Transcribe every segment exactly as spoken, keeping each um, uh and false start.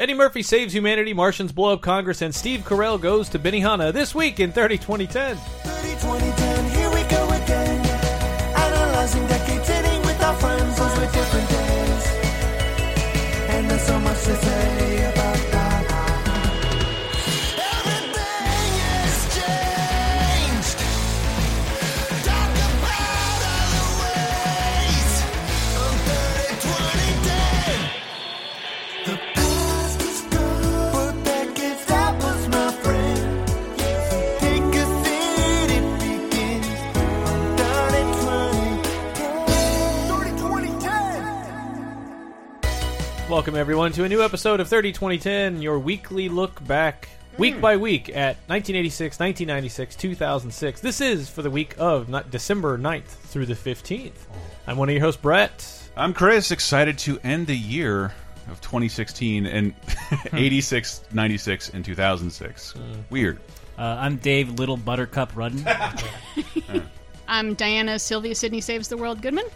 Eddie Murphy saves humanity, Martians blow up Congress, and Steve Carell goes to Benihana this week in thirty twenty ten. thirty twenty ten, here we go again. Analyzing decades, sitting with our friends, those were different days. And there's so much to say about that. Everything has changed. Talk about all the ways of thirty twenty ten. The past is gone, but decades that was my friend. Take a seat, it begins on thirty twenty ten. Welcome, everyone, to a new episode of thirty twenty ten, your weekly look back, week by week, at nineteen eighty-six, nineteen ninety-six, two thousand six. This is for the week of not December ninth through the fifteenth. I'm one of your hosts, Brett. I'm Chris, excited to end the year of twenty sixteen and eighty-six, ninety-six, and two thousand six. Weird. Uh, I'm Dave Little Buttercup Rudden. I'm Diana Sylvia Sydney Saves the World Goodman.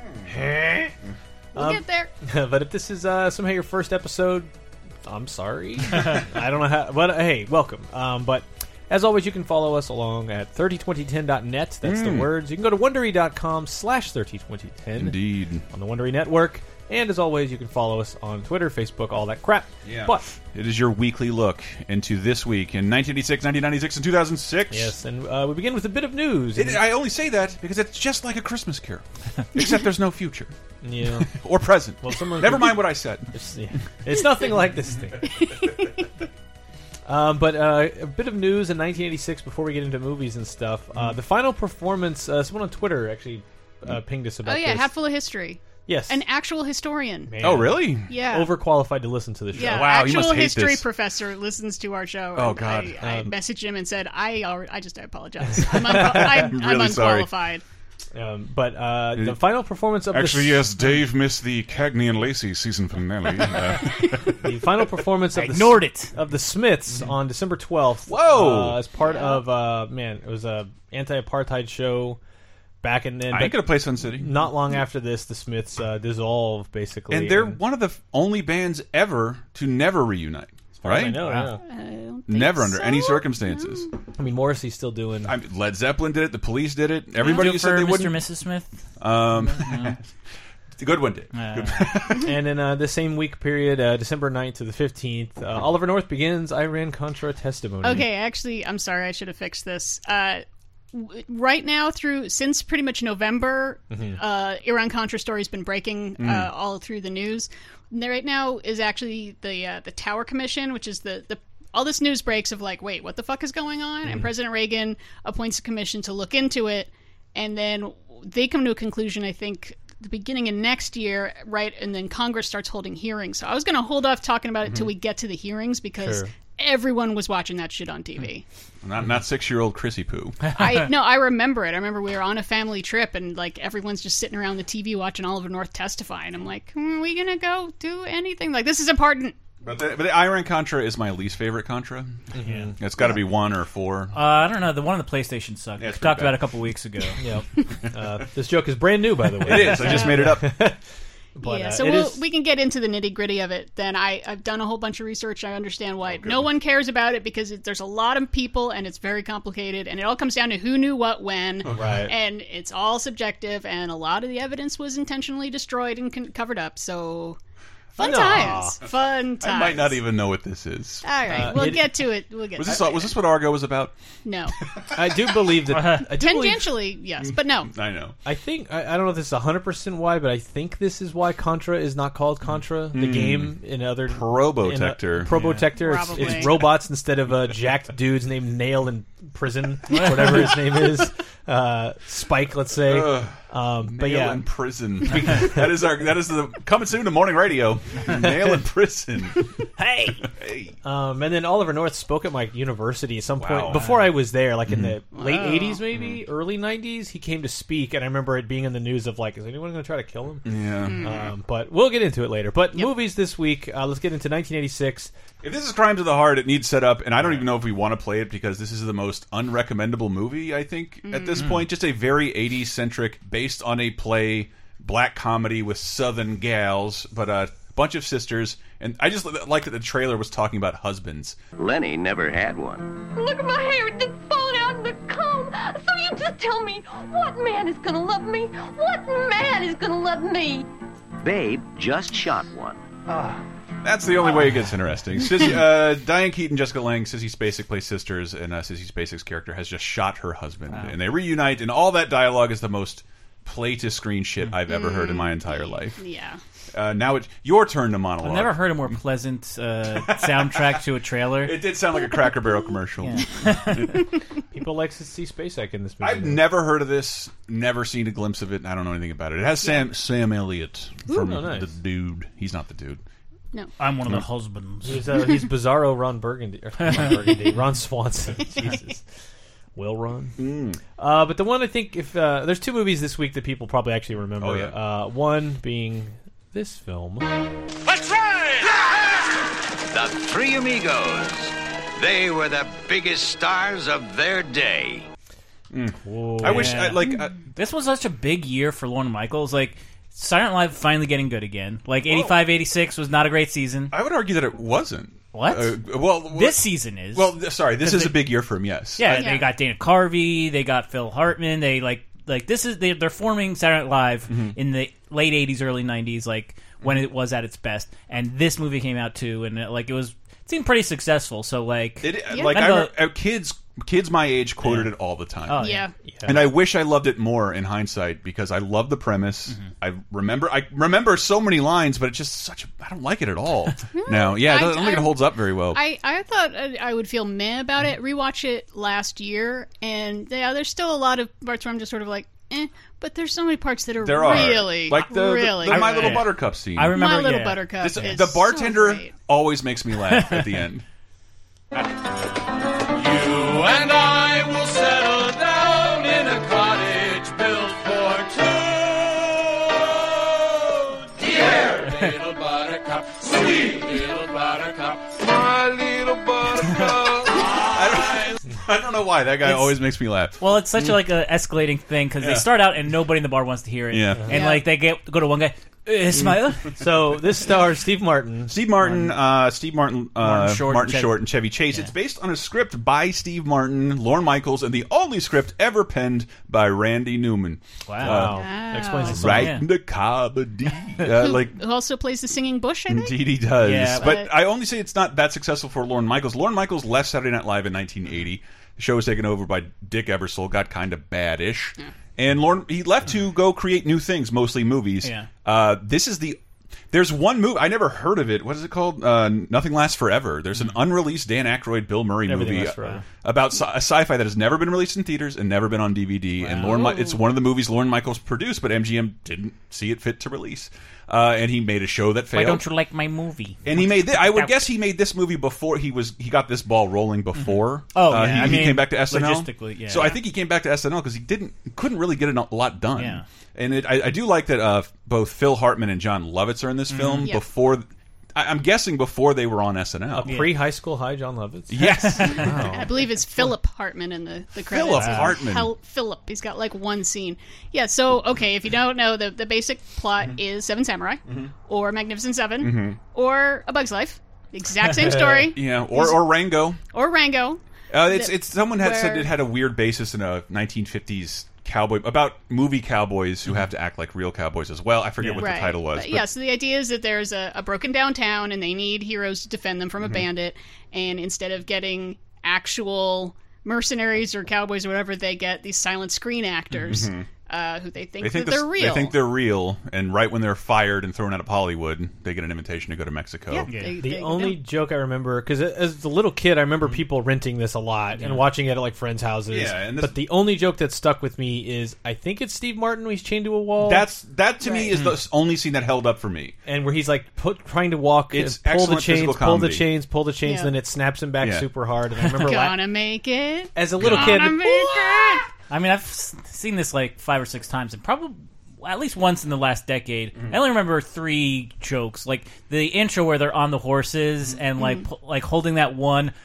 We'll Um, get there. But if this is uh, somehow your first episode, I'm sorry. I don't know how, but uh, hey, welcome. Um, but as always, you can follow us along at thirty twenty ten dot net. That's the words. You can go to wondery.com slash thirty twenty ten Indeed. on the Wondery Network. And as always, you can follow us on Twitter, Facebook, all that crap. Yeah. But, It is your weekly look into this week in nineteen eighty-six, nineteen ninety-six, and two thousand six. yes, and uh, we begin with a bit of news. It, I only say that because it's just like a Christmas Carol, except there's no future yeah. or present. Well, someone Never could- mind what I said. It's, yeah. It's nothing like this thing. um, but uh, a bit of news in nineteen eighty-six before we get into movies and stuff. Uh, the final performance, uh, someone on Twitter actually uh, pinged us about Oh, yeah, this. Hatful of History. Yes. An actual historian. Man. Oh, really? Yeah. Overqualified to listen to the show. Yeah, Wow, you actual must hate history this. professor listens to our show. Oh, and God. I, I Um, messaged him and said, I already, I just I apologize. I'm, unqual- I'm, I'm really sorry. unqualified. Um, but uh, the final performance of Actually, the, yes, Dave missed the Cagney and Lacey season finale. Uh, the final performance of I the ignored it. of the Smiths on December twelfth. Whoa! Uh, as part of uh, man, it was a anti-apartheid show back in then. I but ain't gonna play Sun City. not long after this, the Smiths uh, dissolved basically, And they're one of the only bands ever to never reunite. Right? I know. Wow. Yeah. I don't think Never under so. any circumstances. I mean, Morrissey's still doing. I mean, Led Zeppelin did it. The Police did it. Everybody Do who it said for they Mister and wouldn't. Missus Smith. Um, it's a good one, Dave. Uh, And in uh, the same week period, uh, December ninth to the fifteenth, uh, Oliver North begins Iran-Contra testimony. Okay, actually, I'm sorry. I should have fixed this. Uh, w- right now, through since pretty much November, uh, Iran-Contra story's been breaking uh, all through the news. And there right now is actually the uh, the Tower Commission, which is the, the all this news breaks of like, wait, what the fuck is going on? And President Reagan appoints a commission to look into it, and then they come to a conclusion, I think, the beginning of next year, right? And then Congress starts holding hearings. So I was going to hold off talking about it till we get to the hearings because Sure. everyone was watching that shit on T V. Not not six year old Chrissy Poo. I no, I remember it. I remember we were on a family trip and like everyone's just sitting around the T V watching Oliver North testify, and I'm like, hmm, are we gonna go do anything? Like, this is important. But the, but the Iran Contra is my least favorite Contra. Mm-hmm. It's got to be one or four. uh, I don't know. The one on the PlayStation sucked. Yeah, we it's talked pretty about bad. it a couple weeks ago. Yeah. Uh, this joke is brand new, by the way. It is. I just made it up. But, yeah, uh, so it we'll, is- we can get into the nitty gritty of it. Then I, I've done a whole bunch of research. I understand why good. no one cares about it because it, there's a lot of people and it's very complicated, and it all comes down to who knew what when, Right. and it's all subjective, and a lot of the evidence was intentionally destroyed and con- covered up. So fun Nah. times, fun times. I might not even know what this is. All right, Uh, we'll it- get to it. We'll get. Was to this it. was this what Argo was about? No, I do believe that. I do believe, tangentially, yes, but no. I know. I think I, I don't know if this is one hundred percent why, but I think this is why Contra is not called Contra. The game in other Probotector. in, uh, Probotector. It's, Probably. it's robots instead of uh, jacked dudes named Nail in prison, whatever his name is. Uh, Spike, let's say. Ugh. Um, but Nail yeah, in prison. that is our. That is the coming soon to morning radio. Nail in prison. Hey, Hey. um, and then Oliver North spoke at my university at some point Wow. before I was there, like in the late Wow. eighties, maybe early nineties. He came to speak, and I remember it being in the news of like, is anyone going to try to kill him? Yeah. Um, but we'll get into it later. But movies this week, uh, let's get into nineteen eighty-six. If this is Crimes of the Heart, it needs set up, and I don't even know if we want to play it because this is the most unrecommendable movie, I think, at this point. Just a very eighties-centric, based on a play, black comedy with southern gals, but uh, bunch of sisters, and I just like that the trailer was talking about husbands. Lenny never had one. Look at my hair, it's falling out of the comb. So you just tell me, what man is gonna love me? What man is gonna love me? Babe just shot one. That's the only way it gets interesting. Sissy, uh, Diane Keaton, Jessica Lange, Sissy Spacek play sisters, and uh, Sissy Spacek's character has just shot her husband, wow. and they reunite, and all that dialogue is the most play-to-screen shit I've ever heard in my entire life. Yeah. Uh, now it's your turn to monologue. I've never heard a more pleasant uh, soundtrack to a trailer. It did sound like a Cracker Barrel commercial. Yeah. People like to see Spacek in this movie. I've never heard of this, never seen a glimpse of it. I don't know anything about it. It has Sam yeah. Sam Elliott from Ooh, oh, nice. The Dude. He's not the dude. No. I'm one of the husbands. He's, uh, he's Bizarro Ron Burgundy. Or Ron Burgundy. Ron Swanson. Jesus. Will Ron. Mm. Uh, but the one I think, if uh, there's two movies this week that people probably actually remember. Oh, yeah. uh, one being this film. Let's ride! The Three Amigos. They were the biggest stars of their day. Mm. Whoa, I wish, yeah. I, like... Uh, this was such a big year for Lorne Michaels. Like, Saturday Night Live finally getting good again. Like, eighty-five eighty-six was not a great season. I would argue that it wasn't. What? Uh, well, well, this season is. Well, sorry, this is they, a big year for him, yes. Yeah, yeah, they got Dana Carvey, they got Phil Hartman, they, like, like this is, they, they're forming Saturday Night Live mm-hmm. in the late eighties, early nineties, like, when it was at its best. And this movie came out, too, and, it, like, it was, it seemed pretty successful, so, like... It, yeah. Like, I I, uh, kids... Kids my age quoted yeah. it all the time. Oh, yeah. yeah. And I wish I loved it more in hindsight because I love the premise. Mm-hmm. I remember I remember so many lines, but it's just such a... I don't like it at all. No, yeah, I don't, I don't think it holds up very well. I, I thought I would feel meh about it. Rewatch it last year, and yeah, there's still a lot of parts where I'm just sort of like, eh, but there's so many parts that are there are. really, like the, really the, the My good. Little Buttercup scene. I remember My Little yeah. Buttercup This, is the bartender so great. always makes me laugh at the end. You and I will settle down in a cottage built for two. Dear little buttercup, sweet little buttercup, my little buttercup. I, don't, I don't know why that guy It's- always makes me laugh. Well, it's such a, like a escalating thing because Yeah. they start out and nobody in the bar wants to hear it. Yeah. And Yeah. like they get go to one guy, uh, smile. So this stars Steve Martin. Steve Martin, uh, Steve Martin, uh, Martin Short, Martin Chevy- Short, and Chevy Chase. Yeah. It's based on a script by Steve Martin, Lorne Michaels, and the only script ever penned by Randy Newman. Wow. Wow. Wow. That explains the song. Right Yeah. in the comedy. Uh, like, Who also plays the singing bush, I think? indeed he does. Yeah, but, but- I only say it's not that successful for Lorne Michaels. Lorne Michaels left Saturday Night Live in nineteen eighty. The show was taken over by Dick Ebersol, got kind of bad-ish. Yeah. And Lorne, he left to go create new things, mostly movies. Yeah. Uh, this is the... There's one movie, I never heard of it. What is it called? Uh, Nothing Lasts Forever. There's an unreleased Dan Aykroyd, Bill Murray Everything movie Lasts Forever. about sci- a sci-fi that has never been released in theaters and never been on D V D. And Lorne, Mi- it's one of the movies Lorne Michaels produced, but M G M didn't see it fit to release. Uh, and he made a show that failed. Why don't you like my movie? And he made this, I would guess he made this movie before he was he got this ball rolling before. Oh, uh, yeah, he, I he mean, came back to S N L. logistically, yeah. So I think he came back to S N L because he didn't couldn't really get a lot done. Yeah. And it, I, I do like that uh, both Phil Hartman and John Lovitz are in this film Yeah. before. I, I'm guessing before they were on S N L. A pre-high school high John Lovitz. Yes. I believe it's Philip Hartman in the, the credits. Philip Hartman. Hel- Philip. He's got like one scene. Yeah, so, okay, if you don't know, the, the basic plot Mm-hmm. is Seven Samurai, or Magnificent Seven, or A Bug's Life. Exact same story. Yeah. Or or Rango. Or Rango. Uh, it's The- it's someone had said where- it had a weird basis in a nineteen fifties cowboy about movie cowboys who have to act like real cowboys as well. I forget Yeah. what Right. the title was. But, but- yeah, so the idea is that there's a, a broken down town and they need heroes to defend them Mm-hmm. from a bandit. And instead of getting actual mercenaries or cowboys or whatever, they get these silent screen actors uh, who they think, They think that this- they're real. They think they're real, and right when they're fired and thrown out of Hollywood, they get an invitation to go to Mexico. Yeah, Yeah. they- The they- only joke I remember, because as the little kid, I remember people renting this a lot and watching it at like friends' houses. Yeah, and this- but the only joke that stuck with me is I think it's Steve Martin when he's chained to a wall. That's that to me Right. is the only scene that held up for me. and where he's like put, trying to walk, It's and pull the excellent physical chains, pull the comedy. chains, pull the chains, Yeah. then it snaps him back Yeah. super hard. And I remember la- Gonna make it. as a little Gonna kid, make it. I mean, I've s- seen this like five or six times, and probably at least once in the last decade. Mm. I only remember three jokes, like the intro where they're on the horses and like mm. p- like holding that one.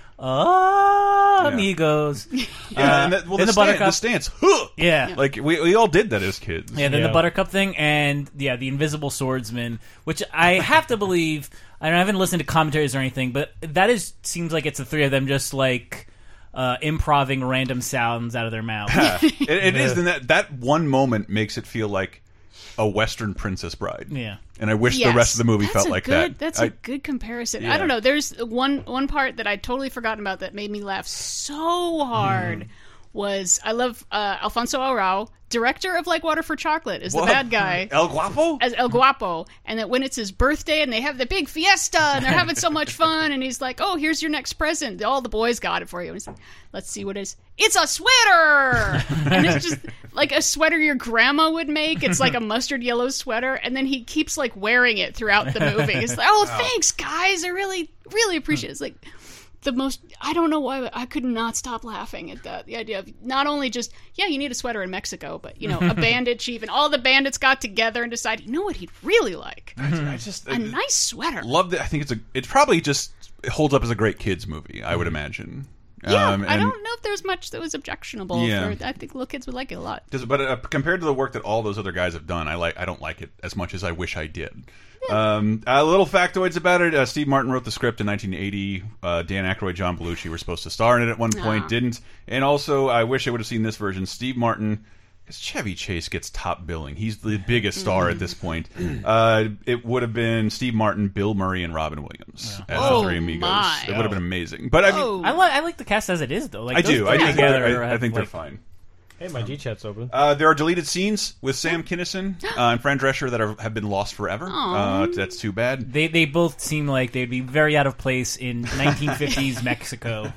Oh, yeah. Amigos. Yeah, uh, and that, well, the, the, stand, Buttercup, the stance. Huh! Yeah. Like, we we all did that as kids. Yeah, then yeah. the Buttercup thing, and, yeah, the Invisible Swordsman, which I have to believe, I haven't listened to commentaries or anything, but that is seems like it's the three of them just, like, uh, improving random sounds out of their mouths. it, it is, and that, that one moment makes it feel like a Western Princess Bride. Yeah. And I wish yes. the rest of the movie that's felt a like good, that. That's I, a good comparison. yeah. I don't know. There's one one part that I'd totally forgotten about that made me laugh so hard. Mm. Was I love uh, Alfonso Arau, director of Like Water for Chocolate, is the What? bad guy. El Guapo? As El Guapo. And that when it's his birthday and they have the big fiesta and they're having so much fun and he's like, oh, here's your next present. All the boys got it for you. And he's like, let's see what it is. It's a sweater! And it's just like a sweater your grandma would make. It's like a mustard yellow sweater. And then he keeps like wearing it throughout the movie. It's like, oh, thanks, guys. I really, really appreciate it. It's like... the most, I don't know why, but I could not stop laughing at that. The idea of not only just, yeah, you need a sweater in Mexico, but, you know, a bandit chief and all the bandits got together and decided, you know what he'd really like? I, I just a I, nice sweater. Loved it. I think it's a, it probably just it holds up as a great kids movie, I would imagine. Yeah, um, I don't know if there's much that was objectionable. Yeah. For, I think little kids would like it a lot. Does, but uh, compared to the work that all those other guys have done, I like. I don't like it as much as I wish I did. Um, uh, little factoids about it. Uh, Steve Martin wrote the script in nineteen eighty. Uh, Dan Aykroyd, John Belushi were supposed to star in it at one point, Aww. didn't. And also, I wish I would have seen this version. Steve Martin, because Chevy Chase gets top billing. He's the biggest star Mm. at this point. Uh, it would have been Steve Martin, Bill Murray, and Robin Williams Yeah. as Oh, the three amigos. my. It would have been amazing. But I mean, Oh. I, li- I like the cast as it is, though. Like, I those do. I three do. together I, I have, think like, they're fine. Hey, my G chat's open. Uh, there are deleted scenes with Sam Kinison uh, and Fran Drescher that are, have been lost forever. Uh, that's too bad. They they both seem like they'd be very out of place in nineteen fifties Mexico.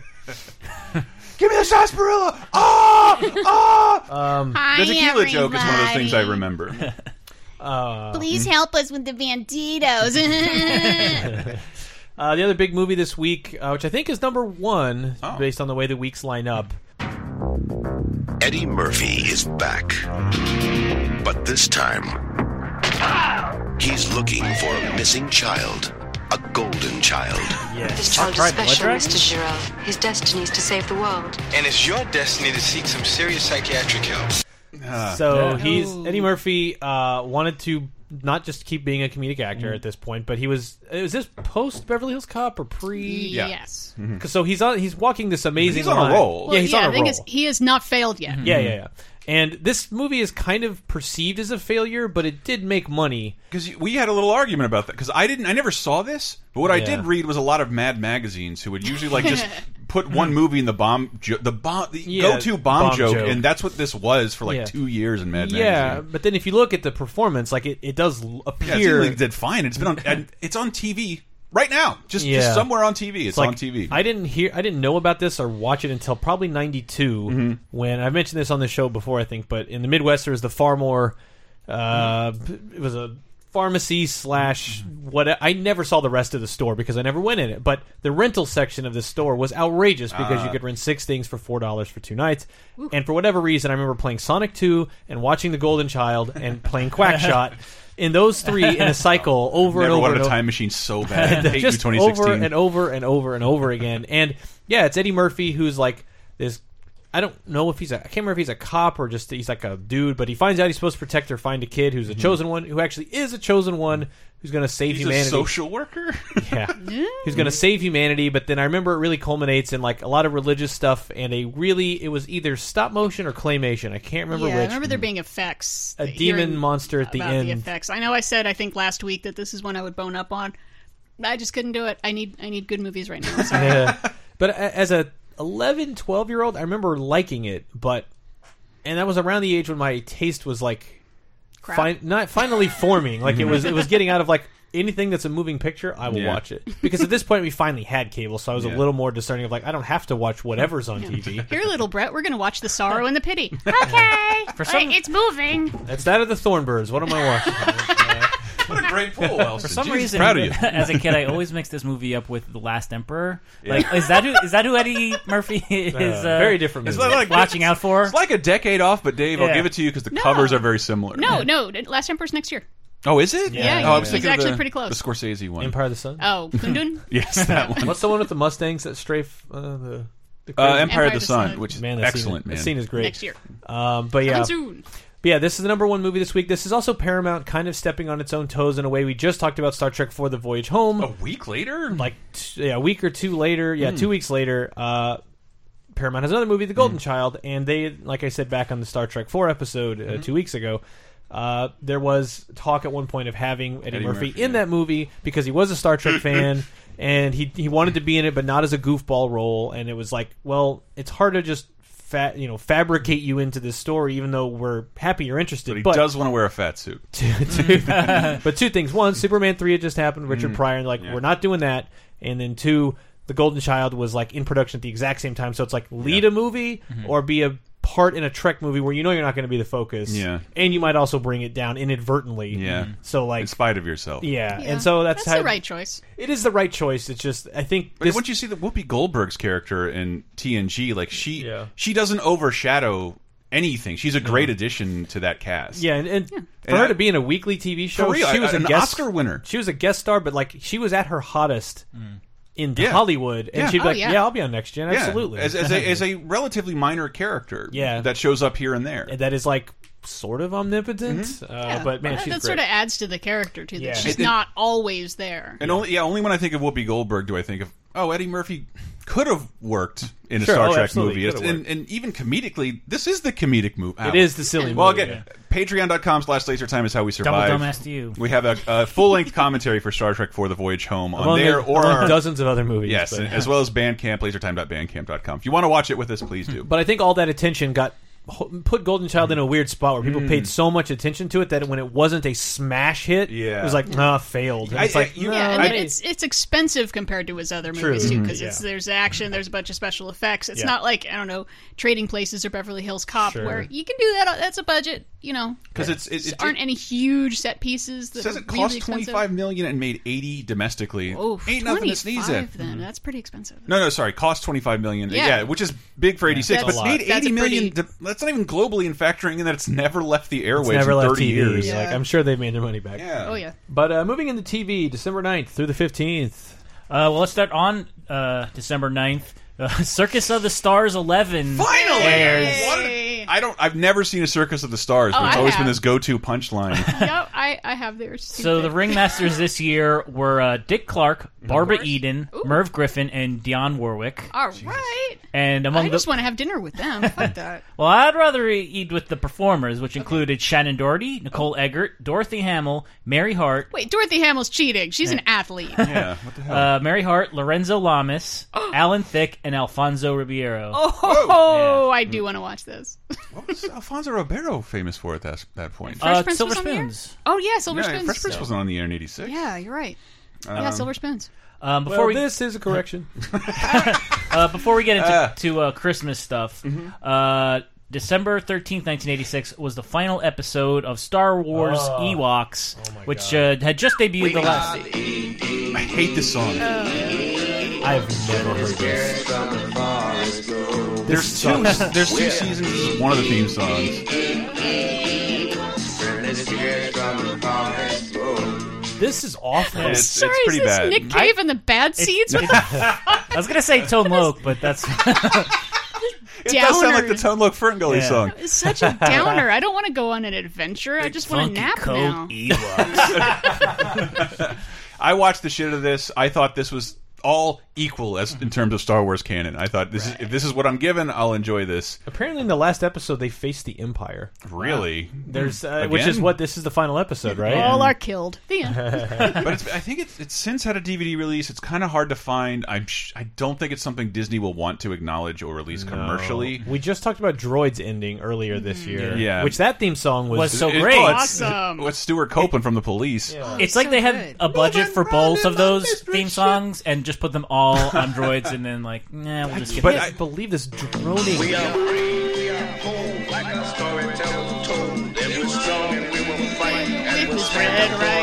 Give me the sarsaparilla! Ah! Ah! Um, Hi, the tequila joke is one of those things I everybody. remember. uh, Please help us with the banditos. uh, the other big movie this week, uh, which I think is number one, Oh. based on the way the weeks line up. Eddie Murphy is back. But this time, he's looking for a missing child. A golden child. This child is special, Mister Giraud. His destiny is to save the world. And it's your destiny to seek some serious psychiatric help. Uh, So Yeah. he's Oh. Eddie Murphy uh, wanted to not just keep being a comedic actor Mm-hmm. at this point, but he was is this post Beverly Hills Cop or pre? Yeah. Yes. Cause so he's on he's walking this amazing. He's on a line. roll. Yeah, he's yeah, on a the thing roll. is, he has not failed yet. Yeah, yeah, yeah. And this movie is kind of perceived as a failure, but it did make money. Because we had a little argument about that. Because I didn't, I never saw this, but what I Yeah. did read was a lot of Mad magazines who would usually like just put one movie in the bomb, jo the bomb, the Yeah, go-to bomb, bomb joke, joke. and that's what this was for like Yeah. two years in Mad Yeah, magazine. but then if you look at the performance, like it, it does l- Yeah, it appear. seemed like it did fine. It's been on, and it's on T V right now, just, Yeah. just somewhere on T V. It's, It's like, on T V. I didn't hear, I didn't know about this or watch it until probably ninety-two Mm-hmm. when I mentioned this on the show before, I think. But in the Midwest, there was the Farmore. Uh, It was a pharmacy slash what. I never saw the rest of the store because I never went in it. But the rental section of the store was outrageous because you Ah. could rent six things for four dollars for two nights. And for whatever reason, I remember playing Sonic two and watching The Golden Child and playing Quackshot. In those three in a cycle over Never and over wanted and a over. time machine so bad. I hate you, Just twenty over sixteen. and over and over and over again. And yeah, it's Eddie Murphy who's like this. I don't know if he's a. I can't remember if he's a cop or just he's like a dude. But he finds out he's supposed to protect or find a kid who's a chosen one, who actually is a chosen one, who's going to save He's humanity. a social worker. Yeah, who's going to save humanity. But then I remember it really culminates in like a lot of religious stuff and a really it was either stop motion or claymation. I can't remember yeah, which. I remember there being effects. A hearing demon monster at the about end. The effects. I know I said I think last week that this is one I would bone up on. I just couldn't do it. I need I need good movies right now. I'm sorry. Yeah. But a- as a eleven, twelve year old, I remember liking it, but and that was around the age when my taste was like Crap. fin- not finally forming. Like it was it was getting out of like anything that's a moving picture, I will Yeah. watch it. Because at this point we finally had cable, so I was Yeah. a little more discerning of like I don't have to watch whatever's on T V. Here, little Brett, we're going to watch The Sorrow and the Pity. Okay. For some- Wait, it's moving. It's that of the Thornbirds. What am I watching? Uh, What a great pull, Elston. For some Jesus, reason, proud of you. as a kid, I always mix this movie up with The Last Emperor. Like, yeah. is that who is that who Eddie Murphy is? Uh, very different. It's movie. like watching out for. It's like a decade off, but Dave, yeah. I'll give it to you because the no. covers are very similar. No, no, Last Emperor's next year. Oh, is it? Yeah, oh, I was he's thinking actually of the, pretty close. The Scorsese one. Empire of the Sun. Oh, Kundun? Yes, that one. What's the one with the Mustangs that strafe uh, the? the uh, Empire, Empire of the Sun, Sun, which is man, excellent. Scene, man, the scene is great. Next year. Um, but yeah. Soon. But yeah, this is the number one movie this week. This is also Paramount kind of stepping on its own toes in a way. We just talked about Star Trek four: The Voyage Home. A week later? Like, t- yeah, a week or two later. Yeah, mm. two weeks later. Uh, Paramount has another movie, The Golden mm. Child, and they, like I said back on the Star Trek four episode uh, mm-hmm. two weeks ago, uh, there was talk at one point of having Eddie, Eddie Murphy, Murphy in yeah. that movie because he was a Star Trek fan, and he he wanted to be in it, but not as a goofball role. And it was like, well, it's hard to just Fa- you know, fabricate you into this story, even though we're happy you're interested. But he but, does want to wear a fat suit. Two, two, but two things: one, Superman three had just happened, Richard mm, Pryor, and like yeah. we're not doing that. And then two, The Golden Child was like in production at the exact same time, so it's like lead yeah. a movie mm-hmm. or be a part in a Trek movie where you know you're not going to be the focus. Yeah, and you might also bring it down inadvertently. Yeah, so like in spite of yourself. Yeah, yeah. and so that's, that's how, the right choice. It is the right choice. It's just I think. But this, once you see the Whoopi Goldberg's character in T N G, like she yeah. she doesn't overshadow anything. She's a great addition to that cast. Yeah, and, and yeah. for and her I, to be in a weekly T V show, real, she was an a guest Oscar winner. She was a guest star, but like she was at her hottest. Mm. In yeah. Hollywood, and yeah. she'd be oh, like, yeah. "Yeah, I'll be on Next Gen, yeah. absolutely." As, as, a, as a relatively minor character, yeah. that shows up here and there. That is like sort of omnipotent, mm-hmm. uh, yeah. but man, well, she's that great. sort of adds to the character too. That yeah. she's it, not always there. And yeah. only yeah, only when I think of Whoopi Goldberg do I think of oh Eddie Murphy could have worked in a sure. Star oh, Trek movie, and, and even comedically, this is the comedic movie. It is the silly. Well, movie, again, yeah. Patreon dot com slash Laser Time is how we survive. Double dumbass to you. We have a, a full length commentary for Star Trek four: The Voyage Home on among there, the, or among our, dozens of other movies. yes, but, as well as Bandcamp, lasertime dot bandcamp dot com. If you want to watch it with us, please do. But I think all that attention got put Golden Child in a weird spot where people Mm. paid so much attention to it that when it wasn't a smash hit, Yeah. it was like, nah, failed. And I- it's like, I- you- no, Yeah, and I- then it's it's expensive compared to his other True. movies too, Mhm. because Yeah. it's there's action, there's a bunch of special effects. It's Yeah. not like I don't know, Trading Places or Beverly Hills Cop, Sure. where you can do that. That's a budget, you know, Because it's it, it, aren't any huge set pieces. That it says are it really cost expensive. twenty five million and made eighty domestically. Oh, Ain't nothing to sneeze at. twenty-five then that's pretty expensive. No, no, sorry, cost twenty five million. Yeah. Yeah, which is big for eighty six, That's but a made lot. That's eighty a million. pretty- That's not even globally in factoring in that it's never left the it's airwaves never in left thirty T V. years. Yeah. Like, I'm sure they've made their money back. Yeah. Oh yeah. But uh, moving into T V, December ninth through the fifteenth. Uh, well, let's start on uh, December ninth. Uh, Circus of the Stars eleven. Finally! airs. What a- I don't. I've never seen a Circus of the Stars, but Oh, it's I always have. been this go-to punchline. no, I I have theirs. So the ringmasters this year were uh, Dick Clark, Barbara Eden, Ooh. Merv Griffin, and Dionne Warwick. All right. And among I the just want to have dinner with them. Fuck that. well, I'd rather eat with the performers, which included Shannon Doherty, Nicole Eggert, Dorothy Hamill, Mary Hart, Wait, Dorothy Hamill's cheating. She's an athlete. Yeah, what the hell? uh, Mary Hart, Lorenzo Lamas, Alan Thicke, and Alfonso Ribeiro. Oh, I do want to watch this. What was Alfonso Ribeiro famous for at that, that point? Fresh Uh, Prince Silver was on the air? Spoons. Oh yeah, Silver yeah, Spoons. Fresh Prince wasn't on the air in eighty-six. Yeah, you're right. yeah, Um, Silver Spoons. Um, before Well, we this is a correction. uh, before we get into Uh. to, uh, Christmas stuff, Mm-hmm. uh, December thirteenth, nineteen eighty-six was the final episode of Star Wars Oh. Ewoks, Oh my which uh, had just debuted the last. I hate this song. I've never heard this. There's two. There's two seasons. This is one of the theme songs. This is awful. It's, Sorry, it's pretty is this bad. Nick Cave and the Bad Seeds? I was gonna say Tone Loc, but that's It does sound like the Downers. Tone Loc Ferngully Yeah. song. It's such a downer. I don't want to go on an adventure. I just want to nap now. Ewoks. I watched the shit out of this. I thought this was all equal as in terms of Star Wars canon. I thought this is if this is what I'm given, I'll enjoy this. Apparently, in the last episode, they faced the Empire. Really, There's, uh, which Again? is what this is the final episode, right? All are killed. The end. but it's, I think it's, it's since had a D V D release. It's kind of hard to find. I'm sh I don't think it's something Disney will want to acknowledge or release commercially. We just talked about Droids ending earlier this year. Yeah. Which that theme song was, Was so It- great. oh, it's, Awesome. What's Stuart Copeland from the Police? It's like so they had good. a budget for both of those Mistress theme songs and just put them all on droids, and then like, nah, we'll just get. But it. I- believe this droning. We are brave, we are bold, like a storyteller told. They were strong and we will fight. And With we'll his stand red up for right our hand.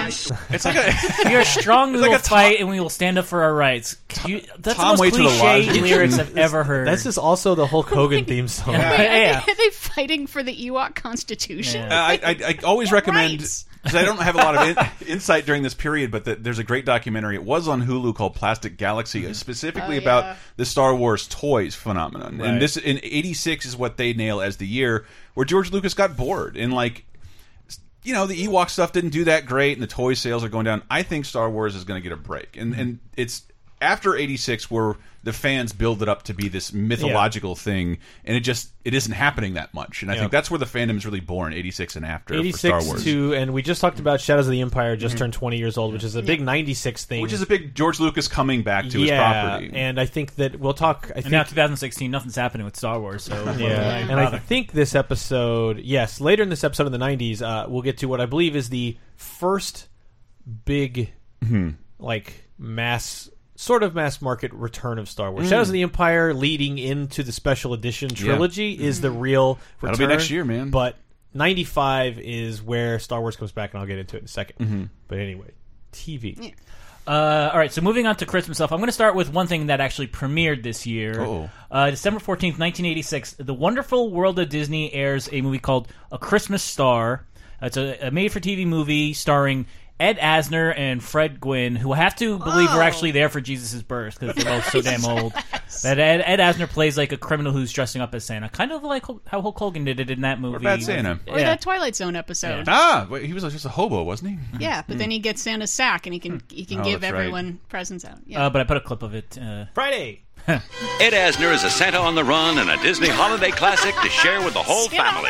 It's like a, you're strong. We like will a fight, Tom, and we will stand up for our rights. You, that's Tom the Waits most with a cliche lodge. lyrics I've ever heard. This is also the Hulk Hogan theme song. Are they, are, Yeah. they, are they fighting for the Ewok Constitution? Uh, I, I, I always recommend, Rights. because I don't have a lot of in, insight during this period, but the, there's a great documentary. It was on Hulu called Plastic Galaxy, specifically Oh, about yeah. the Star Wars toys phenomenon. Right. And this in eighty-six is what they nail as the year where George Lucas got bored. And like, you know, the Ewok stuff didn't do that great, and the toy sales are going down. I think Star Wars is going to get a break, and and it's after eighty-six where the fans build it up to be this mythological yeah. thing, and it just it isn't happening that much. And I yep. think that's where the fandom is really born, eighty-six and after eighty-six for Star Wars. To, and we just talked about Shadows of the Empire just Mm-hmm. turned twenty years old, which is a big ninety-six thing. Which is a big George Lucas coming back to yeah, his property. And I think that we'll talk... I and think, now twenty sixteen, nothing's happening with Star Wars. So yeah, and I think this episode... Yes, later in this episode in the nineties, uh, we'll get to what I believe is the first big, mm-hmm. like, mass... sort of mass market return of Star Wars. Mm. Shadows of the Empire leading into the special edition trilogy yeah. is the real return. That'll be next year, man. But ninety-five is where Star Wars comes back, and I'll get into it in a second. Mm-hmm. But anyway, T V. Yeah. Uh, all right, so moving on to Christmas stuff, I'm going to start with one thing that actually premiered this year. Uh-oh. Uh, December fourteenth, nineteen eighty-six, The Wonderful World of Disney airs a movie called A Christmas Star. Uh, it's a, a made-for-T V movie starring Ed Asner and Fred Gwynn, who I have to believe were actually there for Jesus' birth because they're both so damn old. But Ed, Ed Asner plays like a criminal who's dressing up as Santa, kind of like how Hulk Hogan did it in that movie. Or Bad Santa. Or Yeah. that Twilight Zone episode. Ah, wait, he was just a hobo, wasn't he? Yeah, but then he gets Santa's sack and he can he can Oh, give that's right. everyone presents out. Yeah. Uh, but I put a clip of it. Uh, Friday. Ed Asner is a Santa on the run and a Disney holiday classic to share with the whole family.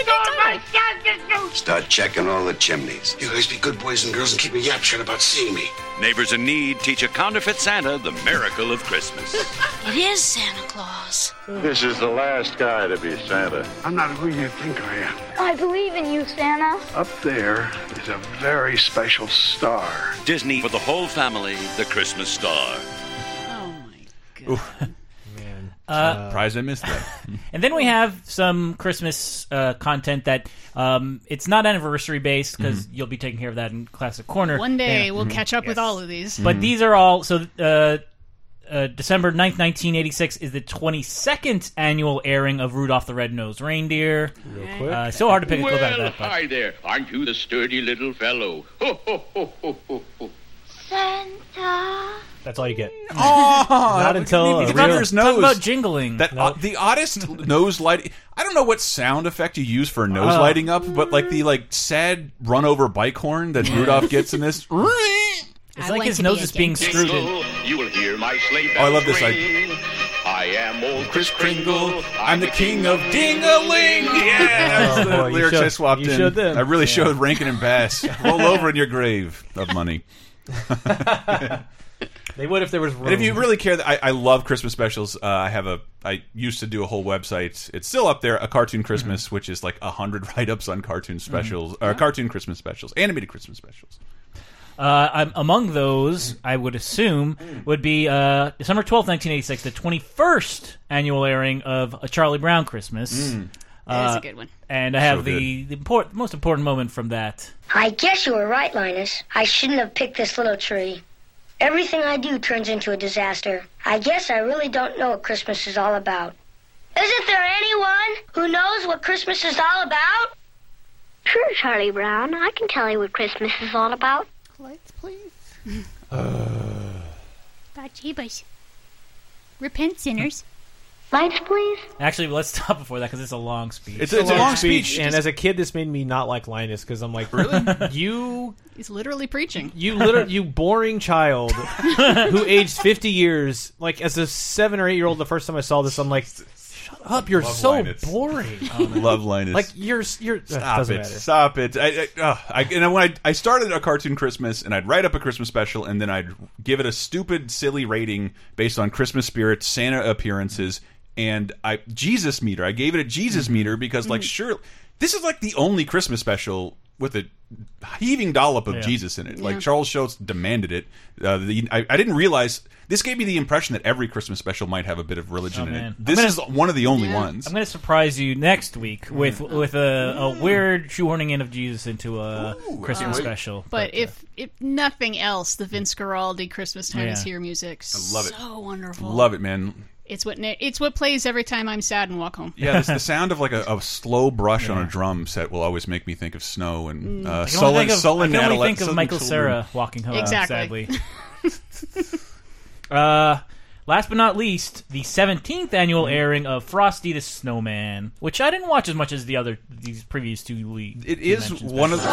Start checking all the chimneys. You guys be good boys and girls and keep your yap shut about seeing me. Neighbors in need teach a counterfeit Santa the miracle of Christmas. It is Santa Claus. This is the last guy to be Santa. I'm not who you think I am. I believe in you, Santa. Up there is a very special star. Disney for the whole family, the Christmas Star. Oh my god. Man. Uh, Surprised I missed that. And then we have some Christmas uh, content that um, it's not anniversary based because Mm-hmm. you'll be taking care of that in Classic Corner. One day Yeah. we'll catch up with all of these. But Mm-hmm. these are all so. Uh, uh, December ninth, nineteen eighty-six is the twenty-second annual airing of Rudolph the Red-Nosed Reindeer. Real quick. Uh, so hard to pick a clip out of Well, that. But. hi there. Aren't you the sturdy little fellow? Ho, ho, ho, ho, ho, ho. Santa. That's all you get. Oh, Not until he's a got real- his Talk nose. about jingling. That Nope. uh, the oddest nose light. I don't know what sound effect you use for nose Oh. lighting up, but like the like sad run over bike horn that Rudolph gets in this. Oh, It's I like want his to nose be is a being gangster. screwed in. Jingle, you will hear my sleigh bells Oh, I love this, ring. I am old Kris Kringle, I'm the king of ding-a-ling. Yeah, that's the Oh, boy, you lyrics showed- I swapped you in. showed them. I really showed Rankin and Bass. Roll over in your grave of money. They would if there was room. And if you really care, I, I love Christmas specials. Uh, I have a. I used to do a whole website. It's still up there. A Cartoon Christmas, Mm-hmm. which is like a hundred write-ups on cartoon specials, or cartoon Christmas specials, animated Christmas specials. Uh, I'm, among those, I would assume, would be uh, December twelfth, nineteen eighty-six, the twenty-first annual airing of A Charlie Brown Christmas. Mm. That is Uh, a good one. And I have So the, the import, most important moment from that. I guess you were right, Linus. I shouldn't have picked this little tree. Everything I do turns into a disaster. I guess I really don't know what Christmas is all about. Isn't there anyone who knows what Christmas is all about? Sure, Charlie Brown. I can tell you what Christmas is all about. Lights, please. Bajibas. Repent, sinners. Lights, please. Actually, let's stop before that because it's a long speech. It's, it's a long speech. and as a kid, this made me not like Linus because I'm like, really, you, He's literally preaching. you, literally, you boring child who aged fifty years. Like as a seven or eight year old, the first time I saw this, I'm like, shut up, you're Love so Linus. boring. Love Linus. Like you're, you're. Stop doesn't it! matter. Stop it! I, I, uh, I, and when I, I started a Cartoon Christmas, and I'd write up a Christmas special, and then I'd give it a stupid, silly rating based on Christmas spirit, Santa appearances, and I Jesus meter. I gave it a Jesus meter because, like, sure, this is like the only Christmas special with a heaving dollop of Yeah. Jesus in it. Yeah. Like Charles Schultz demanded it. Uh, the, I, I didn't realize this gave me the impression that every Christmas special might have a bit of religion Oh, in man. it. This I'm is one of the only Yeah. ones. I'm going to surprise you next week with with a, a weird shoehorning in of Jesus into a Ooh, Christmas uh, special. But uh, if if nothing else, the Vince Guaraldi "Christmas Time Is Yeah. Here" music, I love it. so wonderful. Love it, man. It's what na- it's what plays every time I'm sad and walk home. Yeah, this, the sound of like a, a slow brush on a drum set will always make me think of snow and uh, I can only sullen, think of, sullen I can only adole- think of sullen Michael children. Cera walking home. Exactly. Sadly. uh, last but not least, the seventeenth annual airing of Frosty the Snowman, which I didn't watch as much as the other these previous two. We It is one of the.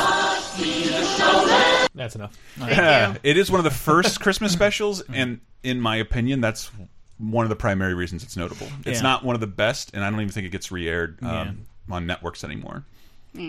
That's enough. Yeah, it is one of the first Christmas specials, and in my opinion, that's one of the primary reasons it's notable. It's Yeah. not one of the best, and I don't even think it gets re-aired um, Yeah. on networks anymore. Mm.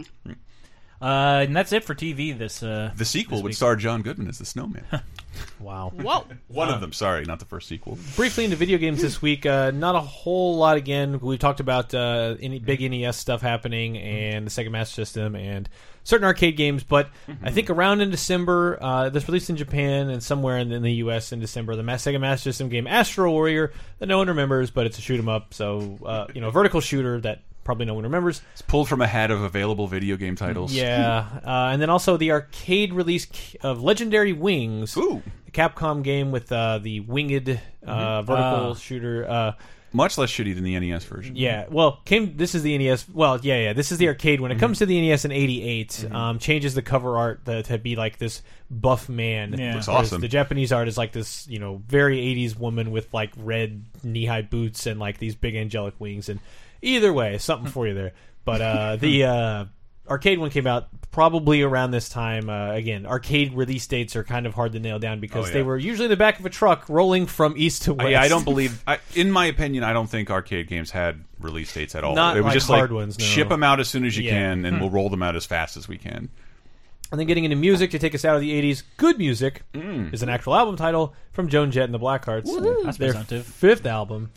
Uh, and that's it for T V. This uh, The sequel this would week. star John Goodman as the Snowman. Wow. Whoa. One of them, sorry, not the first sequel. Briefly into video games this week, uh, not a whole lot again. We talked about uh, any big N E S stuff happening and the Sega Master System and certain arcade games, but I think around in December, uh, this released in Japan and somewhere in the, in the U S in December, the Ma- Sega Master System game Astro Warrior that no one remembers, but it's a shoot 'em up, so uh, you know, vertical shooter that probably no one remembers. It's pulled from a hat of available video game titles. Yeah, uh, and then also the arcade release of Legendary Wings, Ooh. the Capcom game with uh, the winged uh, vertical Ah. shooter. Uh, Much less shitty than the N E S version. yeah, well, came. This is the N E S. Well, yeah, yeah. This is the arcade. When it comes to the N E S in eighty-eight, um, changes the cover art to, to be like this buff man. Yeah. Looks Whereas awesome. The Japanese art is like this, you know, very eighties woman with like red knee-high boots and like these big angelic wings. And either way, something for you there. But uh, the uh, arcade one came out probably around this time. Uh, again, arcade release dates are kind of hard to nail down because Oh, yeah. they were usually in the back of a truck rolling from east to Uh, west. yeah, I don't believe. I, in my opinion, I don't think arcade games had release dates at all. Not it was like just hard like ones, no. ship them out as soon as you Yeah. can, and we'll roll them out as fast as we can. And then getting into music to take us out of the eighties, Good Music Mm. is an actual album title from Joan Jett and the Blackhearts. That's Their presumptive. fifth album.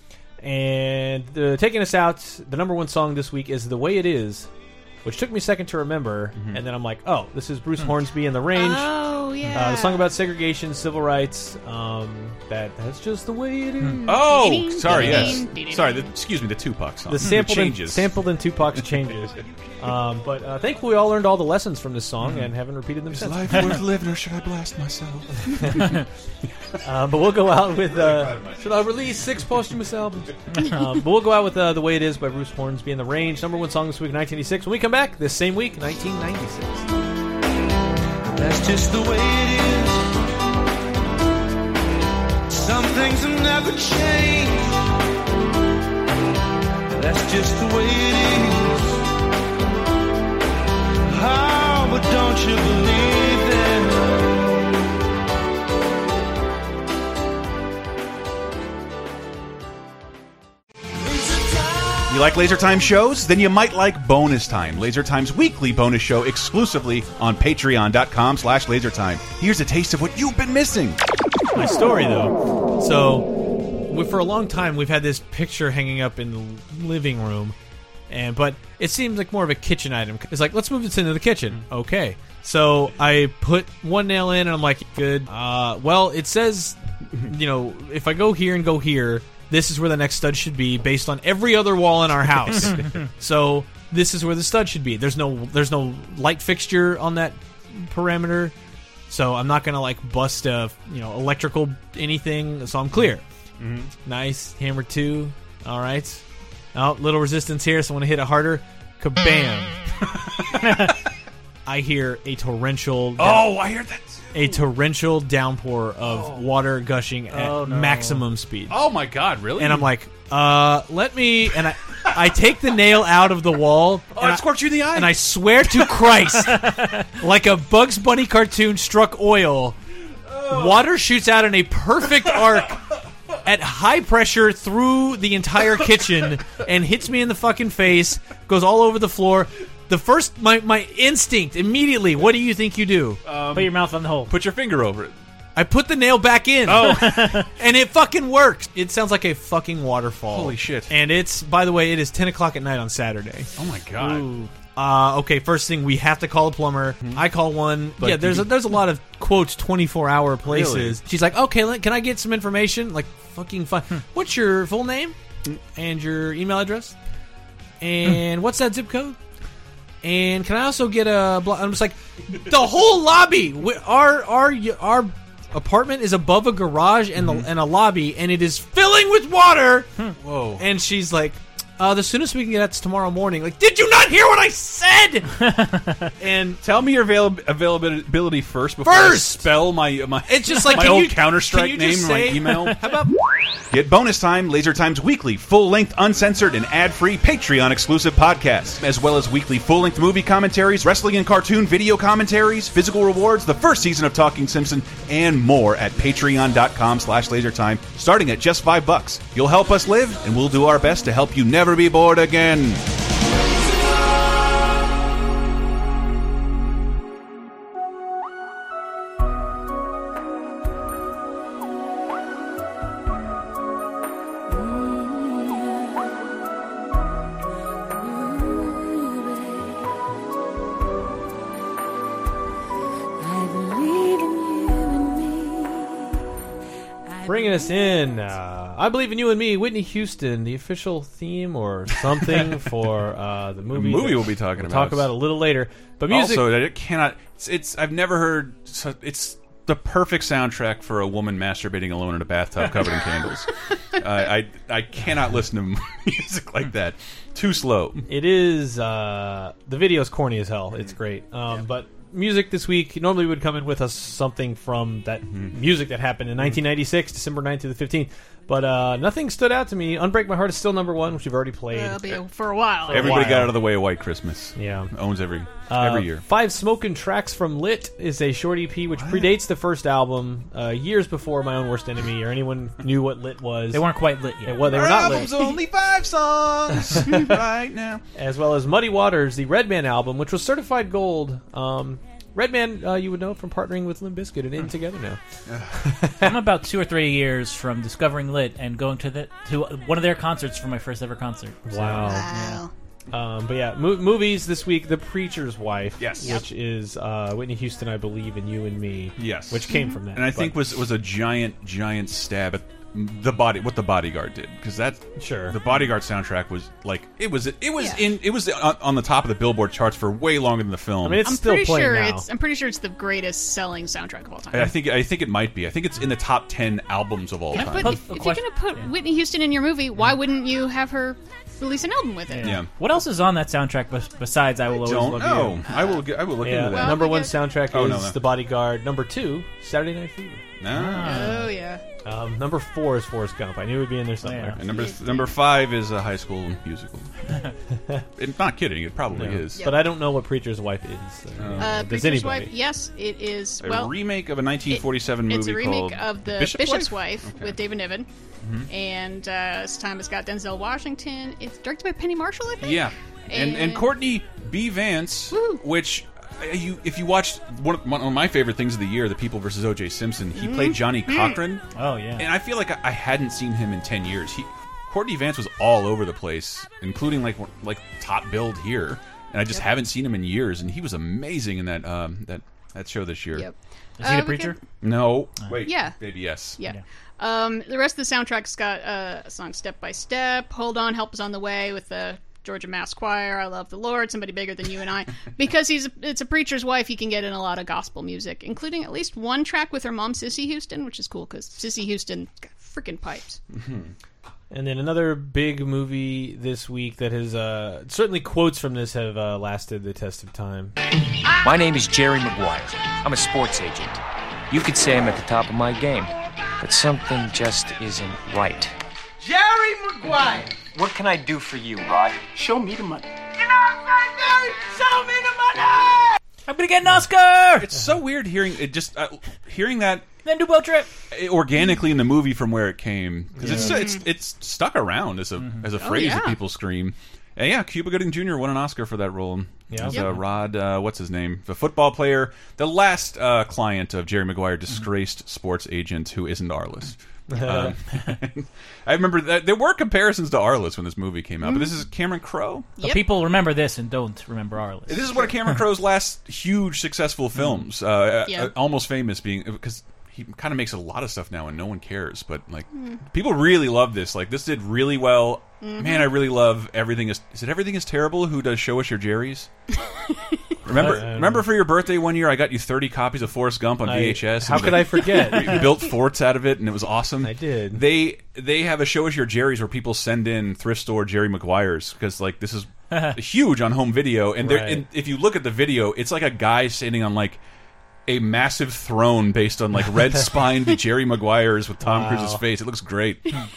And uh, taking us out, the number one song this week is The Way It Is, which took me a second to remember. And then I'm like, oh, this is Bruce Hornsby and The Range. Oh yeah. Uh, the song about segregation, civil rights. Um, that that's just the way it is. Oh, Ding, sorry. ding, Yes, ding, ding, sorry. ding. The, excuse me. The Tupac song. The sampled and, changes. sampled and Tupac's changes. Um, but uh, thankfully, we all learned all the lessons from this song and haven't repeated them Is since. life worth living, or should I blast myself? Uh, but we'll go out with. Uh, should I release six posthumous albums? um, but we'll go out with uh, "The Way It Is" by Bruce Hornsby and The Range. Number one song this week, nineteen eighty-six. When we come back this same week, nineteen ninety-six. That's just the way it is. Some things have never changed. That's just the way it is. Oh, but don't you believe that? You like Laser Time shows? Then you might like Bonus Time, Laser Time's weekly bonus show exclusively on patreon dot com slash lasertime. Here's a taste of what you've been missing. My story, though. So, we, for a long time, we've had this picture hanging up in the living room, and but it seems like more of a kitchen item. It's like, let's move this into the kitchen. Okay. So I put one nail in, and I'm like, good. Uh, well, it says, you know, if I go here and go here, this is where the next stud should be, based on every other wall in our house. So this is where the stud should be. There's no, there's no light fixture on that parameter. So I'm not gonna like bust a you know electrical anything. So I'm clear. Mm-hmm. Nice hammer two. All right. Oh, little resistance here, so I want to hit it harder. Kabam! I hear a torrential. Oh, I hear that. A torrential downpour of Oh. water gushing at Oh, no. maximum speed. Oh my God, really? And I'm like, uh, let me. And I, I take the nail out of the wall. oh, and it I- scorched you in the eye. And I swear to Christ, like a Bugs Bunny cartoon struck oil, water shoots out in a perfect arc at high pressure through the entire kitchen and hits me in the fucking face, goes all over the floor. The first, my, my instinct immediately, what do you think you do? um, Put your mouth on the hole. put your finger over it. I put the nail back in. Oh. And it fucking works. It sounds like a fucking waterfall. Holy shit. And it's, by the way, it is ten o'clock at night on Saturday. Oh my God. Ooh. Uh, okay, first thing, we have to call a plumber. I call one. Like, yeah, there's a, there's a lot of, quotes, twenty-four hour places. Really? She's like, okay, let- can I get some information? Like, fucking fun. What's your full name? And your email address? And what's that zip code? And can I also get a... Blo-? I'm just like, the whole lobby! we- Our, our, our apartment is above a garage and, the, and a lobby, and it is filling with water! Whoa. And she's like... Uh, the soonest we can get that's tomorrow morning. Like, did you not hear what I said? And tell me your avail availability first before First! I spell my my. It's just like my can old you, Counter Strike can you name just in my say- email. How about Get Bonus Time, Laser Time's weekly, full-length, uncensored, and ad-free Patreon-exclusive podcast, as well as weekly full-length movie commentaries, wrestling and cartoon video commentaries, physical rewards, the first season of Talking Simpson, and more at patreon.com slash lasertime, starting at just five bucks. You'll help us live, and we'll do our best to help you never be bored again. bringing us in? Uh, I Believe in You and Me, Whitney Houston, the official theme or something for uh, the movie. The movie that we'll be talking we'll about. Talk about a little later. But music. Also, it cannot. It's, it's. I've never heard. It's the perfect soundtrack for a woman masturbating alone in a bathtub covered in candles. Uh, I I cannot listen to music like that. Too slow. It is. Uh, the video's corny as hell. It's great. Um, yeah. But music this week normally would come in with us something from that mm-hmm. music that happened in nineteen ninety-six, December ninth to the fifteenth. But uh, nothing stood out to me. Unbreak My Heart is still number one, which we've already played. Uh, it'll be for a while. For a Everybody while. got out of the way of White Christmas. Yeah. Owns every uh, every year. Five Smokin' Tracks from Lit is a short E P which what? predates the first album, uh, years before My Own Worst Enemy or anyone knew what Lit was. They weren't quite lit yet. Well, they Our were not album's lit. only five songs right now. As well as Muddy Waters, the Redman album, which was certified gold. Um... Redman, uh, you would know from partnering with Limp Bizkit and In Together now. I'm about two or three years from discovering Lit and going to the to one of their concerts for my first ever concert. Wow. So, wow. Yeah. Um, but yeah, mo movies this week: The Preacher's Wife, yes, which yep. is uh, Whitney Houston, I Believe in You and Me, yes, which came from that, and I but. think was was a giant, giant stab at the body what the Bodyguard did, because that sure the Bodyguard soundtrack was like it was it was yeah. in it was on, on the top of the Billboard charts for way longer than the film. I mean, it's I'm still pretty playing sure now. it's I'm pretty sure it's the greatest selling soundtrack of all time. I think I think it might be. I think it's in the top ten albums of all yeah, time. But if, if you're gonna put yeah. Whitney Houston in your movie, why wouldn't you have her release an album with it? Yeah. What else is on that soundtrack besides I Will Always Don't Love know. You? I will. I will look yeah. into that. Well, Number one because- soundtrack Oh, is no, no. The Bodyguard. Number two, Saturday Night Fever. No. Oh yeah. Um, number four is Forrest Gump. I knew it would be in there somewhere. And number number five is a High School Musical. I'm not kidding. It probably No. is. Yep. But I don't know what Preacher's Wife is. Uh, Uh, does Preacher's anybody? Wife, yes, it is. A Well, remake of a nineteen forty-seven it- movie it's a remake called of the Bishop's, Bishop's Wife, Wife Okay. with David Niven, Mhm. and uh, this time it's got Denzel Washington. It's directed by Penny Marshall, I think. Yeah, and and, And- Courtney B. Vance, Woo. which uh, you if you watched one of, one of my favorite things of the year, The People versus O J Simpson, he Mm-hmm. played Johnny Cochran. Oh yeah. And I feel like I, I hadn't seen him in ten years. He Courtney Vance was all over the place, including like like top billed here, and I just Yep. haven't seen him in years. And he was amazing in that um, that that show this year. Yep. Is he Uh, the we preacher? could- No, wait, Yeah. maybe yes. Yeah. Um, the rest of the soundtrack's got uh, a song Step by Step, Hold On, Help Is on the Way with the Georgia Mass Choir, I Love the Lord, Somebody Bigger Than You and I. Because he's a, it's a preacher's wife, he can get in a lot of gospel music, including at least one track with her mom, Sissy Houston, which is cool because Sissy Houston got freaking pipes. And then another big movie this week that has uh, certainly quotes from this have uh, lasted the test of time. My name is Jerry Maguire. I'm a sports agent. You could say I'm at the top of my game, but something just isn't right. Jerry Maguire. What can I do for you, Rod? Show me the money. You know what I'm saying, Jerry? Show me the money. I'm gonna get an Oscar. It's so weird hearing it. Just uh, hearing that. Then do boat trip organically in the movie from where it came, because Yeah. it's it's it's stuck around as a Mm-hmm. as a Oh, phrase yeah. that people scream. And yeah, Cuba Gooding Junior won an Oscar for that role. Yeah. As, Yep. uh, Rod, uh, what's his name? The football player, the last uh, client of Jerry Maguire, disgraced sports agent who isn't our list. um, I remember that there were comparisons to Arliss when this movie came out, but this is Cameron Crowe. But people remember this and don't remember Arliss. This is one of Cameron Crowe's last huge successful films. Uh, Yeah. uh, Almost Famous being because he kind of makes a lot of stuff now and no one cares. But like people really love this. Like this did really well. Mhm. Man, I really love Everything Is. Is it Everything Is Terrible? Who does Show Us Your Jerry's? Remember, I don't remember for your birthday one year, I got you thirty copies of Forrest Gump on I- V H S. how and could I forget? We built forts out of it, and it was awesome. I did. They they have a Show Us Your Jerry's where people send in thrift store Jerry Maguire's because like this is huge on home video, and, Right. they're and if you look at the video, it's like a guy sitting on like a massive throne based on like red spined Jerry Maguire's with Tom Wow. Cruise's face. It looks great.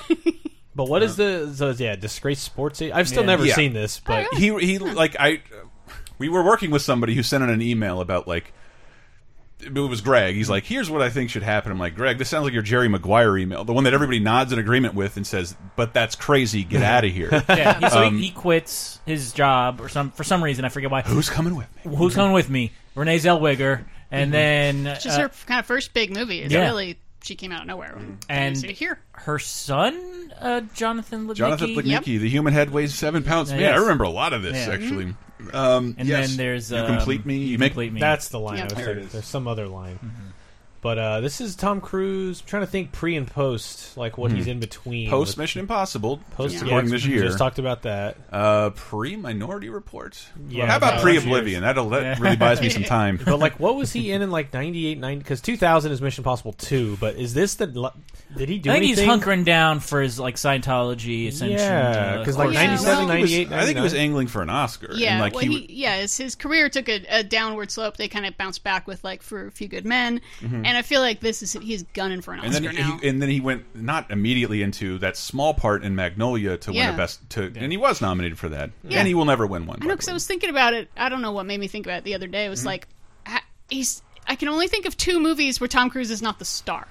But what is the so yeah disgraced sports? I've still Yeah. never Yeah. seen this, but he he like I we were working with somebody who sent in an email about like it was Greg. He's like, here's what I think should happen. I'm like, Greg, this sounds like your Jerry Maguire email, the one that everybody nods in agreement with and says, but that's crazy, get out of here. Yeah, he, so Um, he, he quits his job or some for some reason I forget why. Who's coming with me? Who's coming with me? Renee Zellweger, and then Which is uh, her kind of first big movie. It's yeah. really she came out of nowhere. and So here, her son, uh, Jonathan Lipnicki. Jonathan Lipnicki, the human head weighs seven pounds. Uh, Man, yes. I remember a lot of this Yeah. actually. Um, And yes. then there's, You um, complete me. You, You make Complete Me. that's the line. Yeah. I was There it thinking. is. There's some other line. But uh, this is Tom Cruise. I'm trying to think pre and post, like what Hmm. he's in between. Post with- Mission Impossible, Post just yeah, according this year. Just talked about that. Uh, pre Minority Report. Yeah, How about that pre was Oblivion? years. That'll that Yeah. really buys me some time. But like, what was he in in like ninety-eight, ninety? Because two thousand is Mission Impossible two. But is this the? Did he do I think anything? he's hunkering down for his like Scientology ascension. Yeah, uh, 'cause, like, course. ninety-seven, I think he was- ninety-eight, I think he was ninety-nine. angling for an Oscar. yeah, and like well, he, he, yeah, his, his career took a, a downward slope. They kind of bounced back with like For a Few Good Men, Mhm. and I feel like this is he's gunning for an and Oscar then now. he, and then he went not immediately into that small part in Magnolia to win Yeah. a best to, and he was nominated for that. Yeah. And he will never win one. I know because I was thinking about it. I don't know what made me think about it the other day. It was Mm-hmm. like ha- he's. I can only think of two movies where Tom Cruise is not the star: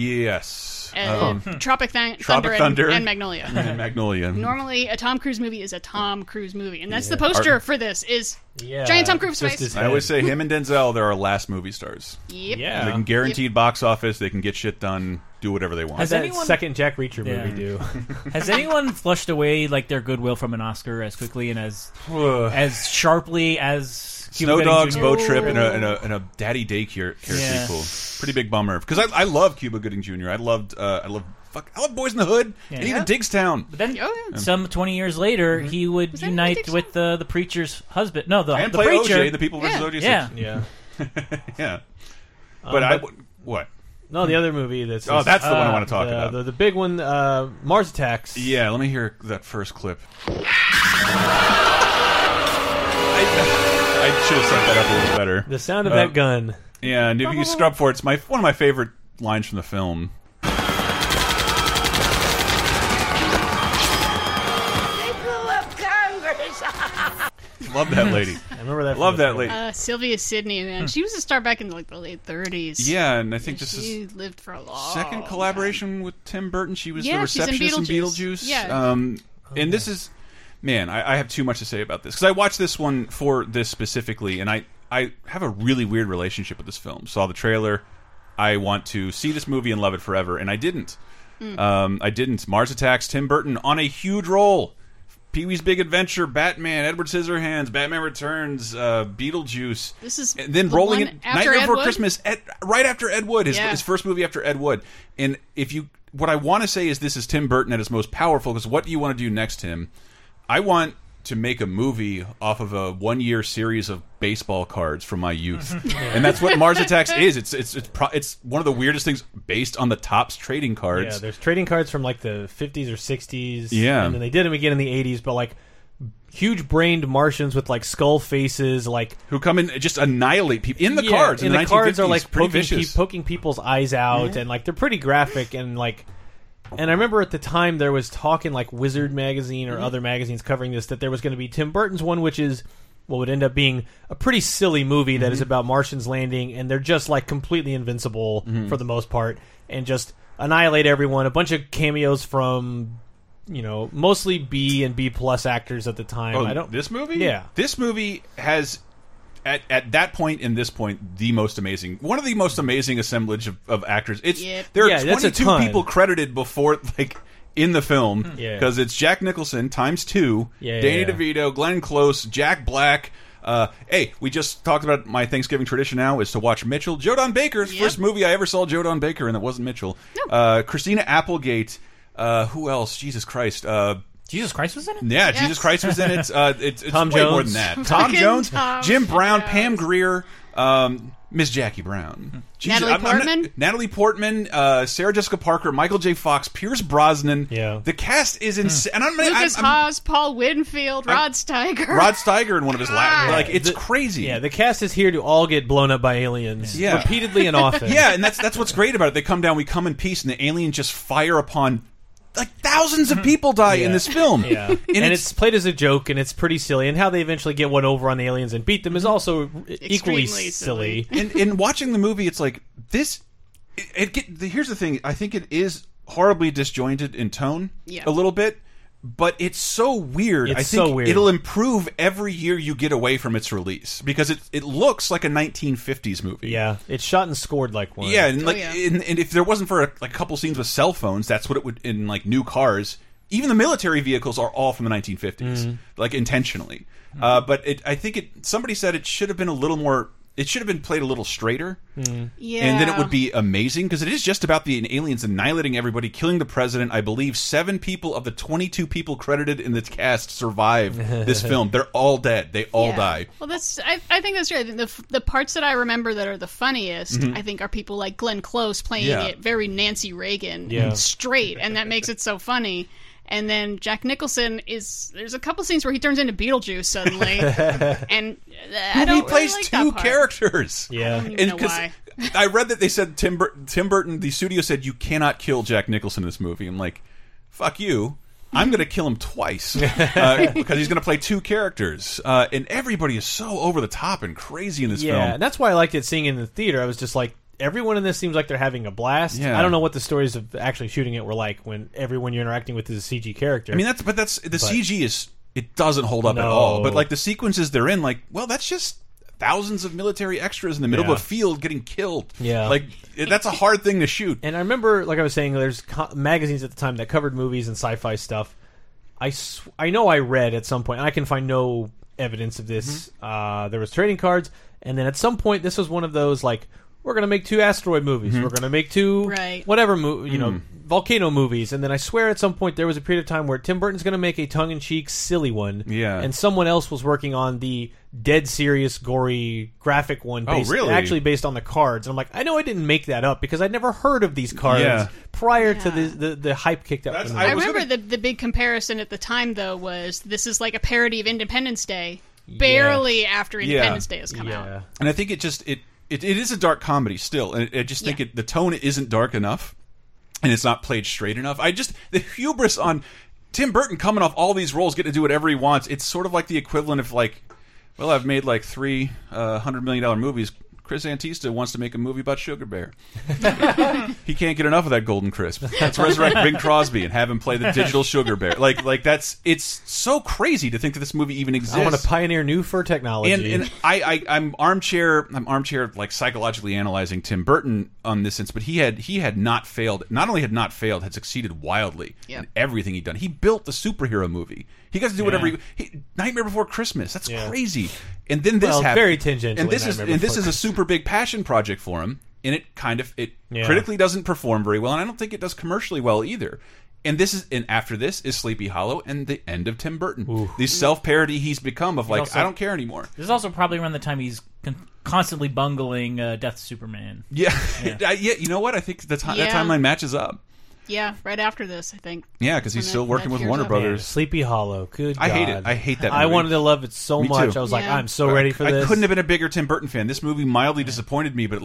Yes. uh, Um, Tropic Th- Tropic Thunder, Thunder and, and Magnolia. and Magnolia. Normally, a Tom Cruise movie is a Tom Cruise movie, and that's Yeah. the poster Are- for this. Is Yeah, giant Tom Cruise just face. his I always say him and Denzel, they're our last movie stars. Yep. Yeah. They can guaranteed box office. They can get shit done. Do whatever they want. Has that second Jack Reacher Yeah. movie do? Has anyone flushed away like their goodwill from an Oscar as quickly and as as sharply as Cuba Snow Gooding Dogs, Junior? Boat Trip, and a, and a, and a Daddy Daycare care Yeah. sequel. Pretty big bummer because I, I love Cuba Gooding Junior I loved uh, I love fuck I love Boys in the Hood Yeah. and even Yeah. Digstown. But then, Oh, yeah. some twenty years later, he would unite with uh, the preacher's husband. No, the, and the play preacher. O J, the People versus yeah. O J. Yeah, Yeah. yeah. Um, But I but- would what? No, the other movie that's Oh, that's the one I uh, want to talk the, about. The, the big one, uh, Mars Attacks. Yeah, let me hear that first clip. I, I should have set that up a little better. The sound of Uh, that gun. Yeah, and if you scrub for it, it's my one of my favorite lines from the film. Love that lady. I remember that. Love from the that film. lady. Uh, Sylvia Sidney, man, she was a star back in like the late thirties. Yeah, and I think this she is lived for a long second collaboration with Tim Burton. She was Yeah, the she's in receptionist in Beetlejuice. Beetlejuice. Yeah. Um, and this is, man, I, I have too much to say about this because I watched this one for this specifically, and I I have a really weird relationship with this film. Saw the trailer. I want to see this movie and love it forever, and I didn't. Mm. Um, I didn't. Mars Attacks, Tim Burton on a huge role. Pee-wee's Big Adventure, Batman, Edward Scissorhands, Batman Returns, uh, Beetlejuice. This is and then the rolling one in after Nightmare Ed Before Wood? Christmas, Ed, right after Ed Wood, his, Yeah. his first movie after Ed Wood. And if you, what I want to say is this is Tim Burton at his most powerful. Because what do you want to do next, Tim? I want to make a movie off of a one-year series of baseball cards from my youth, and that's what Mars Attacks is. It's it's it's pro it's one of the weirdest things based on the Topps trading cards. Yeah, there's trading cards from like the fifties or sixties. Yeah. and then they did them again in the eighties, but like huge-brained Martians with like skull faces, like who come in and just annihilate people in the Yeah, cards. In and the, the cards are like pretty poking, pe vicious. poking people's eyes out, Yeah. and like they're pretty graphic and like. And I remember at the time there was talk in like Wizard magazine or Mhm. other magazines covering this that there was going to be Tim Burton's one, which is what would end up being a pretty silly movie that is Mhm. about Martians landing, and they're just like completely invincible Mhm. for the most part, and just annihilate everyone. A bunch of cameos from, you know, mostly B and B plus actors at the time. Oh, I don't. this movie? Yeah. This movie has at at that point and this point the most amazing, one of the most amazing assemblage of, of actors. It's Yep. there are Yeah, that's a twenty-two ton. people credited before like in the film Yeah. because it's Jack Nicholson times two, Yeah, Danny yeah, yeah. DeVito, Glenn Close, Jack Black. Uh, hey, we just talked about my Thanksgiving tradition now is to watch Mitchell. Joe Don Baker's Yep. first movie I ever saw Joe Don Baker, and it wasn't Mitchell. Uh, Christina Applegate. Uh, who else? Jesus Christ. Uh, Jesus Christ was in it? yeah, Yes. Jesus Christ was in it. Uh, it's it's Tom way more Jones. than that. Tom Fucking Jones, Tom Jim Brown, Jones. Pam Grier, um, Miss Jackie Brown, Jesus, Natalie I'm- I'm not- Portman? Natalie Portman, uh, Sarah Jessica Parker, Michael J. Fox, Pierce Brosnan. Yeah. The cast is insane. And I'm, Lucas I'm, I'm Haas, Paul Winfield, Rod Steiger. Rod Steiger in one of his last. Like it's The- crazy. Yeah, the cast is here to all get blown up by aliens, Yeah. repeatedly and often. Yeah, and that's that's what's great about it. They come down, we come in peace, and the aliens just fire upon. Like thousands of people die Yeah. in this film. Yeah, and, and, it's, played as a joke, and it's pretty silly. And how they eventually get one over on the aliens and beat them is also equally Extremely silly. silly. in, in watching the movie, it's like this. It, it get, here's the thing. I think it is horribly disjointed in tone, Yeah. a little bit, but it's so weird. It's I think so weird. it'll improve every year you get away from its release because it it looks like a nineteen fifties movie. Yeah, it's shot and scored like one. Yeah, and like, yeah. and, and if there wasn't for a, like a couple scenes with cell phones, that's what it would in like new cars. Even the military vehicles are all from the nineteen fifties, Mm-hmm. like intentionally. Uh, but it, I think it. Somebody said it should have been a little more. It should have been played a little straighter, Yeah. and then it would be amazing because it is just about the aliens annihilating everybody, killing the president. I believe seven people of the twenty-two people credited in the cast survive this film. They're all dead. They all Yeah. die. Well, that's. I, I think that's right. The the parts that I remember that are the funniest, I think, are people like Glenn Close playing Mm-hmm. Yeah. it very Nancy Reagan Yeah. straight, and that makes it so funny. And then Jack Nicholson is. There's a couple scenes where he turns into Beetlejuice suddenly, and uh, I don't he plays really like two that part. characters. Yeah. I don't even know 'cause why. I read that they said Tim, Bur Tim Burton, the studio said you cannot kill Jack Nicholson in this movie. I'm like, fuck you. I'm going to kill him twice uh, because he's going to play two characters, uh, and everybody is so over the top and crazy in this yeah, film. and that's why I liked it seeing it in the theater. I was just like, everyone in this seems like they're having a blast. Yeah. I don't know what the stories of actually shooting it were like when everyone you're interacting with is a C G character. I mean, that's but that's the But- C G is it doesn't hold up at No. all. But like the sequences they're in, like, well, that's just thousands of military extras in the middle Yeah. of a field getting killed. Yeah. like it, that's a hard thing to shoot. And I remember, like I was saying, there's co magazines at the time that covered movies and sci-fi stuff. I, sw I know I read at some point, and I can find no evidence of this. Mm-hmm. Uh, there was trading cards, and then at some point, this was one of those like, we're going to make two asteroid movies. Mm-hmm. We're going to make two Right. whatever mo you know Mm. volcano movies. And then I swear at some point there was a period of time where Tim Burton's going to make a tongue-in-cheek silly one. Yeah. And someone else was working on the dead serious, gory, graphic one. Oh, Based, really? Actually based on the cards. And I'm like, I know I didn't make that up because I'd never heard of these cards Yeah. prior to Yeah. the, the the hype kicked up. That's- in the I I was remember gonna- the the big comparison at the time though was this is like a parody of Independence Day, barely after Independence Day has come yeah. out. And I think it just it it, it is a dark comedy still, and I just think Yeah. it the tone isn't dark enough, and it's not played straight enough. I just the hubris on Tim Burton coming off all these roles, getting to do whatever he wants. It's sort of like the equivalent of like, well, I've made like three uh, hundred million dollar movies. Chris Antista wants to make a movie about Sugar Bear. He can't get enough of that Golden Crisp. Let's resurrect Bing Crosby and have him play the digital Sugar Bear. Like, like that's it's so crazy to think that this movie even exists. I want to pioneer new fur technology. And, and I, I, I'm armchair, I'm armchair, like psychologically analyzing Tim Burton on this sense, but he had he had not failed. Not only had not failed, had succeeded wildly Yep. in everything he'd done. He built the superhero movie. He got to do whatever. Yeah. He, he, Nightmare Before Christmas. That's Yeah. crazy. And then this Well, happened. very tangentially, And this is Nightmare and this Before is a super big passion project for him. And it kind of it Yeah. critically doesn't perform very well, and I don't think it does commercially well either. And this is and after this is Sleepy Hollow and the end of Tim Burton. The self parody he's become of like also- I don't care anymore. This is also probably around the time he's con constantly bungling uh, Death of Superman. Yeah, yeah. yeah. You know what? I think the ti- Yeah. that timeline matches up. Yeah, right after this, I think. Yeah, because he's When still that- working that with tears Warner up. Brothers. Man, Sleepy Hollow. Good I hate God. it. I hate that I movie. wanted to love it so Me much. too. I was like, Yeah. I'm so ready for I this. couldn't have been a bigger Tim Burton fan. This movie mildly disappointed me, but like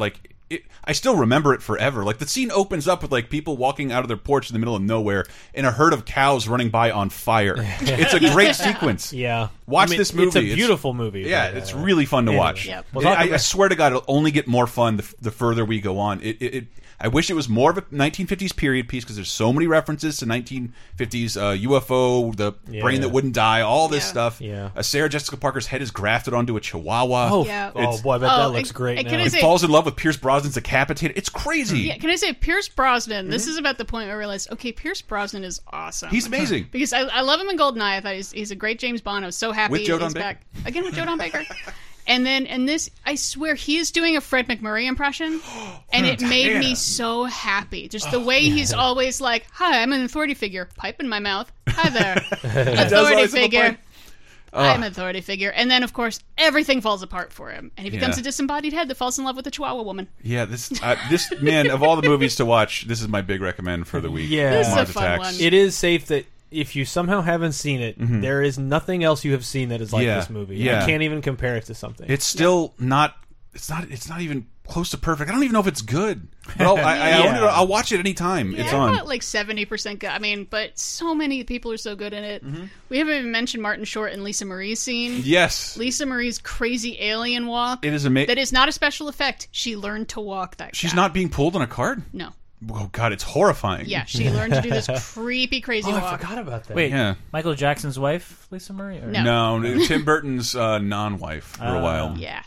it, I still remember it forever. Like the scene opens up with like people walking out of their porch in the middle of nowhere and a herd of cows running by on fire. It's a great sequence. Yeah, watch I mean, this movie. It's a beautiful movie. Yeah, but, it's uh, really fun to anyway. watch. Yep. It, I, I swear to God, it'll only get more fun the, the further we go on. It, it, it I wish it was more of a nineteen fifties period piece because there's so many references to nineteen fifties uh, U F O, the Yeah. brain that wouldn't die, all this Yeah. stuff. Yeah. Uh, Sarah Jessica Parker's head is grafted onto a chihuahua. Oh, Yeah. oh boy, I bet Oh, that looks and- great. and now. can I He say- falls in love with Pierce Brosnan's decapitated. It's crazy. Yeah, can I say Pierce Brosnan? Mm-hmm. This is about the point where I realized, okay, Pierce Brosnan is awesome. He's amazing. because I, I love him in Goldeneye. I thought he's, he's a great James Bond. I was so happy With Joe he's Don back again with Joe Don Baker. And then, and this, I swear, he is doing a Fred McMurray impression, and it made me so happy. Just the way he's always like, "Hi, I'm an authority figure. Pipe in my mouth. Hi there, authority always have a figure. pipe. I'm an authority figure." And then, of course, everything falls apart for him, and he becomes Yeah. a disembodied head that falls in love with a Chihuahua woman. Yeah, this uh, this man of all the movies to watch, this is my big recommend for the week. Yeah. This is a Mars fun Attacks. one. It is safe that if you somehow haven't seen it, Mhm. there is nothing else you have seen that is like Yeah, this movie. yeah. I can't even compare it to something. It's still not. It's not. It's not even close to perfect. I don't even know if it's good. But I'll, I, I Yeah. own it. I'll watch it anytime Yeah, it's I'm on. about like seventy percent good. I mean, but so many people are so good in it. Mm-hmm. We haven't even mentioned Martin Short and Lisa Marie's scene. Yes, Lisa Marie's crazy alien walk. it is amazing. That is not a special effect. She learned to walk that She's guy. not being pulled on a cart. No. Oh God, it's horrifying. Yeah, she learned to do this creepy, crazy oh, walk. I forgot about that. Wait, Yeah. Michael Jackson's wife, Lisa Marie? Or? No. No, Tim Burton's uh, non-wife for a Uh, while. Yeah.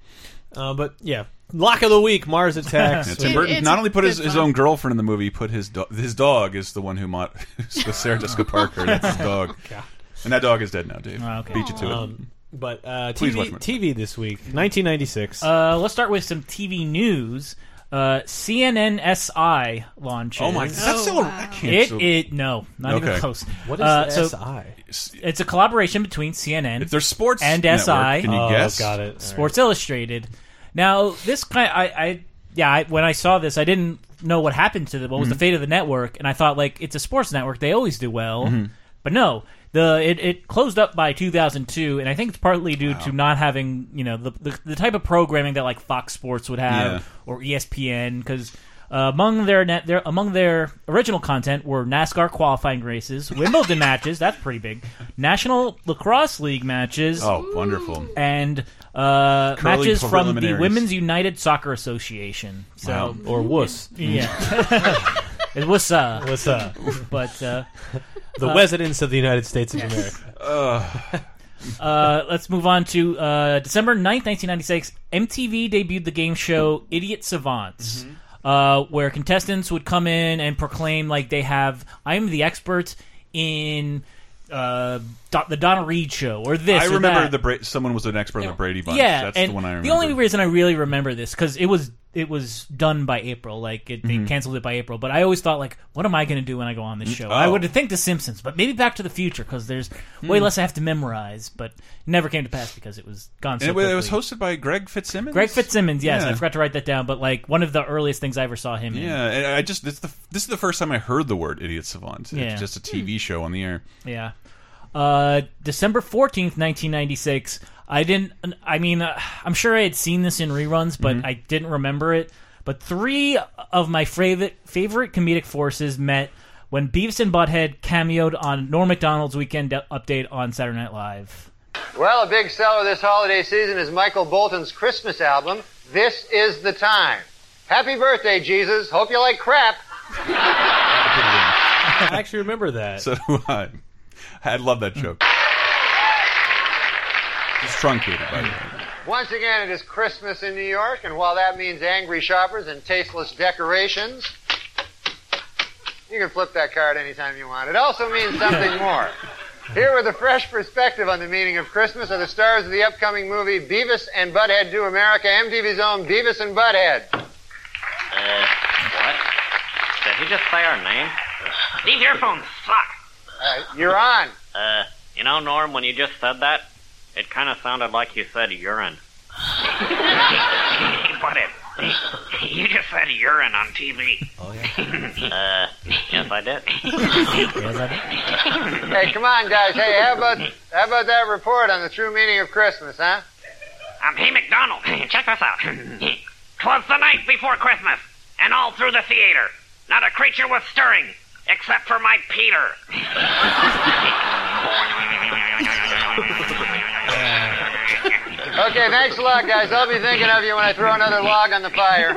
Uh, but yeah, lock of the week, Mars Attacks. Yeah, Tim It- Burton it's not only put his, good his fun. own girlfriend in the movie, he put his do his dog is the one who mod with Sarah Jessica Parker. That's his dog, and that dog is dead now. Dave, Oh, okay. beat you to it. Um, but uh, Please T V, watch it. T V this week, nineteen ninety-six. Uh, let's start with some T V news. Uh, C N N S I launches. Oh my, that's Oh, still a, wow. I can't It, still- it no, not even Okay. close. what is uh, the so S I? it's a collaboration between C N N If there's sports and network, S I. can you Oh, guess? got it. All Sports Illustrated. Now, this kind, I, I, yeah, I, when I saw this, I didn't know what happened to the what was Mm-hmm. the fate of the network, and I thought like it's a sports network, they always do well, Mm-hmm. but no, the it, it closed up by two thousand two, and I think it's partly due to not having you know the, the the type of programming that like Fox Sports would have Yeah. or E S P N because. Uh, among their net, their among their original content were NASCAR qualifying races, Wimbledon matches, that's pretty big, National Lacrosse League matches, Oh, wonderful! and uh, Curling matches from the preliminaries. Women's United Soccer Association. So, Wow. Or wuss. yeah, it was uh, What's up? but uh, The residents of the United States of America. Uh, uh, let's move on to uh, December ninth, nineteen ninety-six. M T V debuted the game show Idiot Savants. Uh, where contestants would come in and proclaim like they have, I'm the expert in uh, Do- the Donna Reed show or this. I or remember that. the Bra someone was an expert in the Brady Bunch. Yeah, that's and the one I remember. the only reason I really remember this because it was it was done by April, like it, Mm-hmm. they canceled it by April. But I always thought like, what am I going to do when I go on this show? I oh. would think The Simpsons, but maybe Back to the Future because there's way Hmm. less I have to memorize. But it never came to pass because it was gone so and it, quickly. it was hosted by Greg Fitzsimmons. Greg Fitzsimmons, yes, Yeah. I forgot to write that down. But like one of the earliest things I ever saw him in. Yeah, and I just this is the this is the first time I heard the word Idiot Savant. Yeah. It's just a T V show on the air. Yeah. Uh, December fourteenth, nineteen ninety-six. I didn't, I mean, uh, I'm sure I had seen this in reruns, but Mm-hmm. I didn't remember it. But three of my favorite, favorite comedic forces met when Beavis and Butthead cameoed on Norm Macdonald's Weekend Update on Saturday Night Live. Well, a big seller this holiday season is Michael Bolton's Christmas album, This Is the Time. Happy birthday, Jesus. Hope you like crap. I actually remember that. So do I. I love that joke. It's truncated, by the way. Once again, it is Christmas in New York, and while that means angry shoppers and tasteless decorations, you can flip that card anytime you want. It also means something more. Here with a fresh perspective on the meaning of Christmas are the stars of the upcoming movie Beavis and Butthead Do America, M T V's own Beavis and Butthead. Uh, what? Did he just say our name? These earphones suck. Uh, you're on. Uh, you know, Norm, when you just said that, it kind of sounded like you said urine. Butthead, you just said urine on T V. Oh, yeah. Uh, yes, I did. Yes, I did. Hey, come on, guys. Hey, how about how about that report on the true meaning of Christmas, huh? Um, hey, McDonald, check this out. 'Twas the night before Christmas, and all through the theater, not a creature was stirring, except for my Peter. Okay, thanks a lot, guys. I'll be thinking of you when I throw another log on the fire.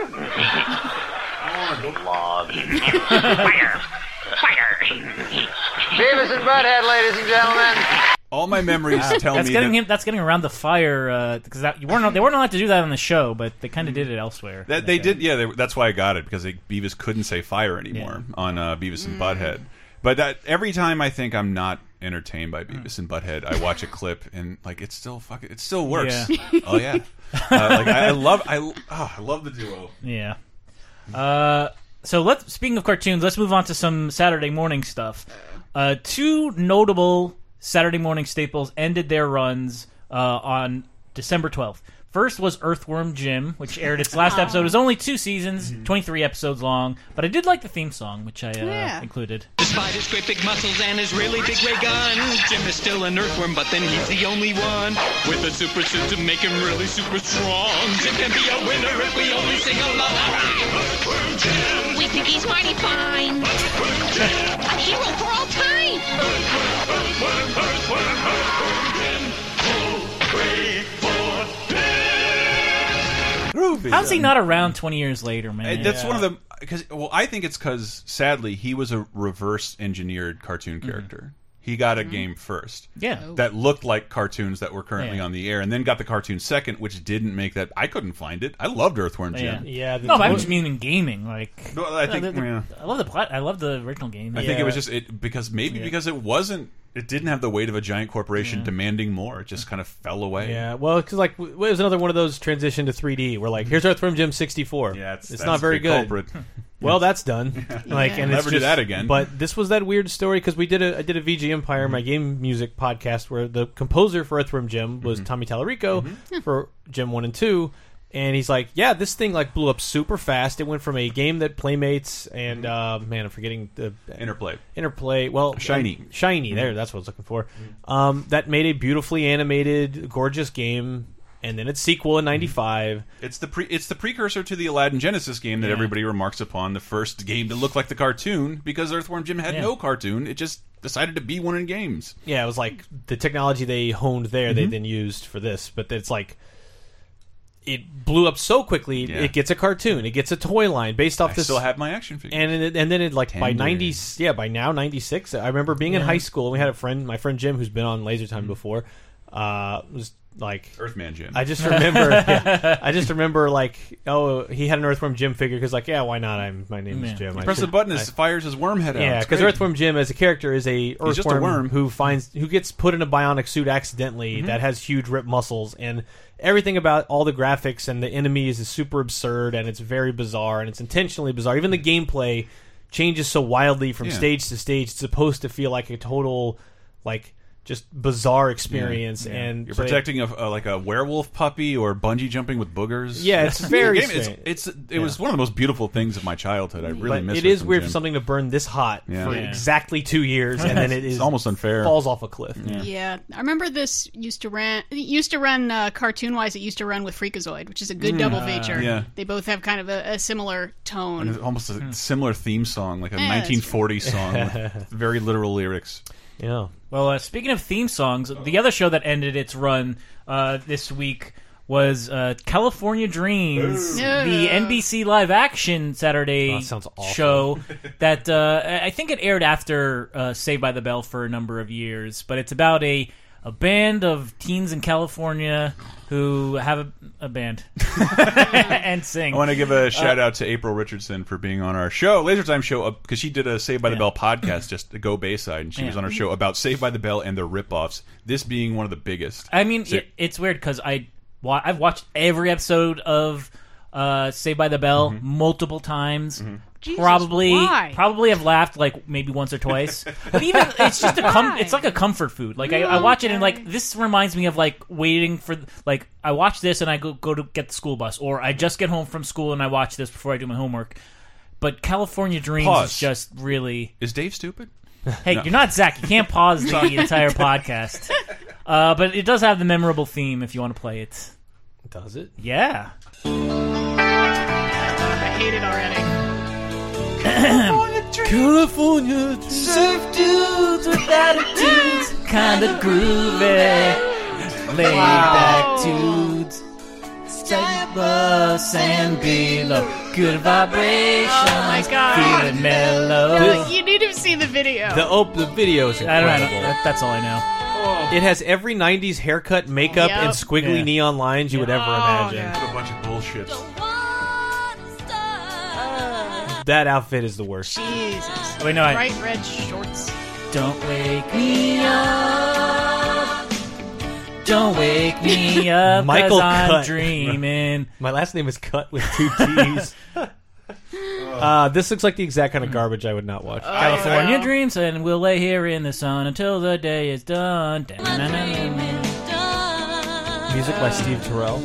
Log. Fire. Fire. Beavis and Butthead, ladies and gentlemen. All my memories Wow. tell that's me getting that, him. That's getting around the fire because that you weren't. They weren't allowed to do that on the show, but they kind of did it elsewhere. that they did. Yeah, they, that's why I got it because they, Beavis couldn't say fire anymore Yeah. on uh, Beavis and Butthead. But that every time I think I'm not entertained by Beavis and Butthead, I watch a clip and like it still fucking it still works. Yeah. Oh yeah, uh, like I, I love I oh, I love the duo. Yeah. Uh, so let's. Speaking of cartoons, let's move on to some Saturday morning stuff. Uh, two notable Saturday morning staples ended their runs uh, on December twelfth. First was Earthworm Jim, which aired its last episode. It was only two seasons, twenty-three episodes long, but I did like the theme song, which I uh, Yeah. included. Despite his great big muscles and his really big ray gun, Jim is still an earthworm, but then he's the only one with a super suit to make him really super strong. Jim can be a winner if we only sing along. Earthworm Jim. We think he's mighty fine. A hero for all time. Earthworm, earthworm, earthworm Jim. Oh, three, four, Groovy. How's he not around twenty years later, man? Uh, That's one of the because well, I think it's because sadly he was a reverse engineered cartoon character. He got a game first, Yeah. that looked like cartoons that were currently Yeah. on the air, and then got the cartoon second, which didn't make that. I couldn't find it. I loved Earthworm Yeah. Jim. Yeah, the No, but I toy- just mean in gaming. Like, No, I think the- the- yeah. I love the plot. I love the original game. I think it was just it because maybe Yeah. because it wasn't. It didn't have the weight of a giant corporation Yeah. demanding more. It just kind of fell away. Yeah, well, because like w- it was another one of those transition to three D. Where like, here's Earthworm Jim sixty-four. Yeah, it's, it's that's not very the good. culprit. Well, that's done. Like, and Never it's do just, that again. But this was that weird story because we did a I did a V G Empire, my game music podcast, where the composer for Earthworm Jim was Tommy Tallarico for Jim One and Two, and he's like, yeah, this thing like blew up super fast. It went from a game that Playmates and uh, man, I'm forgetting the Interplay. Interplay. Well, Shiny. uh, Shiny. There, that's what I was looking for. Um, that made a beautifully animated, gorgeous game. And then its sequel in ninety-five. It's the pre it's the precursor to the Aladdin Genesis game that Yeah. everybody remarks upon, the first game to look like the cartoon, because Earthworm Jim had Yeah. no cartoon. It just decided to be one in games. Yeah, it was like the technology they honed there, they Mhm. then used for this. But it's like it blew up so quickly. Yeah. It gets a cartoon. It gets a toy line based off I this. still have my action figures. And it, and then it like by Tender. ninety yeah by now ninety-six. I remember being in Yeah. high school. And we had a friend, my friend Jim, who's been on Laser Time before. Uh, was like Earthman Jim. I just remember. yeah, I just remember like oh he had an Earthworm Jim figure because like yeah why not I'm my name Yeah. is Jim. You I press should- the button, it I- fires his worm head out. Yeah, It's because great. Earthworm Jim as a character is a earthworm just a worm. who finds who gets put in a bionic suit accidentally Mhm. that has huge ripped muscles, and everything about all the graphics and the enemies is super absurd and it's very bizarre and it's intentionally bizarre. Even the gameplay changes so wildly from Yeah. stage to stage. It's supposed to feel like a total like just bizarre experience. Yeah. And You're so they- protecting a, a, like a werewolf puppy or bungee jumping with boogers. Yeah, it's very The game- strange. It's, it's it Yeah. was one of the most beautiful things of my childhood. I really but miss it is Earthworm weird Jim. for something to burn this hot Yeah. for Yeah. exactly two years and then it It's is almost unfair. falls off a cliff. Yeah, I remember this used to run. It used to run uh, cartoon wise. It used to run with Freakazoid, which is a good Mm. double Uh, feature. yeah. They both have kind of a, a similar tone. And it's almost a similar theme song, like a Yeah, that's nineteen forties song with very literal lyrics. Yeah. Well, uh, speaking of theme songs, the other show that ended its run uh, this week was uh, California Dreams, Ugh. the N B C live action Saturday Oh, that sounds awful. show that uh, I think it aired after uh, Saved by the Bell for a number of years, but it's about a a band of teens in California who have a, a band and sing. I want to give a shout out to April Richardson for being on our show, Laser Time show, because she did a Saved by the Bell podcast, just to go Bayside, and she Yeah. was on our show about Saved by the Bell and their ripoffs. This being one of the biggest. I mean, So- it, it's weird because I wa- I've watched every episode of uh, Saved by the Bell Mm-hmm. multiple times. Jesus, probably, why? probably have laughed like maybe once or twice. But even it's just a com- it's like a comfort food. Like I, I watch it and like this reminds me of like waiting for like I watch this and I go go to get the school bus, or I just get home from school and I watch this before I do my homework. But California Dreams Pause. is just really. Is Dave stupid? Hey, No. you're not Zach. You can't pause the Sorry. entire podcast. Uh, but it does have the memorable theme if you want to play it. Does it? Yeah. hate it already. California surf dudes with attitudes, kinda groovy, laid back dudes. Above and below, good vibration. Oh my god! Feeling mellow. No, you need to see the video. The op- the video is I don't incredible. know. That, that's all I know. It has every nineties haircut, makeup, Yep. and squiggly Yeah. neon lines you would ever Oh, imagine. yeah. What a bunch of bullshit. That outfit is the worst. Jesus. Wait, no, I- Bright red shorts. Don't wake me up. Don't wake me up, Michael 'cause I'm Cut. dreaming. My last name is Cut with two T's. uh, this looks like the exact kind of garbage I would not watch. California dreams, and we'll lay here in the sun until the day is done. Music by Steve Terrell.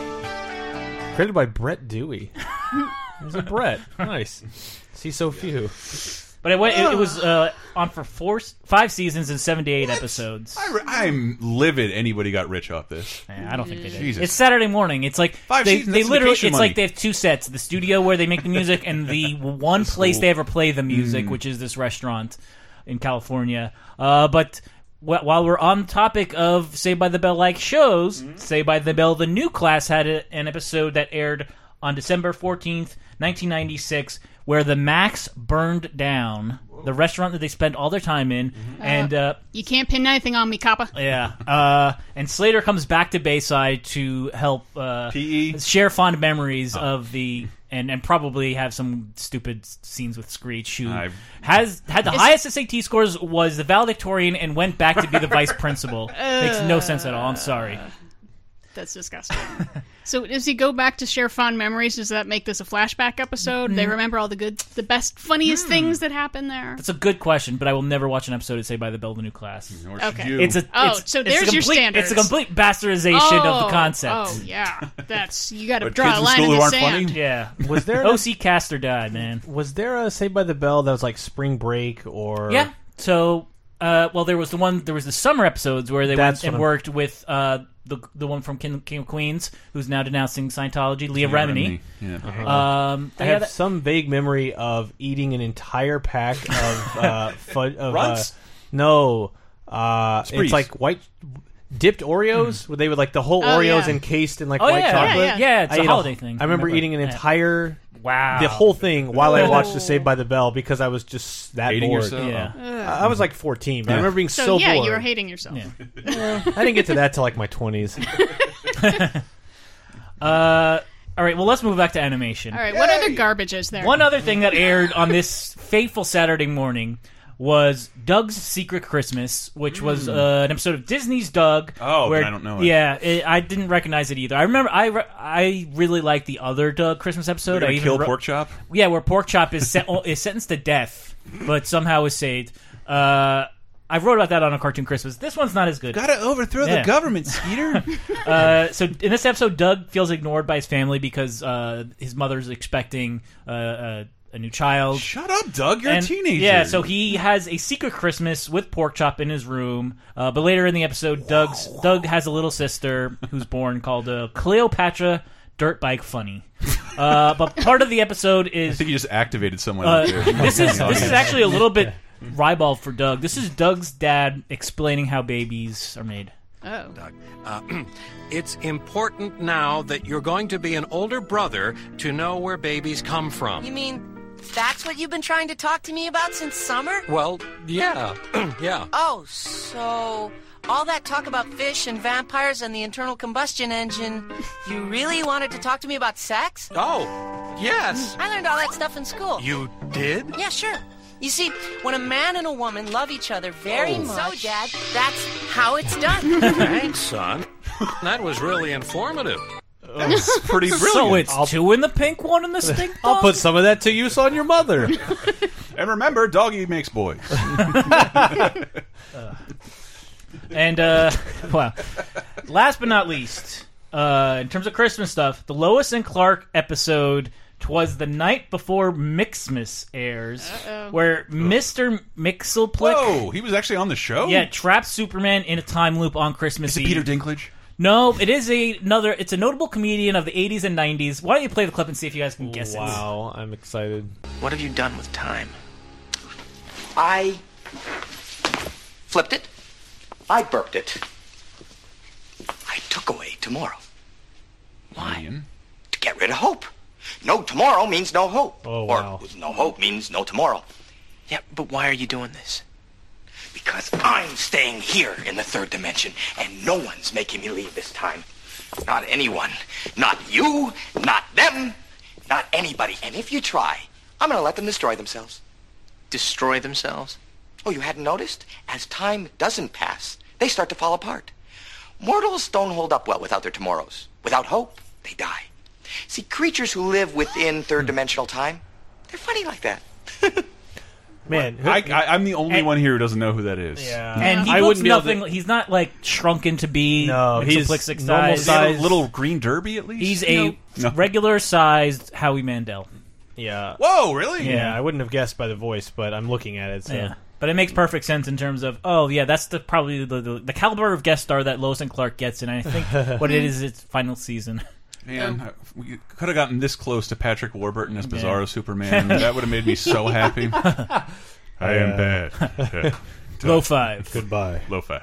Created by Brett Dewey. There's a Brett. Nice. See so few. But it, went, it, it was uh, on for four, five seasons and seventy-eight episodes. I re- I'm livid anybody got rich off this. Yeah, I don't think they did. Jesus. It's Saturday morning. It's like Five they, seasons, they that's literally. It's vacation money. like they have two sets: the studio where they make the music, and the one place they ever play the music, Mm. which is this restaurant in California. Uh, but wh- while we're on the topic of Saved by the Bell like shows, Mm-hmm. Saved by the Bell: The New Class had a, an episode that aired on December fourteenth, nineteen ninety-six, where the Max burned down. The restaurant that they spent all their time in, and uh, You can't pin anything on me, Kappa. yeah, uh, and Slater comes back to Bayside to help uh, P E share fond memories of the and, and probably have some stupid scenes with Screech, who I've- has had the Is- highest S A T scores, was the valedictorian, and went back to be the vice principal. Makes no sense at all. I'm sorry. That's disgusting. So does he go back to share fond memories? Does that make this a flashback episode? They remember all the good, the best, funniest things that happened there? That's a good question, but I will never watch an episode of Saved by the Bell: The New Class. Nor should Okay. you. It's a Oh, it's- so it's a there's your complete- standards. It's a complete bastardization of the Oh, concept. Oh, yeah. That's, you got to But draw kids a in line school in who the aren't sand. funny? Yeah. Was there O C Caster died, man. Was there a Saved by the Bell that was like Spring Break or Yeah. So, uh, well, there was the one. There was the summer episodes where they That's went and what I'm- worked with uh, the the one from King, King of Queens, who's now denouncing Scientology, Leah Remini. Yeah. Um, I they have had- some vague memory of eating an entire pack of uh, fud- of Runts? Uh, no, uh, Sprees. it's like white dipped Oreos where they would like the whole Oh, Oreos yeah. encased in like Oh, white yeah. chocolate. Yeah, yeah, it's I a ate holiday thing. I remember Remember. eating an Yeah. entire wow, the whole thing while I watched the Oh. Saved by the Bell because I was just that Hating bored. yourself? Yeah. I I was like fourteen, but I Yeah. remember being So, so, yeah, bored. you were hating yourself. Yeah. I didn't get to that till like my twenties. Uh, all right. Well, let's move back to animation. All right, what other garbage is there? One other thing that aired on this fateful Saturday morning was Doug's Secret Christmas, which was uh, an episode of Disney's Doug. Oh, where, but I don't know it. Yeah, it, I didn't recognize it either. I remember I re- I really liked the other Doug Christmas episode. They're I gonna even kill wrote- Pork Chop? Yeah, where Pork Chop is set, is sentenced to death, but somehow is saved. Uh, I wrote about that on A Cartoon Christmas. This one's not as good. Gotta overthrow Yeah. the government, Skeeter. Uh, so in this episode, Doug feels ignored by his family because uh, his mother's expecting uh, a, a new child. Shut up, Doug. You're And- a teenager. Yeah, so he has a secret Christmas with Pork Chop in his room. Uh, but later in the episode, Doug's Doug has a little sister who's born called uh, Cleopatra Dirt Bike Funny. Uh, but part of the episode I is think you just activated someone. uh, out there. this is this is actually a little bit ribald for Doug. This is Doug's dad explaining how babies are made. Oh. Uh, it's important now that you're going to be an older brother to know where babies come from. You mean that's what you've been trying to talk to me about since summer? Well, yeah, yeah. Oh, so all that talk about fish and vampires and the internal combustion engine, you really wanted to talk to me about sex? Oh, yes. I learned all that stuff in school. You did? Yeah, sure. You see, when a man and a woman love each other very Oh. much, so, Dad, that's how it's done. Thanks, son. That was really informative. That's pretty brilliant. So it's I'll, two in the pink, one in the stink I'll dog? put some of that to use on your mother. and remember, doggy makes boys. And, uh, well, last but not least, uh, in terms of Christmas stuff, the Lois and Clark episode "Twas the Night Before Mixmas" airs, Uh-oh. where Mister Mixelplick, Whoa, he was actually on the show? yeah, traps Superman in a time loop on Christmas Is it Eve. Peter Dinklage? No, it is a, another. It's a notable comedian of the eighties and nineties. Why don't you play the clip and see if you guys can guess it? Wow, I'm excited. What have you done with time? I flipped it. I burped it. I took away tomorrow. Why? Ian? To get rid of hope. No tomorrow means no hope. Oh, wow. Or no hope means no tomorrow. Yeah, but why are you doing this? Because I'm staying here in the third dimension, and no one's making me leave this time. Not anyone. Not you. Not them. Not anybody. And if you try, I'm going to let them destroy themselves. Destroy themselves? Oh, you hadn't noticed? As time doesn't pass, they start to fall apart. Mortals don't hold up well without their tomorrows. Without hope, they die. See, creatures who live within third-dimensional time, they're funny like that. Man, I, I, I'm the only And- one here who doesn't know who that is. Yeah. And he I looks wouldn't be able nothing. to- He's not like shrunken to be. No, like he's simplistic normal size. Does he have size. a little green derby at least? He's a No. regular sized Howie Mandel. Yeah. Whoa, really? Yeah, I wouldn't have guessed by the voice, but I'm looking at it. So. Yeah. But it makes perfect sense in terms of, oh, yeah, that's the probably the, the, the caliber of guest star that Lois and Clark gets, and I think what it is, it's final season. Man, uh, we could have gotten this close to Patrick Warburton as Bizarro Superman. That would have made me so happy. I am bad. Low five. Goodbye. Low five.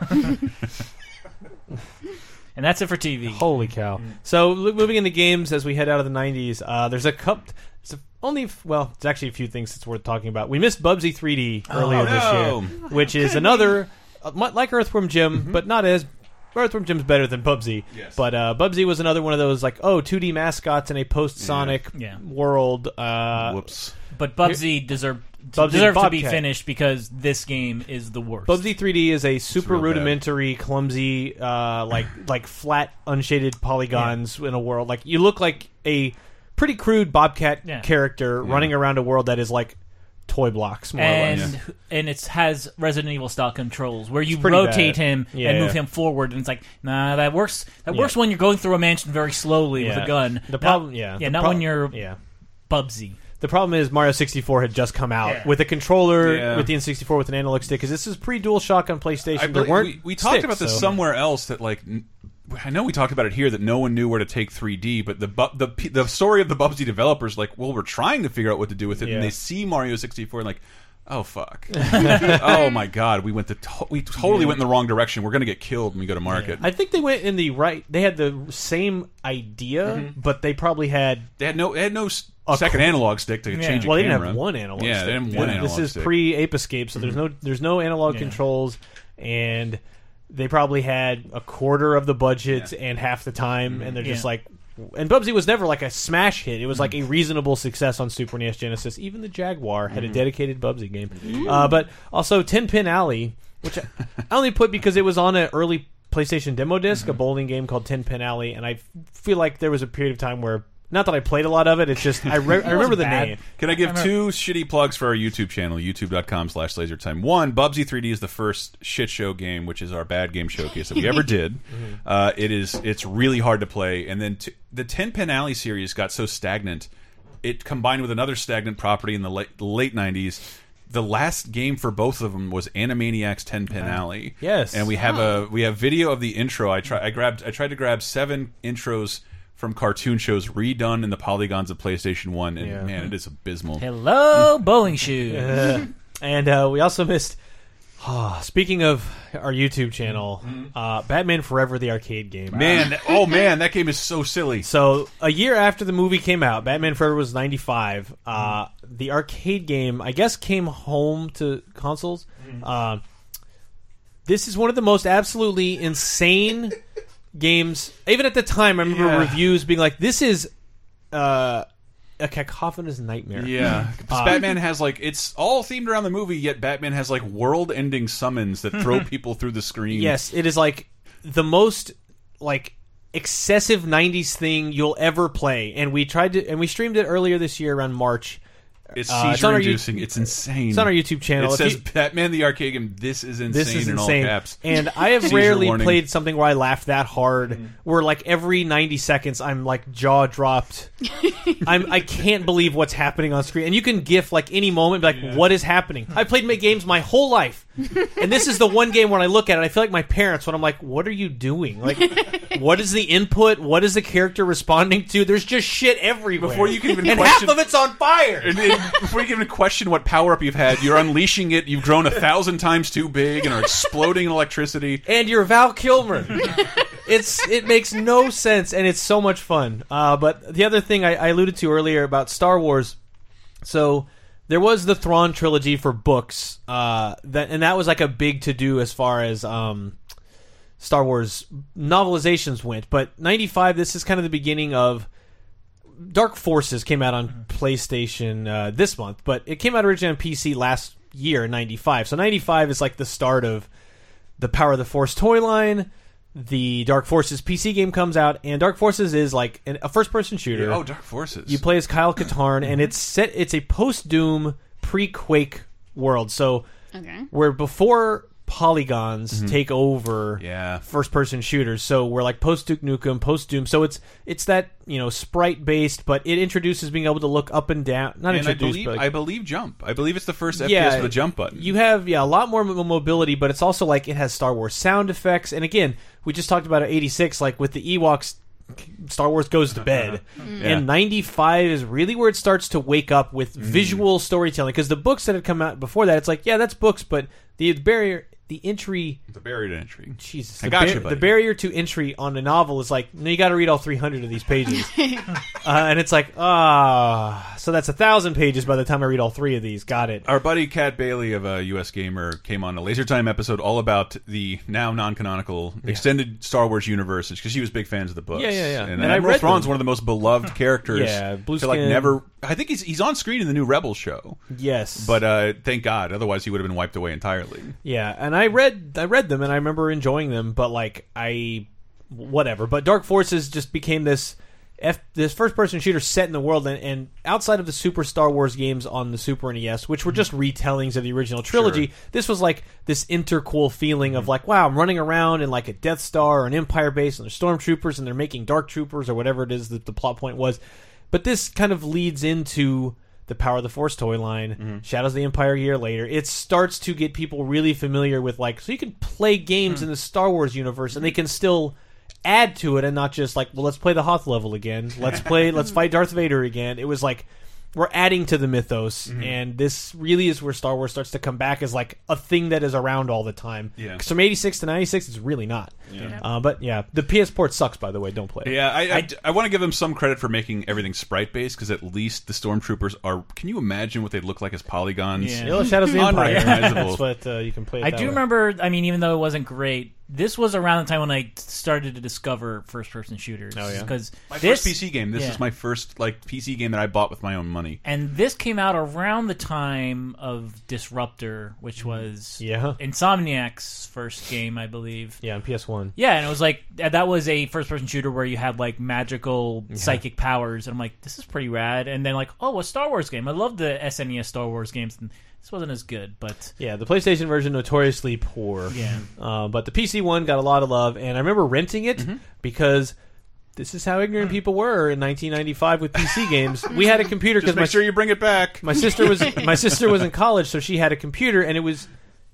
And that's it for T V. Holy cow. So, lo- moving into games as we head out of the nineties, uh, there's a cup. It's a, only, f- well, it's actually a few things that's worth talking about. We missed Bubsy three D earlier Oh, this no. year, which is another, uh, mu- like Earthworm Jim, but not as. Earthworm Jim's better than Bubsy. Yes. But uh, Bubsy was another one of those, like, oh, two D mascots in a post Sonic Yeah. world. Uh, Whoops. But Bubsy deserved, Bubsy deserved to and be Bobcat. finished because this game is the worst. Bubsy three D is a super real bad. rudimentary, clumsy, uh, like like flat, unshaded polygons in a world. Like you look like a pretty crude Bobcat Yeah. character running around a world that is like toy blocks, more or and less. and it has Resident Evil style controls where you It's pretty rotate bad. him Yeah, and move yeah. him forward, and it's like, nah, that works. That Yeah. works when you're going through a mansion very slowly with Yeah. a gun. The Not- problem, yeah, yeah, the not prob- when you're yeah. Bubsy. The problem is Mario sixty-four had just come out Yeah. with a controller Yeah. with the N sixty-four with an analog stick. Because this is pre DualShock on PlayStation. I there believe- weren't we, we talked sticks, about this so- somewhere else that like n- I know we talked about it here that no one knew where to take three D, but the bu the p- the story of the Bubsy developers like, well, we're trying to figure out what to do with it, Yeah. and they see Mario sixty-four and like, oh fuck, oh my god, we went the to we totally Yeah. went in the wrong direction. We're gonna get killed when we go to market. I think they went in the right. They had the same idea, Mhm. but they probably had They had no they had no s- A second co- analog stick to Yeah. change. A well, they didn't camera. have one analog. Yeah, stick. they didn't have one Yeah. analog. This is stick. pre Ape Escape, so there's no there's no analog Yeah. controls, and they probably had a quarter of the budget and half the time, and they're just Yeah. like. And Bubsy was never like a smash hit. It was like a reasonable success on Super N E S Genesis. Even the Jaguar had a dedicated Bubsy game. Uh, but also Ten Pin Alley, which I I only put because it was on an early PlayStation demo disc, a bowling game called Ten Pin Alley, and I feel like there was a period of time where, not that I played a lot of it, it's just I, re I remember the bad. name. Can I give two shitty plugs for our YouTube channel, youtube.com slash lasertime? One, Bubsy three D is the first shit show game, which is our bad game showcase that we ever did. Uh, it is, it's really hard to play. And then t the Ten Pin Alley series got so stagnant, it combined with another stagnant property in the late, late nineties. The last game for both of them was Animaniacs Ten Pin Alley. Yes. And we have a we have video of the intro. I try I grabbed I tried to grab seven intros from cartoon shows redone in the polygons of PlayStation One, and Yeah. man, it is abysmal. Hello, bowling shoes. Uh, and uh, we also missed. Oh, speaking of our YouTube channel, uh, Batman Forever, the arcade game. Man, that- oh man, that game is so silly. So a year after the movie came out, Batman Forever was ninety-five. Uh, the arcade game, I guess, came home to consoles. Uh, this is one of the most absolutely insane games. Even at the time, I remember Yeah. reviews being like, "This is uh, a cacophonous nightmare." Yeah, 'cause Uh, Batman has like it's all themed around the movie, yet Batman has like world-ending summons that throw people through the screen. Yes, it is like the most like excessive nineties thing you'll ever play, and we tried to and we streamed it earlier this year around March. It's Uh, it's on our seizure-inducing. YouTube- It's insane. It's on our YouTube channel. It If says you- Batman the arcade game. This is insane. This is in insane. all caps. And I have Seizure rarely warning. played something where I laughed that hard. Where like every ninety seconds I'm like jaw dropped. I'm I can't believe what's happening on screen. And you can gif like any moment, be like, what is happening? I played my games my whole life. And this is the one game when I look at it, I feel like my parents when I'm like, what are you doing? Like, what is the input? What is the character responding to? There's just shit everywhere. Before you can even and question, half of it's on fire. And, and before you can even question what power-up you've had, you're unleashing it, you've grown a thousand times too big and are exploding in electricity. And you're Val Kilmer. It's It makes no sense, and it's so much fun. Uh, but the other thing I, I alluded to earlier about Star Wars, so... there was the Thrawn trilogy for books, uh, that and that was like a big to-do as far as um, Star Wars novelizations went. But ninety-five, this is kind of the beginning of... Dark Forces came out on PlayStation uh, this month, but it came out originally on P C last year in ninety-five. So ninety-five is like the start of the Power of the Force toy line. The Dark Forces P C game comes out, and Dark Forces is like an, a first-person shooter. Oh, Dark Forces! You play as Kyle Katarn, and it's set. It's a post-Doom, pre-Quake world. So, okay. where before polygons Mm-hmm. take over yeah. first-person shooters, so we're like post-Duke Nukem, post-Doom. So it's it's that you know sprite-based, but it introduces being able to look up and down. Not and I introduced, believe, but like, I believe jump. I believe it's the first F P S Yeah, with a jump button. You have yeah a lot more mo- mobility, but it's also like it has Star Wars sound effects. And again, we just talked about it, eighty-six, like with the Ewoks, Star Wars goes to bed. Yeah. And ninety-five is really where it starts to wake up with visual storytelling. Because the books that had come out before that, it's like, yeah, that's books, but the barrier, the entry... The barrier to entry. Jesus. I the got bar- you, buddy. The barrier to entry on a novel is like, no, you got to read all three hundred of these pages. uh, and it's like, ah, so that's a thousand pages by the time I read all three of these. Got it. Our buddy Kat Bailey of uh, U S Gamer came on a Laser Time episode all about the now non-canonical Yeah. extended Star Wars universe because she was big fans of the books. Yeah, yeah, yeah. And, And I Admiral read Thrawn's them. one of the most beloved characters. Yeah, blue I feel like skin. never. I think he's he's on screen in the new Rebels show. Yes. But uh, thank God, otherwise he would have been wiped away entirely. Yeah, and I read I read them and I remember enjoying them, but like I whatever. But Dark Forces just became this F, this first person shooter set in the world, and, and outside of the Super Star Wars games on the Super N E S, which were just retellings of the original trilogy, Sure. this was like this intercool feeling of like, wow, I'm running around in like a Death Star or an Empire base, and there's stormtroopers, and they're making Dark Troopers or whatever it is that the plot point was. But this kind of leads into the Power of the Force toy line, Mm-hmm. Shadows of the Empire a year later. It starts to get people really familiar with like, so you can play games Hmm. in the Star Wars universe, and they can still add to it and not just like, well, let's play the Hoth level again. Let's play, let's fight Darth Vader again. It was like, we're adding to the mythos, Mm-hmm. and this really is where Star Wars starts to come back as like a thing that is around all the time. Yeah. 'Cause from eighty-six to ninety-six, it's really not. Yeah. Uh, but yeah, the P S port sucks, by the way. Don't play it. Yeah, I I, I want to give them some credit for making everything sprite based because at least the stormtroopers are. Can you imagine what they look like as polygons? Yeah. Still Shadows of the Empire. Unrecognizable. That's what uh, you can play. It I that do way. remember, I mean, even though it wasn't great, this was around the time when I started to discover first-person shooters. Oh, yeah? Because My this, first P C game. This yeah. is my first like P C game that I bought with my own money. And this came out around the time of Disruptor, which was Yeah. Insomniac's first game, I believe. Yeah, on P S one. Yeah, and it was like that was a first-person shooter where you had like magical Yeah. psychic powers, and I'm like, this is pretty rad. And then like, oh, a Star Wars game. I love the S N E S Star Wars games. And this wasn't as good, but Yeah, the PlayStation version notoriously poor. Yeah. uh, but the P C one got a lot of love, and I remember renting it Mm-hmm. because this is how ignorant people were in nineteen ninety-five with P C games. We had a computer Just because make my sure you bring it back. my sister was my sister was in college, so she had a computer, and it was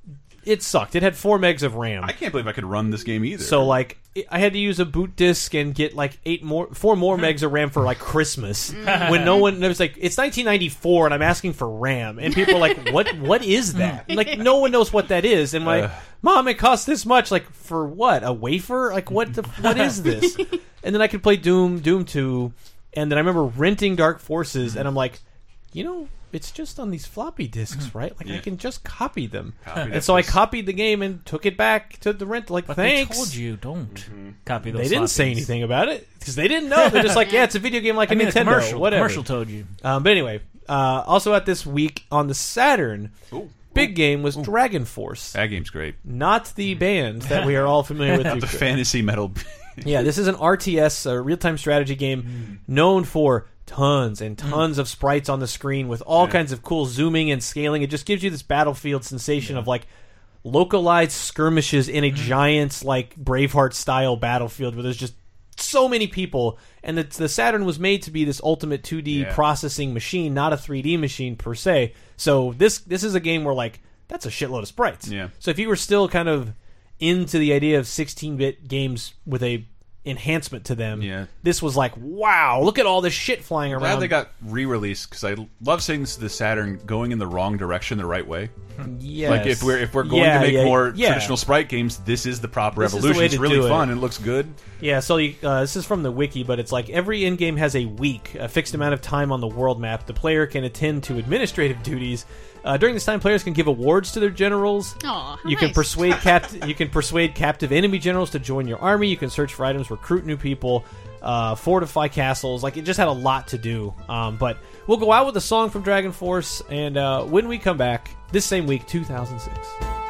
it sucked. It had four megs of RAM. I can't believe I could run this game either. So like it- I had to use a boot disk and get like eight more, four more megs of RAM for like Christmas. when no one, it was like it's nineteen ninety-four and I'm asking for RAM, and people are like, "What? What is that?" Like no one knows what that is. And my Uh. mom, it costs this much. Like for what? A wafer? Like what? The, what is this? And then I could play Doom, Doom two, and then I remember renting Dark Forces, and I'm like, you know. It's just on these floppy disks, right? Like I Yeah. can just copy them, Copy and that so I disc. copied the game and took it back to the rent. Like, but thanks. they told you don't Mm-hmm. copy those. They didn't say floppies. anything about it because they didn't know. They're just like, yeah, it's a video game like I a mean, the Nintendo. commercial, whatever. commercial told you. Um, but anyway, uh, also out this week on the Saturn, Ooh, big ooh, game was ooh. Dragon Force, That game's great. not the band that we are all familiar with. The fantasy metal. Yeah, this is an R T S, a real-time strategy game known for tons and tons of sprites on the screen with all Yeah. kinds of cool zooming and scaling. It just gives you this Battlefield sensation of like localized skirmishes in a giant like Braveheart style battlefield where there's just so many people, and the, the Saturn was made to be this ultimate two D Yeah. processing machine, not a three D machine per se. So this this is a game where like that's a shitload of sprites. Yeah. So if you were still kind of into the idea of sixteen-bit games with a enhancement to them, yeah. this was like, wow, look at all this shit flying around. Glad they got re-released, because I love seeing the Saturn going in the wrong direction the right way. Yes. Like if we're if we're going Yeah, to make yeah, more yeah. traditional sprite games, this is the proper This is the evolution. way It's to really do it. fun and it looks good. Yeah, so you, uh, this is from the wiki, but it's like every in-game has a week, a fixed amount of time on the world map. The player can attend to administrative duties. Uh, during this time, players can give awards to their generals. Aw, you can nice. persuade capt- You can persuade captive enemy generals to join your army. You can search for items, recruit new people, uh, fortify castles. Like, it just had a lot to do. Um, but we'll go out with a song from Dragon Force, and uh, when we come back, this same week, two thousand six.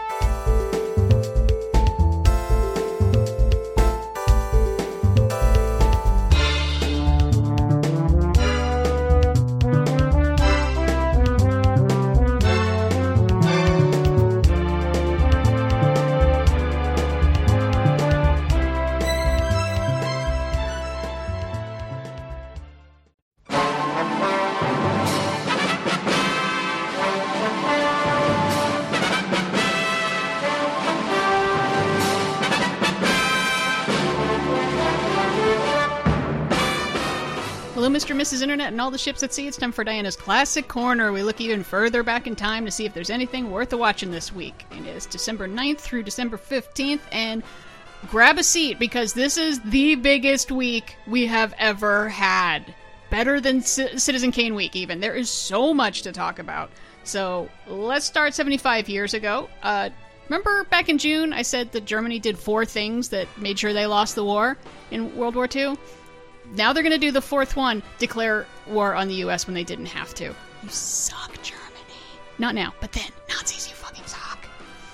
Hello, Mister and Missus Internet and all the ships at sea. It's time for Diana's Classic Corner. We look even further back in time to see if there's anything worth watching this week. It is December ninth through December fifteenth, and grab a seat because this is the biggest week we have ever had. Better than C- Citizen Kane week, even. There is so much to talk about. So let's start seventy-five years ago. Uh, remember back in June, I said that Germany did four things that made sure they lost the war in World War Two? Now they're going to do the fourth one, declare war on the U S when they didn't have to. You suck, Germany. Not now, but then. Nazis, you fucking suck.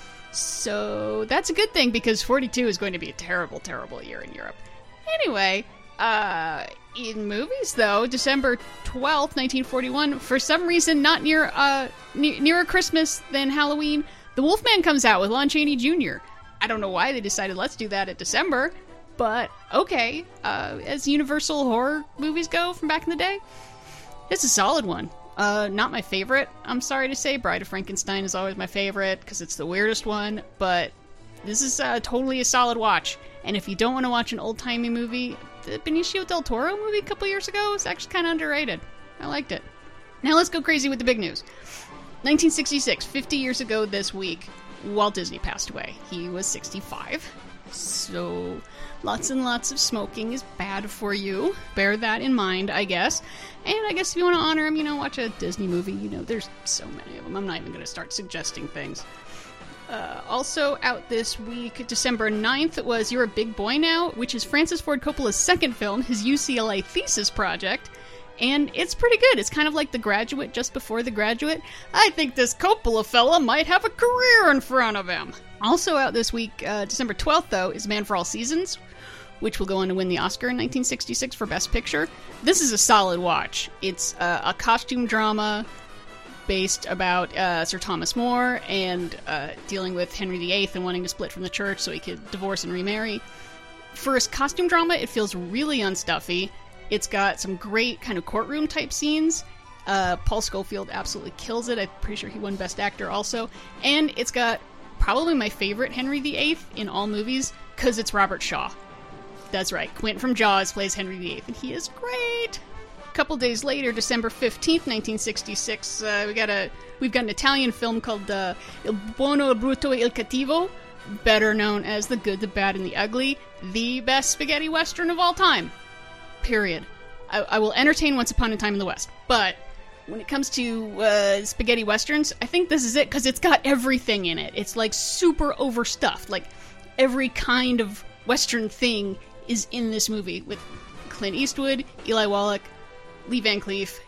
So that's a good thing because forty-two is going to be a terrible, terrible year in Europe. Anyway, uh, in movies though, December twelfth, nineteen forty-one, for some reason not near, uh, ne- nearer Christmas than Halloween, The Wolfman comes out with Lon Chaney Junior I don't know why they decided let's do that at December. But, okay, uh, as Universal horror movies go from back in the day, it's a solid one. Uh, not my favorite, I'm sorry to say. Bride of Frankenstein is always my favorite, because it's the weirdest one, but this is uh, totally a solid watch. And if you don't want to watch an old-timey movie, the Benicio del Toro movie a couple years ago was actually kind of underrated. I liked it. Now let's go crazy with the big news. nineteen sixty-six, fifty years ago this week, Walt Disney passed away. He was sixty-five, so lots and lots of smoking is bad for you. Bear that in mind, I guess. And I guess if you want to honor him, you know, watch a Disney movie. You know, there's so many of them. I'm not even going to start suggesting things. Uh, also out this week, December ninth, was You're a Big Boy Now, which is Francis Ford Coppola's second film, his U C L A thesis project. And it's pretty good. It's kind of like The Graduate just before The Graduate. I think this Coppola fella might have a career in front of him. Also out this week, uh, December twelfth, though, is Man for All Seasons, which will go on to win the Oscar in nineteen sixty-six for Best Picture. This is a solid watch. It's uh, a costume drama based about uh, Sir Thomas More and uh, dealing with Henry the Eighth and wanting to split from the church so he could divorce and remarry. For a costume drama, it feels really unstuffy. It's got some great kind of courtroom type scenes. Uh, Paul Scofield absolutely kills it. I'm pretty sure he won Best Actor also. And it's got probably my favorite Henry the Eighth in all movies, because it's Robert Shaw. That's right, Quint from Jaws plays Henry the Eighth, and he is great. A couple days later, December fifteenth, nineteen sixty-six, uh, we got a we've got an Italian film called uh, Il Buono, il Brutto e il Cattivo, better known as The Good, the Bad, and the Ugly, the best spaghetti western of all time. Period. I, I will entertain Once Upon a Time in the West, but when it comes to uh, spaghetti westerns, I think this is it, because it's got everything in it. It's like super overstuffed. Like every kind of western thing is in this movie, with Clint Eastwood, Eli Wallach, Lee Van Cleef.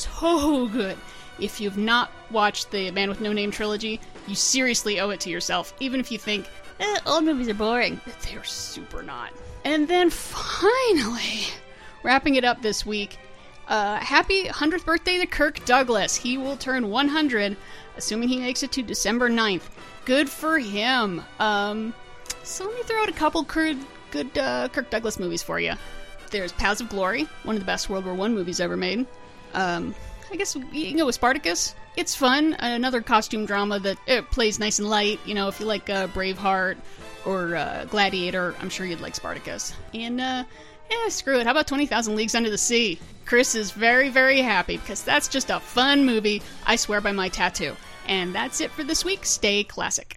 So good. If you've not watched the Man with No Name trilogy, you seriously owe it to yourself, even if you think, eh, old movies are boring. They're super not. And then finally, wrapping it up this week, uh, happy one hundredth birthday to Kirk Douglas. He will turn one hundred, assuming he makes it to December ninth. Good for him. Um, so let me throw out a couple good, good uh, Kirk Douglas movies for you. There's Paths of Glory, one of the best World War One movies ever made. Um, I guess you can go with Spartacus. it's fun. Another costume drama that it plays nice and light. You know, if you like uh, Braveheart or uh, Gladiator, I'm sure you'd like Spartacus. And uh, yeah, screw it. How about twenty thousand Leagues Under the Sea? Chris is very, very happy because that's just a fun movie. I swear by my tattoo. And that's it for this week. Stay classic.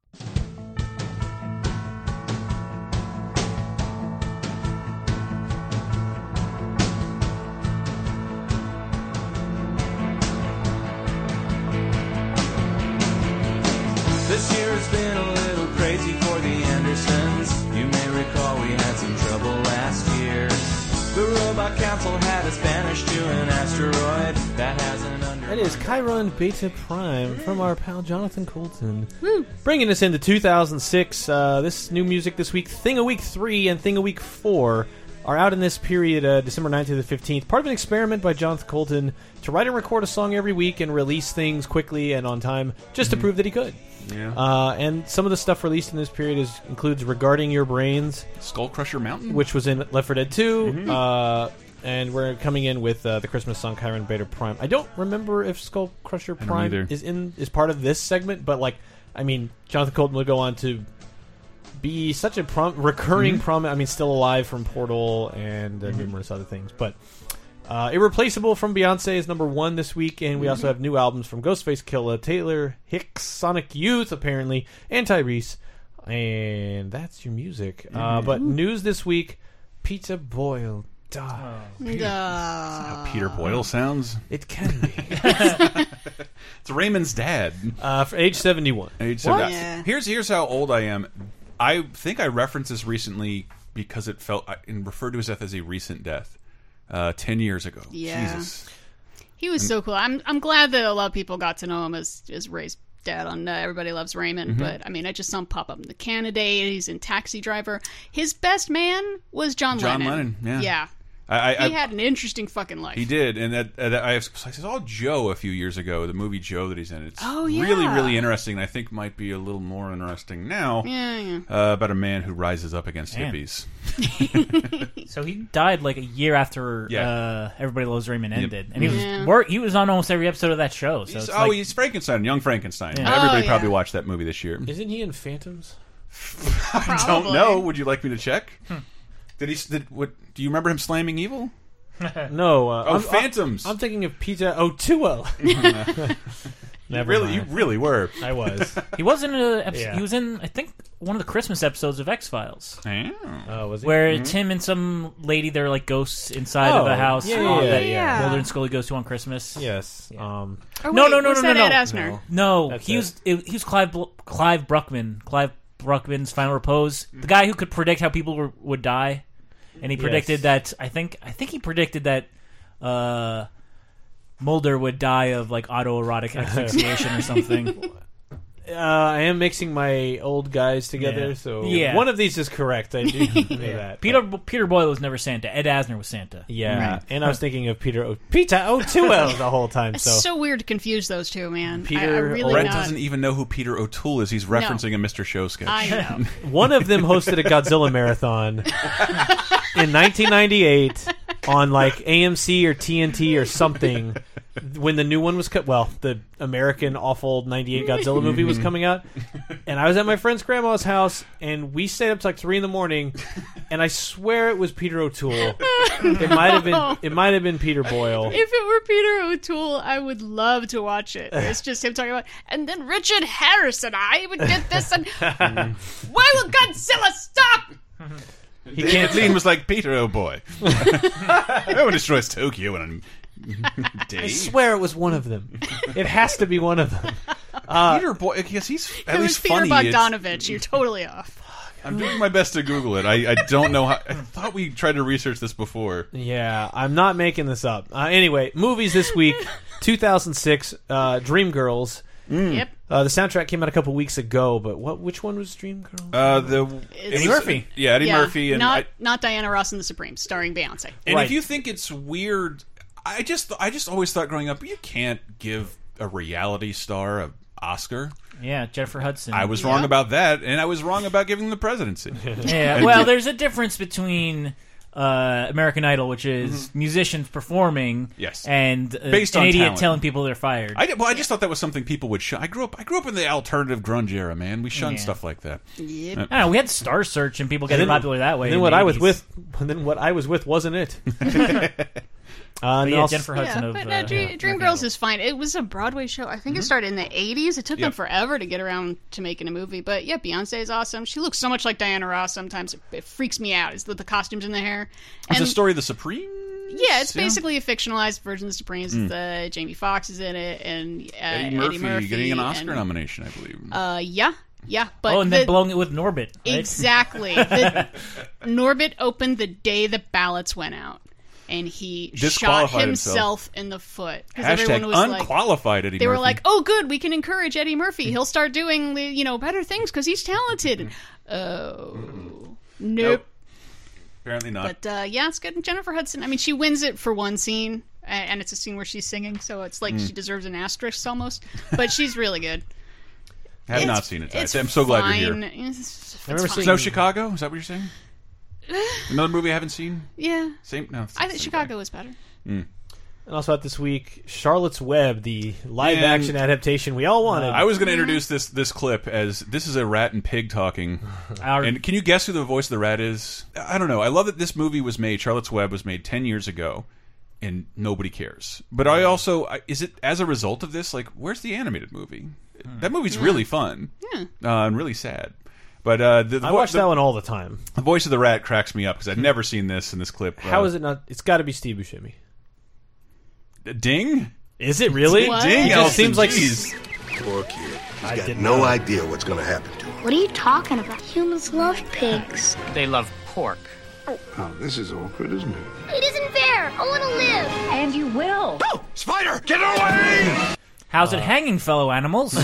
This year has been a little crazy for the Andersons. You may recall we had some trouble last year. The Robot Council had us banished to an asteroid that has an under... That is Chiron Beta Prime from our pal Jonathan Coulton. Woo. Bringing us into two thousand six. Uh, this new music this week, Thing of Week three and Thing of Week four, are out in this period, uh, December ninth to the fifteenth. Part of an experiment by Jonathan Coulton to write and record a song every week and release things quickly and on time, just mm-hmm. to prove that he could. Yeah. Uh, and some of the stuff released in this period is includes Regarding Your Brains, Skull Crusher Mountain, which was in Left four Dead two, mm-hmm. uh, and we're coming in with uh, the Christmas song Chiron Beta Prime. I don't remember if Skull Crusher Prime is in is part of this segment, but like, I mean, Jonathan Coulton will go on to be such a prom- recurring mm-hmm. prominent. I mean, still alive from Portal and uh, mm-hmm. numerous other things, but. Uh, Irreplaceable from Beyonce is number one this week, and we also have new albums from Ghostface Killah, Taylor Hicks, Sonic Youth, apparently, and Tyrese. And that's your music. Uh, Mm-hmm. but news this week, Peter Boyle died. Oh. Peter, that's how Peter Boyle sounds. It can be. It's Raymond's dad. Uh, for age seventy-one. Age seventy-one. Yeah. Here's, here's how old I am. I think I referenced this recently because it felt, and referred to his death as a recent death. Uh, ten years ago. Yeah. Jesus. He was and, so cool. I'm I'm glad that a lot of people got to know him as, as Ray's dad on uh, Everybody Loves Raymond. Mm-hmm. But, I mean, I just saw him pop up in The Candidate. He's in Taxi Driver. His best man was John, John Lennon. Lennon, yeah. Yeah. I, I, he had an interesting fucking life. He did, and that, uh, I, I saw Joe a few years ago, the movie Joe that he's in. It's oh, yeah. really, really interesting. I think might be a little more interesting now. Yeah, yeah. Uh, about a man who rises up against Man. hippies. So he died like a year after Yeah. uh, Everybody Loves Raymond ended, Yep. and he was Yeah. wor- he was on almost every episode of that show. So He's- it's oh, like, he's Frankenstein, Young Frankenstein. Yeah. Everybody Oh, probably yeah. watched that movie this year. Isn't he in Phantoms? I don't know. Would you like me to check? Did he? Did, what, do you remember him slamming evil? No. Uh, Oh, I'm, Phantoms. I'm, I'm thinking of Peter O'Toole. Never really, mind. you really were. I was. he was in a episode, Yeah. he was in I think one of the Christmas episodes of X Files. Oh, was he? Where Mhm. it's him and some lady, they're like ghosts inside Oh, of the house yeah, uh, yeah, that yeah. Mulder and Scully goes to on Christmas. Yes. Um, Oh, no, wait, no, no, was no, that no, Ed no. Asner? No, That's he it. was it, he was Clive Bl- Clive Bruckman. Clive Bruckman's Final Repose, the guy who could predict how people were, would die, and he predicted Yes. that. I think I think he predicted that uh, Mulder would die of like autoerotic asphyxiation or something. Uh, I am mixing my old guys together, Yeah. so Yeah. one of these is correct. I do know that. Peter Peter Boyle was never Santa. Ed Asner was Santa. Yeah, Right. and I was thinking of Peter o- Peter O'Toole the whole time. It's So, so weird to confuse those two, man. Peter I, I really Brent not. doesn't even know who Peter O'Toole is. He's referencing a Mister Show sketch. I know. one of them hosted a Godzilla marathon in nineteen ninety-eight on like A M C or T N T or something. When the new one was cut, well, the American awful ninety-eight Godzilla movie was coming out, and I was at my friend's grandma's house, and we stayed up to like three in the morning, and I swear it was Peter O'Toole. It might have been, it might have been Peter Boyle. If it were Peter O'Toole, I would love to watch it. It's just him talking about, and then Richard Harris and I would get this, and why will Godzilla stop? He can't. Lean was like Peter, oh boy. No one destroys Tokyo in a day. I swear it was one of them. It has to be one of them. Uh, Peter Boy, because he's at It was least Peter funny. It's- Bogdanovich. You're totally off. I'm doing my best to Google it. I, I don't know how. I thought we tried to research this before. Yeah, I'm not making this up. Uh, anyway, movies this week: two thousand six, uh, Dreamgirls. Mm. Yep. Uh, the soundtrack came out a couple weeks ago, but what? Which one was Dreamgirls? Uh, the It's- Eddie Murphy. Yeah, Eddie Yeah, Murphy, and not I, not Diana Ross and the Supremes, starring Beyonce. and Right. if you think it's weird, I just I just always thought growing up you can't give a reality star an Oscar. Yeah, Jennifer Hudson. I was Yeah. wrong about that, and I was wrong about giving the presidency. Yeah, well, there's a difference between uh, American Idol, which is Mm-hmm. musicians performing, Yes. and uh, Based an on idiot talent. telling people they're fired. I, did- well, I just thought that was something people would shun. I grew up. I grew up in the alternative grunge era, man. We shunned Yeah. stuff like that. Yep. Uh, I don't know, we had Star Search and people And getting then- popular that way. And then in what the I was eighties. with, and then what I was with wasn't it. Uh, But yeah, and also- Jennifer Hudson Yeah, of but uh, uh, Dream, yeah, Dreamgirls is fine. It was a Broadway show. I think it started in the eighties. It took them Yep. forever to get around to making a movie. But yeah, Beyonce is awesome. She looks so much like Diana Ross. Sometimes it, it freaks me out. Is the, the costumes and the hair. It's And a story of the Supreme. yeah, it's Yeah. basically a fictionalized version of the Supremes. Mm. It's, uh, Jamie Foxx is in it, and uh, Eddie, Murphy, Eddie Murphy getting an Oscar and, nomination, I believe. Uh, yeah, yeah. But oh, and the, then blowing it with Norbit. Right? Exactly. The, Norbit opened the day the ballots went out, and he shot Disqualified himself in the foot. 'Cause Hashtag everyone was like, unqualified Eddie they were Murphy. like, "Oh, good, we can encourage Eddie Murphy. He'll start doing the, you know, better things because he's talented." Oh, nope. Nope. Apparently not. But uh, yeah, it's good. And Jennifer Hudson. I mean, she wins it for one scene, a- and it's a scene where she's singing, so it's like Mm. she deserves an asterisk almost. But she's really good. Have It's- not seen it. it's I'm so glad fine. you're here. It's, it's I remember fine. Snow Chicago. Is that what you're saying? Another movie I haven't seen. Yeah. Same. No. it's I the think same Chicago was better. Mm. And also out this week, Charlotte's Web, the live And- action adaptation we all wanted. I was going to introduce this this clip as this is a rat and pig talking. And can you guess who the voice of the rat is? I don't know. I love that this movie was made. Charlotte's Web was made ten years ago, and nobody cares. But I also I- is it as a result of this? Like, where's the animated movie? That movie's Yeah. really fun. Yeah. Uh, and really sad. But uh, the, the I vo- watch the- that one all the time. The voice of the rat cracks me up because I'd never seen this in this clip. How uh, is it not? It's got to be Steve Buscemi. Ding? Is it really? What? Ding, It just Elton, seems like jeez. Poor kid. He's I got didn't no know. idea what's going to happen to him. What are you talking about? Humans love pigs. They love pork. Oh, this is awkward, isn't it? It isn't fair. I want to live. And you will. Oh, spider, get away! How's it hanging, fellow animals?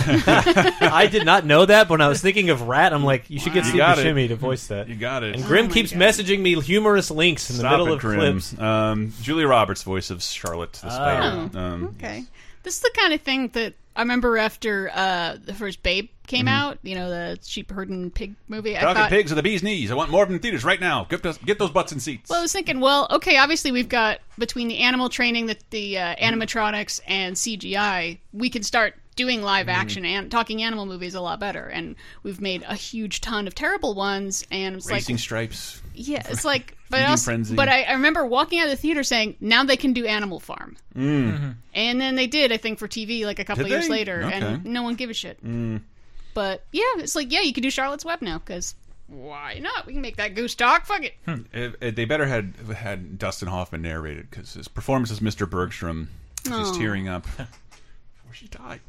I did not know that, but when I was thinking of Rat, I'm like, you should get You Steve got it. Buscemi to voice that. You got it. And Grim Oh my keeps God. messaging me humorous links in the Stop middle it, of Grim. clips. Um, Julia Roberts, voice of Charlotte the Spider. Oh, um, okay. This is the kind of thing that I remember after uh, the first Babe came Mhm. out, you know, the sheep herding pig movie. I Talking thought, pigs are the bee's knees. I want more of them in theaters right now. Get those, get those butts in seats. well, I was thinking, well, okay, obviously we've got between the animal training, the, the uh, animatronics, and C G I, we can start doing live action and talking animal movies a lot better. And we've made a huge ton of terrible ones, and it's Racing like, Stripes. yeah, it's like, but Feeding also, Frenzy. but I, I remember walking out of the theater saying, now they can do Animal Farm. Mm. And then they did, I think, for T V like a couple Did years they? later, and Okay. no one gave a shit. Mm. But yeah, it's like, yeah, you can do Charlotte's Web now because why not? We can make that goose talk. Fuck it. It- it- they better had had Dustin Hoffman narrated because his performance as Mister Bergstrom is just Aw. tearing up before she died.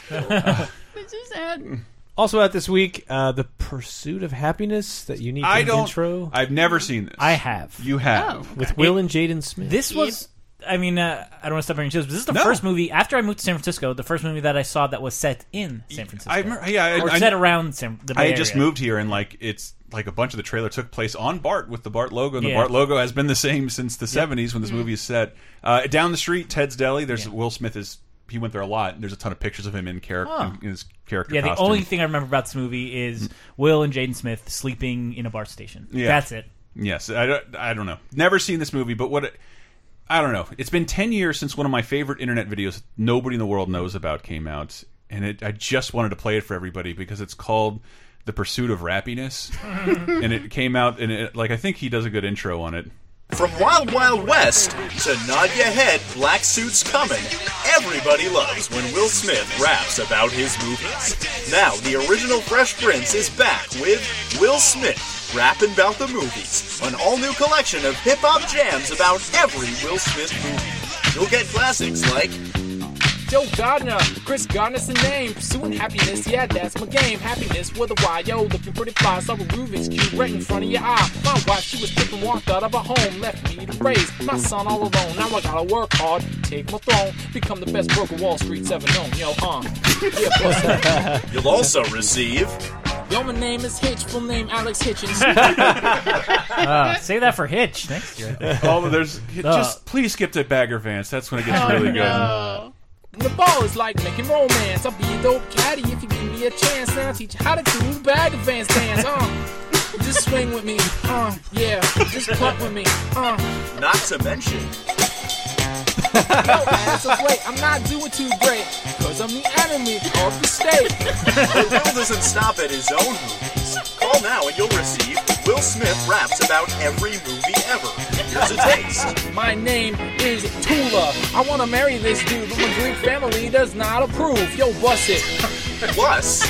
It's so sad. Also out this week, uh, The Pursuit of Happiness, that unique I don't. intro. I've never seen this. I have. You have. Oh. With Will and Jaden Smith. This was, I mean, uh, I don't want to step on your toes, but this is the No. first movie, after I moved to San Francisco, the first movie that I saw that was set in San Francisco. I remember, yeah, I, or I, set around San, the Bay I had just Area. moved here, and like it's like a bunch of the trailer took place on BART with the BART logo, and the Yeah. BART logo has been the same since the seventies when this Mm-hmm. movie is set. Uh, down the street, Ted's Deli. There's Will Smith is he went there a lot. And there's a ton of pictures of him in character Oh. in his character. Yeah, the costume. only thing I remember about this movie is Will and Jaden Smith sleeping in a BART station. Yeah. That's it. Yes, I don't, I don't know. Never seen this movie, but what it, I don't know. It's been ten years since one of my favorite internet videos nobody in the world knows about came out, and it, I just wanted to play it for everybody because it's called The Pursuit of Rappiness, and it came out, and it, like I think he does a good intro on it. From Wild Wild West to Nod Ya Head, Black Suits Coming, everybody loves when Will Smith raps about his movies. Now, the original Fresh Prince is back with Will Smith rapping about the movies, an all-new collection of hip-hop jams about every Will Smith movie. You'll get classics like Joe Gardner, Chris Gardner's the name. Pursuing happiness, yeah, that's my game. Happiness with a Y, yo, looking pretty fly. Saw a Rubik's Cube right in front of your eye. My wife, she was tripping, walked out of her home. Left me to raise my son all alone. Now I gotta work hard, take my throne. Become the best broker Wall Street's ever known, yo, uh. Yeah, plus that. You'll also receive Yo, my name is Hitch, full name Alex Hitchens. Uh, save that for Hitch next year. Oh, there's Uh, just please skip to Bagger Vance. That's when it gets Oh, really no. The ball is like making romance. I'll be a dope caddy if you give me a chance. Then I'll teach you how to do bag advance dance. Uh. Just swing swing with me. Uh, yeah, just cluck with me. Uh. Not to mention... Yo, man, as of late, I'm not doing too great, cause I'm the enemy of the state. But Will doesn't stop at his own movies. Call now and you'll receive Will Smith raps about every movie ever. Here's a taste. My name is Tula. I want to marry this dude, but my Greek family does not approve. Yo, bust it. Plus...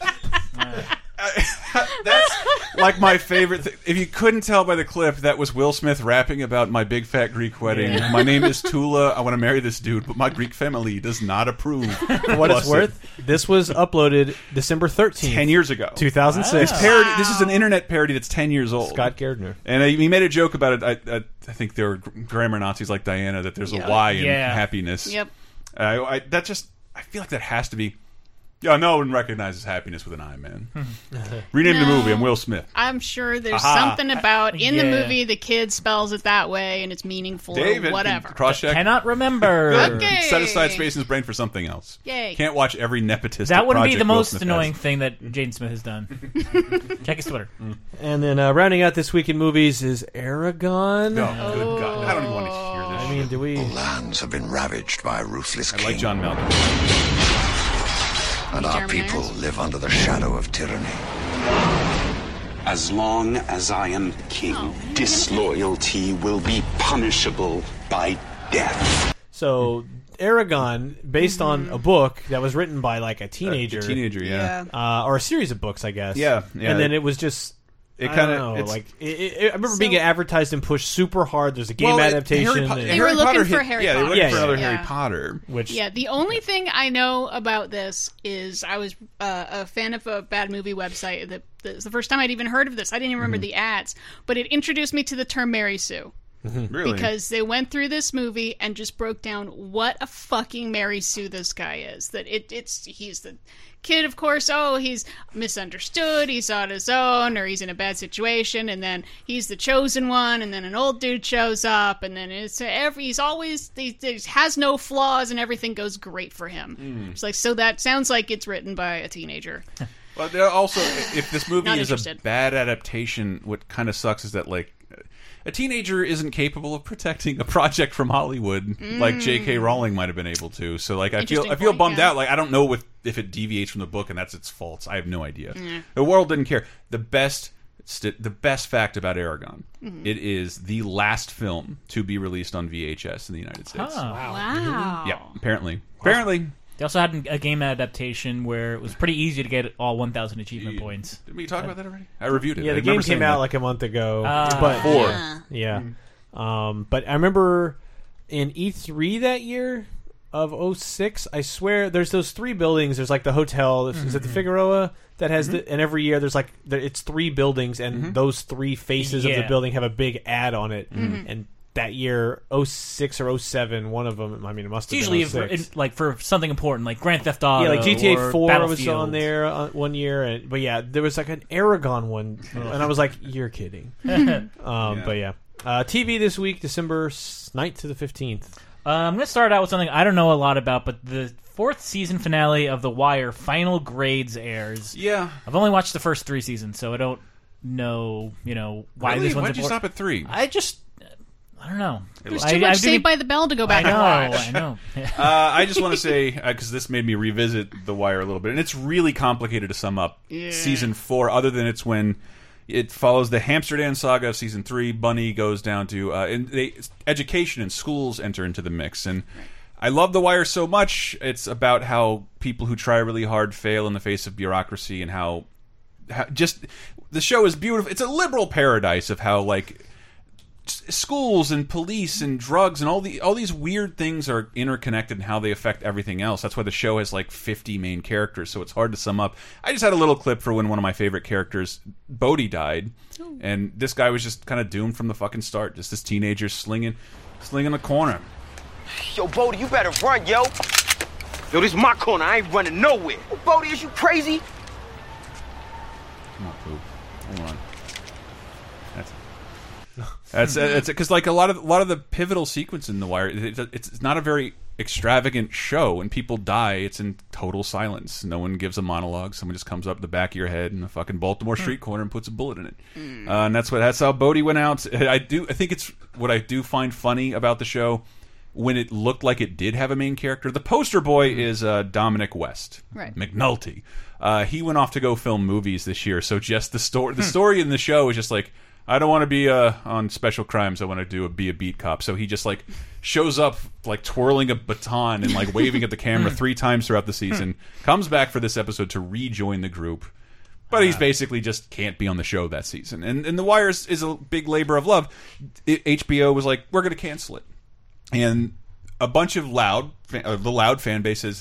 That's like my favorite thing. If you couldn't tell by the clip, that was Will Smith rapping about my big fat Greek wedding. Yeah. My name is Tula. I want to marry this dude, but my Greek family does not approve. For what it's worth, this was uploaded December thirteenth. Ten years ago. two thousand six. It's parody. This is an internet parody that's ten years old. Scott Gardner. And uh, he made a joke about it. I, I, I think there were grammar Nazis like Diana, that there's a Yeah. Y in Yeah. happiness. Yep. Uh, I, that just, I feel like that has to be... Yeah, no one recognizes happiness with an I, man. Rename the No. movie. I'm Will Smith. I'm sure there's Aha. something about in the Yeah. movie the kid spells it that way and it's meaningful David, or whatever. cross check. Cannot remember. Okay. Set aside space in his brain for something else. Yay. Can't watch every nepotistic That wouldn't be project the Will most Smith annoying has. thing that Jaden Smith has done. Check his Twitter. And then uh, rounding out this week in movies is Aragon. No, good God. I don't even want to hear this. I mean, do we... Lands have been ravaged by a ruthless I king. like John Malkovich. And our Jeremy people Irons? live under the shadow of tyranny. As long as I am king, disloyalty will be punishable by death. So, Aragon, based on a book that was written by like a teenager, A teenager, yeah. uh, or a series of books, I guess. Yeah, yeah. And then it was just. It I kinda- don't know, it's- like it, it, I remember So- being advertised and pushed super hard. There's a game Well, it- adaptation, Harry Po- and- They were looking Potter for hit- Harry yeah, they were looking Potter. for another Yeah. Harry Potter. which Yeah, the only thing I know about this is I was uh, a fan of a bad movie website. That that was the first time I'd even heard of this. I didn't even remember the ads, but it introduced me to the term Mary Sue. Really? Because they went through this movie and just broke down what a fucking Mary Sue this guy is. That it, it's he's the kid, of course. Oh, he's misunderstood. He's on his own, or he's in a bad situation, and then he's the chosen one, and then an old dude shows up, and then it's every he's always he, he has no flaws, and everything goes great for him. Mm. It's like so that sounds like it's written by a teenager. Well, there are also, if this movie Not is a interested. bad adaptation, what kind of sucks is that like a teenager isn't capable of protecting a project from Hollywood like J K. Rowling might have been able to. So like I feel Interesting I feel point, bummed yeah. out. Like I don't know if if it deviates from the book and that's its faults. I have no idea. Mm. The world didn't care. The best st the best fact about Aragon, Mhm. it is the last film to be released on V H S in the United States. Huh. Wow. Yeah, apparently. Apparently. They also had a game adaptation where it was pretty easy to get all one thousand achievement points. Did we talk about that already? I reviewed it. Yeah, I the remember game saying came out that. like a month ago. Ah. but Four. Yeah. Yeah. Um, but I remember in E three that year of oh six, I swear there's those three buildings. There's like the hotel. Is it the Figueroa that has the? And every year there's like there, it's three buildings, and those three faces of the Yeah. building have a big ad on it. Mhm. And that year, oh six or oh seven, one of them. I mean, it must It's have usually been if, oh six. in, like for something important, like Grand Theft Auto. Yeah, like G T A or four was Battlefield. on there uh, one year, and but yeah, there was like an Aragon one, and I was like, "You're kidding." um, But yeah, uh, T V this week, December ninth to the fifteenth. Uh, I'm going to start out with something I don't know a lot about, but the fourth season finale of The Wire, Final Grades, airs. Yeah, I've only watched the first three seasons, so I don't know, you know, why Really? this one's Why'd you important. stop at three? I just, I don't know. There's I- too much I Saved didn't- by the Bell to go back I know, and watch. I know. uh, I just want to say, because this made me revisit The Wire a little bit, and it's really complicated to sum up Yeah. season four, other than it's when it follows the Hamsterdam saga of season three. Bunny goes down to uh, and they, education and schools enter into the mix, and I love The Wire so much. It's about how people who try really hard fail in the face of bureaucracy, and how, how just the show is beautiful. It's a liberal paradise of how like schools and police and drugs and all the all these weird things are interconnected and how they affect everything else. That's why the show has like fifty main characters, so it's hard to sum up. I just had a little clip for when one of my favorite characters, Bodhi, died, and this guy was just kind of doomed from the fucking start. Just this teenager slinging, slinging a corner. Yo, Bodie, you better run, yo. Yo, this is my corner. I ain't running nowhere. Oh, Bodie, is you crazy? Come on, Poop. Hold on. That's that's that's because like a lot of a lot of the pivotal sequence in The Wire, it, it's it's not a very extravagant show. When people die, it's in total silence. No one gives a monologue. Someone just comes up the back of your head in a fucking Baltimore street corner and puts a bullet in it. Mm. Uh, and that's what that's how Bodhi went out. I do. I think it's what I do find funny about the show. When it looked like it did have a main character, the poster boy is uh, Dominic West, right. McNulty. Uh, he went off to go film movies this year, so just the story, the story in the show is just like, I don't want to be uh, on Special Crimes. I want to do a be a beat cop. So he just like shows up like twirling a baton and like waving at the camera three times throughout the season. Comes back for this episode to rejoin the group. But he's basically just can't be on the show that season. And and The Wire is, is a big labor of love. It, H B O was like, we're going to cancel it. And a bunch of loud, uh, the loud fan bases,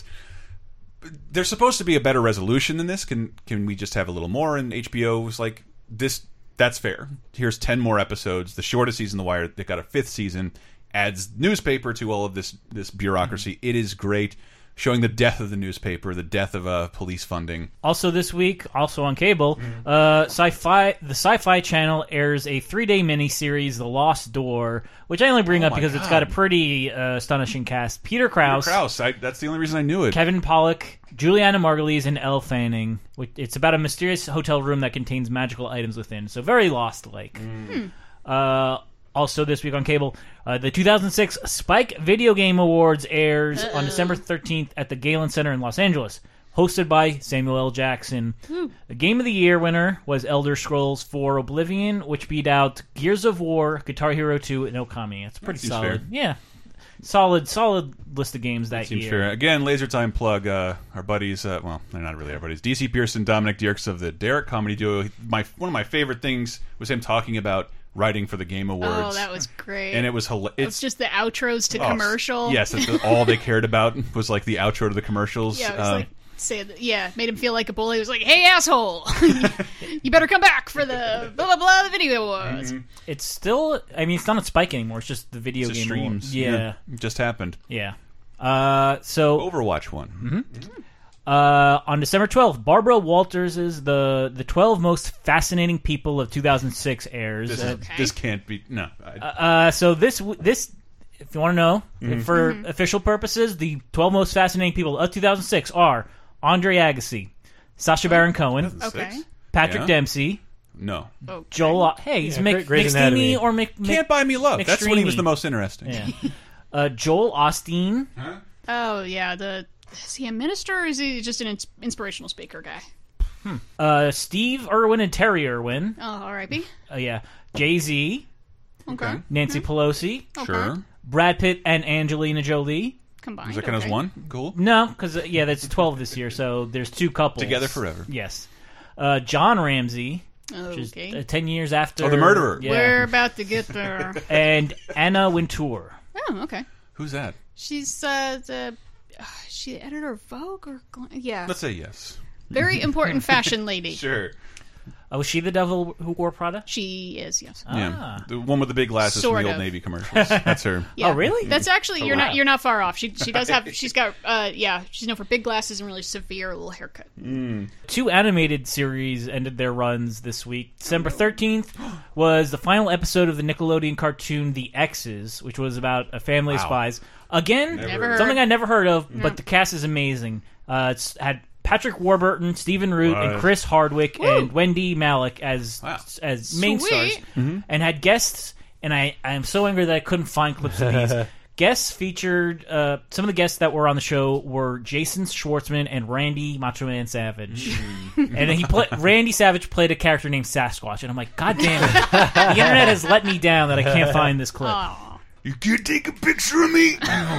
there's supposed to be a better resolution than this. Can can we just have a little more? And H B O was like, this, that's fair. Here's ten more episodes. The shortest season of The Wire, they got a fifth season, adds newspaper to all of this this bureaucracy. Mm-hmm. It is great. Showing the death of the newspaper, the death of uh, police funding. Also this week, also on cable, mm. uh, Sci-Fi, the Sci-Fi Channel airs a three-day miniseries, The Lost Door, which I only bring oh up because God. It's got a pretty uh, astonishing cast. Peter Krause. Peter Krause. I, that's the only reason I knew it. Kevin Pollak, Juliana Margulies, and Elle Fanning. It's about a mysterious hotel room that contains magical items within. So very Lost-like. Mm. Uh, also this week on cable, uh, the two thousand six Spike Video Game Awards airs Uh-oh. on December thirteenth at the Galen Center in Los Angeles, hosted by Samuel L. Jackson. Ooh. The Game of the Year winner was Elder Scrolls four Oblivion, which beat out Gears of War, Guitar Hero two, and Okami. It's pretty Seems solid. fair. Yeah. Solid, solid list of games that, that seems year. fair. Again, Laser Time plug. Uh, our buddies, uh, well, they're not really our buddies. D C Pearson, Dominic Dierks of the Derek Comedy Duo. My one of my favorite things was him talking about writing for the Game Awards. Oh, that was great. And it was hilarious. It's just the outros to oh, commercial. Yes, that's the, all they cared about was like the outro to the commercials. Yeah, it was um, like, say, yeah, made him feel like a bully. He was like, "Hey, asshole, you better come back for the blah blah blah the video awards." Mm-hmm. It's still, I mean, it's not on Spike anymore. It's just the video just game streams. awards. Yeah. yeah, it just happened. Yeah. Uh, so Overwatch one. Mm-hmm. Uh, on December twelfth, Barbara Walters is the the twelve most fascinating people of two thousand six airs. This, is, okay. this can't be no. I, uh, so this this, if you want to know, mm-hmm. for Mm-hmm. official purposes, the twelve most fascinating people of two thousand six are Andre Agassi, Sacha Baron Cohen, Okay. Patrick Yeah. Dempsey. No. Okay. Joel. Hey, he's Yeah, Mc, Grey's McSteamy Anatomy. or Mc, Mc, Can't Buy Me Love. That's when he was McStreamy. the most interesting. Yeah. uh, Joel Osteen. Huh? Oh yeah, the is he a minister or is he just an ins- inspirational speaker guy? Hmm. Uh, Steve Irwin and Terry Irwin. Oh, R I P Uh, yeah. Jay-Z. Okay. Nancy Pelosi. Okay. Sure. Brad Pitt and Angelina Jolie. Combined. Is that kind okay. of one? Cool. No, because, uh, yeah, that's twelve this year, so there's two couples. Together forever. Yes. Uh, John Ramsey. Which is Okay. uh, ten years after... Oh, the murderer. Yeah. We're about to get there. And Anna Wintour. Oh, okay. Who's that? She's uh, the uh, she the editor of Vogue or Gl- yeah, Let's say yes. very important fashion lady. Sure. Oh, was she the devil who wore Prada? She is, yes. Yeah. Ah. The one with the big glasses Sort from the of. Old Navy commercials. That's her. Yeah. Oh, really? That's actually Oh, you're wow. not you're not far off. She she does have she's got uh yeah she's known for big glasses and really severe little haircut. Mm. Two animated series ended their runs this week. December thirteenth was the final episode of the Nickelodeon cartoon The X's, which was about a family of Wow. spies. Again, Never heard. something I never heard of, No. but the cast is amazing. Uh, it's had Patrick Warburton, Stephen Root, Right. and Chris Hardwick, Woo. and Wendy Malick as Wow. as main Sweet. stars, and had guests. And I I am so angry that I couldn't find clips of these. Guests featured uh, some of the guests that were on the show were Jason Schwartzman and Randy Macho Man Savage, and he played Randy Savage played a character named Sasquatch, and I'm like, God damn it, the internet has let me down that I can't find this clip. Aw. You can't take a picture of me.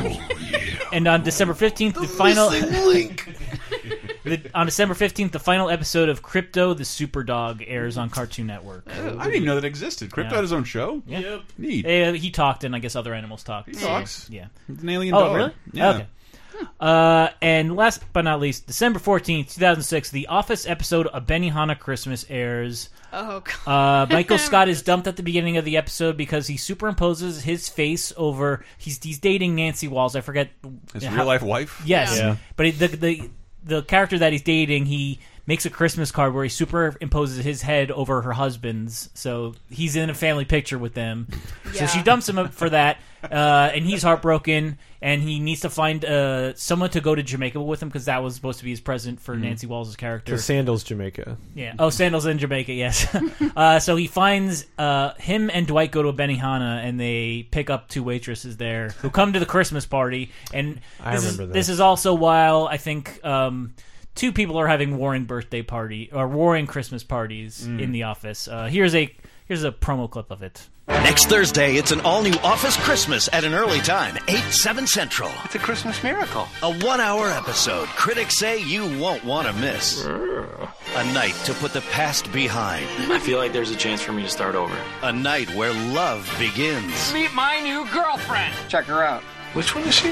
And on December fifteenth, the, the final link. the, on December fifteenth, the final episode of Crypto the Super Dog airs on Cartoon Network. I didn't even know that existed. Crypto Yeah. had his own show. Yeah. Yep. Neat. Uh, he talked, and I guess other animals talked. He talks. Yeah. He's an alien Oh, dog. really? Yeah. Okay. Uh, and last but not least, December fourteenth, two thousand six, the Office episode of Benihana Christmas airs. Oh god. Uh, Michael Scott is dumped at the beginning of the episode because he superimposes his face over. He's he's dating Nancy Walls. I forget His how- real life wife. Yes, Yeah. but he, the the the character that he's dating, he makes a Christmas card where he superimposes his head over her husband's, so he's in a family picture with them. Yeah. So she dumps him for that, uh, and he's heartbroken, and he needs to find uh, someone to go to Jamaica with him because that was supposed to be his present for Mhm. Nancy Walls' character. To Sandals, Jamaica. Yeah. Oh, Sandals in Jamaica. Yes. uh, so he finds uh, him and Dwight go to a Benihana, and they pick up two waitresses there who come to the Christmas party. And I this remember is, that. This is also while I think um, two people are having warring birthday party or warring Christmas parties Mm. in the office. Uh, here's a here's a promo clip of it. Next Thursday, it's an all-new Office Christmas at an early time, eight, seven Central. It's a Christmas miracle. A one-hour episode critics say you won't want to miss. A night to put the past behind. I feel like there's a chance for me to start over. A night where love begins. Meet my new girlfriend. Check her out. Which one is she?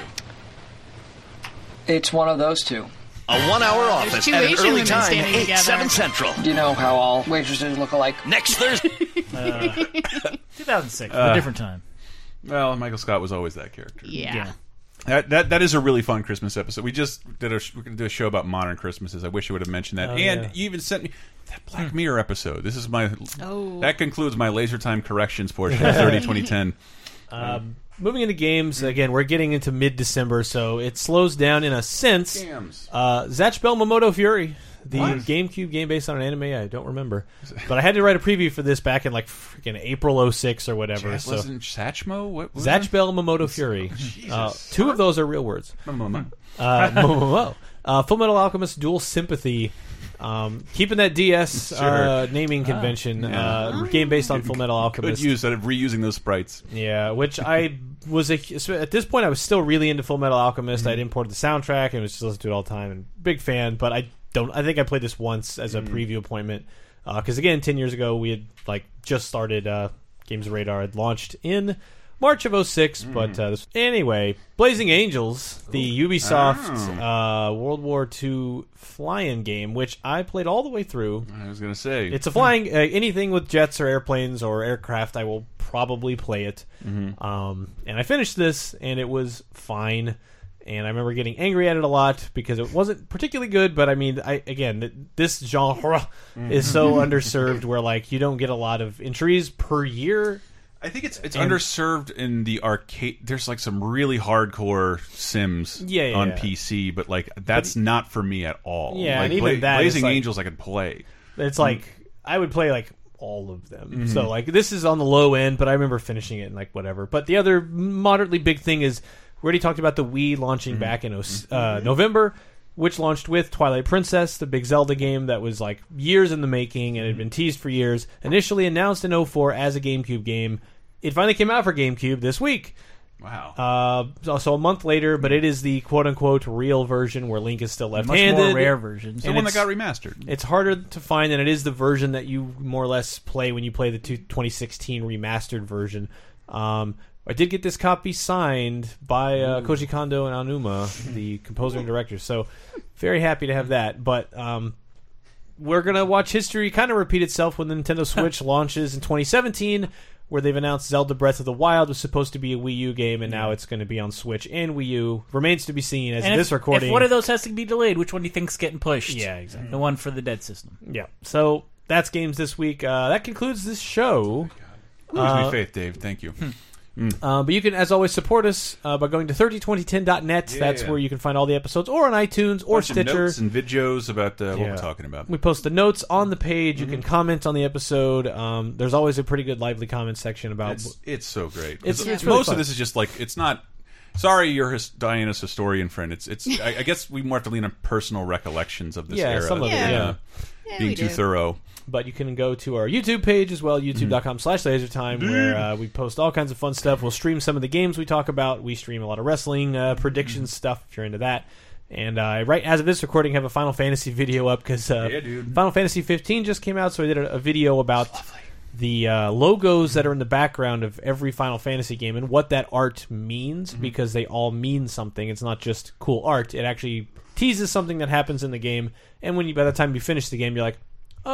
It's one of those two. A one-hour office two at an Asian early women time, standing eight, together. seven Central. Do you know how all waitresses look alike? Next Thursday. Uh, two thousand six, Uh, a different time. Well, Michael Scott was always that character. Yeah. Yeah. That, that that is a really fun Christmas episode. We just did a we're going to do a show about modern Christmases. I wish I would have mentioned that. Oh, and yeah. you even sent me that Black Mirror episode. This is my Oh. that concludes my laser time corrections portion of thirty twenty ten. Um, moving into games again, we're getting into mid-December, so it slows down in a sense. Games. Uh, Zatch Bell Momoto Fury, the What? GameCube game based on an anime. I don't remember, but I had to write a preview for this back in like freaking April oh six or whatever. Jazz So wasn't Satchmo? What? what Zatch Bell Momoto Fury. Uh, two of those are real words. Momomo. Uh, Momomo. Uh, Full Metal Alchemist Dual Sympathy. Um, keeping that D S Sure. uh, naming convention. Yeah. Uh, game based on Full Metal Good Alchemist. use of reusing those sprites. Yeah, which I was a, at this point I was still really into Full Metal Alchemist. I'd imported the soundtrack and was just listening to it all the time and big fan. But I don't. I think I played this once as a preview appointment because again, ten years ago we had like just started uh, Games Radar had launched in March of oh six. But uh, this, anyway, Blazing Angels, the Ubisoft uh, World War Two flying game, which I played all the way through. I was going to say It's a flying uh, anything with jets or airplanes or aircraft. I will probably play it. Mhm. Um, and I finished this, and it was fine. And I remember getting angry at it a lot because it wasn't particularly good. But I mean, I again, th- this genre is so underserved, where like you don't get a lot of entries per year. I think it's it's And- underserved in the arcade. There's like some really hardcore Sims Yeah, yeah, on yeah. P C, but like that's not for me at all. Yeah, like, and even Bla- that is, Blazing like- Angels I could play. It's like I would play like all of them. Mhm. So like this is on the low end, but I remember finishing it and like whatever. But the other moderately big thing is we already talked about the Wii launching back in uh, November, which launched with Twilight Princess, the big Zelda game that was like years in the making and had been teased for years. Initially announced in oh four as a GameCube game, it finally came out for GameCube this week. Wow. Uh, so, so a month later, but it is the quote-unquote real version where Link is still Much left-handed. more rare version. It's the And one that it's- got remastered. It's harder to find, and it is the version that you more or less play when you play the two- twenty sixteen remastered version. Um, I did get this copy signed by uh, Koji Kondo and Aonuma, the composer and director. So very happy to have that. But um, we're gonna watch history kind of repeat itself when the Nintendo Switch launches in twenty seventeen, where they've announced Zelda Breath of the Wild was supposed to be a Wii U game, and now it's going to be on Switch and Wii U. Remains to be seen as And this if, recording. if one of those has to be delayed, which one do you think's getting pushed? Yeah, exactly. The one for the dead system. Yeah. So that's games this week. Uh, that concludes this show. Lose Uh, me faith, Dave. Thank you. Mm. Uh, but you can, as always, support us uh, by going to thirty twenty ten dot net. Yeah. That's where you can find all the episodes, or on iTunes, or Bunch of Stitcher. notes and videos about uh, what Yeah. we're talking about. We post the notes on the page. You Mm-hmm. can comment on the episode. Um, there's always a pretty good, lively comment section about. It's, it's so great. It's- 'Cause it's really most fun. of this is just like it's not. Sorry, you're his, Diana's historian friend. It's it's. I, I guess we more have to lean on personal recollections of this Yeah, era. some of it, than, yeah. uh, Yeah, being we too do. thorough. But you can go to our YouTube page as well, youtube dot com slash lasertime, where uh, we post all kinds of fun stuff. We'll stream some of the games we talk about. We stream a lot of wrestling uh, predictions stuff if you're into that. And uh, right as of this recording, have a Final Fantasy video up because uh, Yeah, dude. Final Fantasy fifteen just came out, so I did a, a video about the uh, logos that are in the background of every Final Fantasy game and what that art means, because they all mean something. It's not just cool art. It actually teases something that happens in the game, and when you by the time you finish the game, you're like, oh,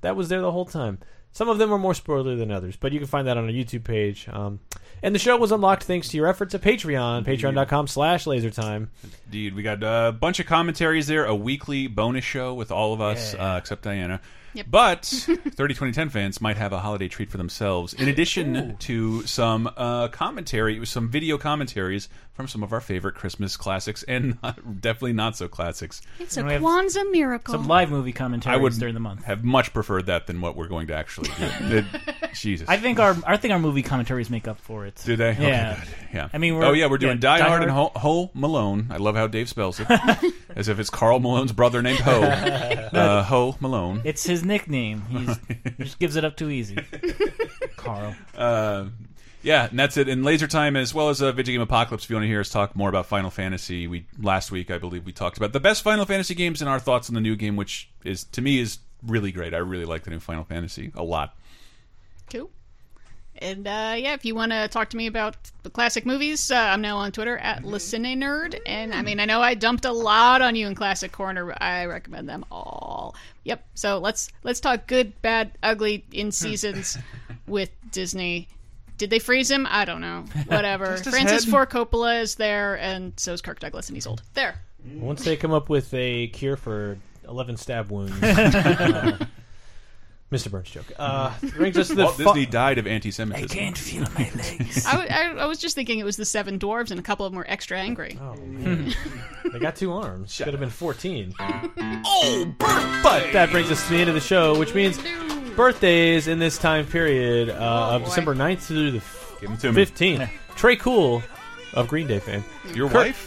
that was there the whole time. Some of them are more spoiler than others, but you can find that on our YouTube page. Um, and the show was unlocked thanks to your efforts at Patreon, patreon.com slash lasertime. Indeed. We got a bunch of commentaries there, a weekly bonus show with all of us, Yeah. uh, except Diana. Yep. But thirty twenty ten fans might have a holiday treat for themselves, in addition Ooh. to some uh, commentary, some video commentaries from some of our favorite Christmas classics, and not, definitely not so classics. It's a Kwanzaa miracle. Some live movie commentaries I would during the month. have much preferred that than what we're going to actually do. It- Jesus. I think our I think our movie commentaries make up for it. Do they? Okay, Yeah. good. Yeah. I mean, we're, oh yeah, we're doing yeah, Die, Hard and Ho, Ho Malone. I love how Dave spells it, as if it's Carl Malone's brother named Ho. Uh, Ho Malone. It's his nickname. He's, he just gives it up too easy. Carl. Uh, yeah, and that's it. And Laser Time, as well as uh, Video Game Apocalypse, if you want to hear us talk more about Final Fantasy. We last week, I believe, we talked about the best Final Fantasy games and our thoughts on the new game, which is to me is really great. I really like the new Final Fantasy a lot. Cool. And uh, yeah, if you want to talk to me about the classic movies, uh, I'm now on Twitter at ListenANerd. And I mean, I know I dumped a lot on you in Classic Corner. But I recommend them all. Yep. So let's let's talk good, bad, ugly in seasons with Disney. Did they freeze him? I don't know. Whatever. Just his Francis head. Ford Coppola is there, and so is Kirk Douglas, and he's old. There. Once they come up with a cure for eleven stab wounds, uh, Mister Burns joke. Uh, brings us to the Walt fu- Disney died of anti-Semitism. I can't feel my legs. I, w- I, I was just thinking it was the Seven Dwarves, and a couple of them were extra angry. Oh, man. They got two arms. Could have been fourteen. Oh, But that brings us to the end of the show, which means birthdays in this time period uh, Oh, of boy. December ninth through the Give 'em to me. fifteenth. Trey Cool of Green Day fame. Your Kurt- wife?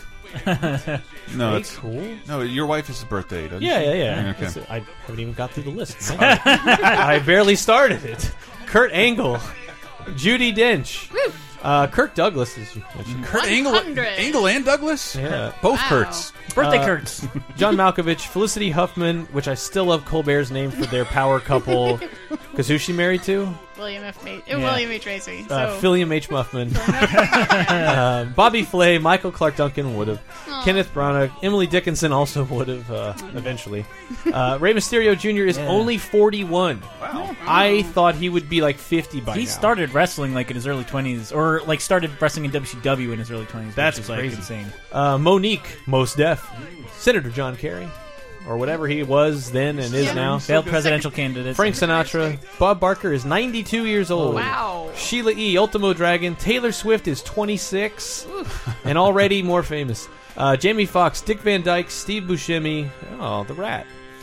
No, Trey it's Cool. No, your wife is his birthday, doesn't Yeah, she? yeah, yeah. Okay. It's- I haven't even got through the list. I barely started it. Kurt Angle, Judi Dench, uh, Kirk Douglas is Kurt Angle, Angle and Douglas. Yeah, both Wow. Kurt's. Birthday Uh, Kurtz. John Malkovich, Felicity Huffman, which I still love Colbert's name for their power couple. Because who's she married to? William F. Ma- Yeah. William A. Tracy. So. Uh, Philliam H. Muffman, uh, Bobby Flay, Michael Clark Duncan would have, Aw. Kenneth Branagh, Emily Dickinson also would have uh, eventually. Uh, Rey Mysterio Junior is Yeah. only forty-one. Wow. I thought he would be like fifty by He now. started wrestling like in his early twenties, or like started wrestling in W C W in his early twenties. That's which is like crazy. insane. Uh, Monique, Mos Def, Senator John Kerry, or whatever he was then and is Yeah. now. Failed presidential candidate. Frank Sinatra. Bob Barker is ninety-two years old. Wow. Sheila E. Ultimo Dragon. Taylor Swift is twenty-six and already more famous. Uh, Jamie Foxx, Dick Van Dyke, Steve Buscemi. Oh, the rat.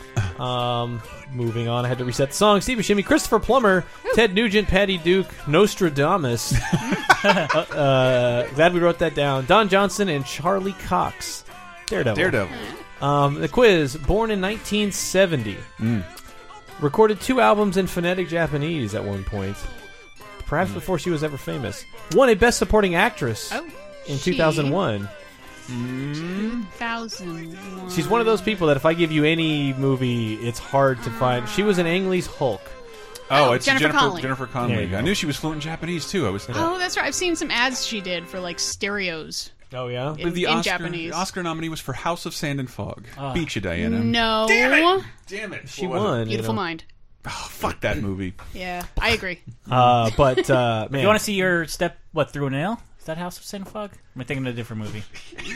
Um, moving on, I had to reset the song. Steve Buscemi, Christopher Plummer, Ted Nugent, Patty Duke, Nostradamus. uh, uh, glad we wrote that down. Don Johnson and Charlie Cox. Daredevil. Daredevil. Um, the quiz, born in nineteen seventy. Mm. Recorded two albums in phonetic Japanese at one point. Perhaps before she was ever famous. Won a Best Supporting Actress Oh, in she- two thousand one. two thousand one. She's one of those people that if I give you any movie, it's hard to find. She was in Ang Lee's Hulk. Oh, Oh, it's Jennifer Jennifer Connelly. Jennifer There Connelly. you go. I knew she was fluent in Japanese too. I was. Oh, that's right. I've seen some ads she did for like stereos. Oh yeah, In, the in Oscar, Japanese. the Oscar nominee was for House of Sand and Fog. Ah. Beat you, Diana. No. Damn it! Damn it! She What was it? won. you Beautiful know. Mind. Oh, fuck that movie. Yeah, I agree. Uh, but uh, man, You want to see your step what through a nail? Is that House of Sand and Fog? Am I thinking of a different movie?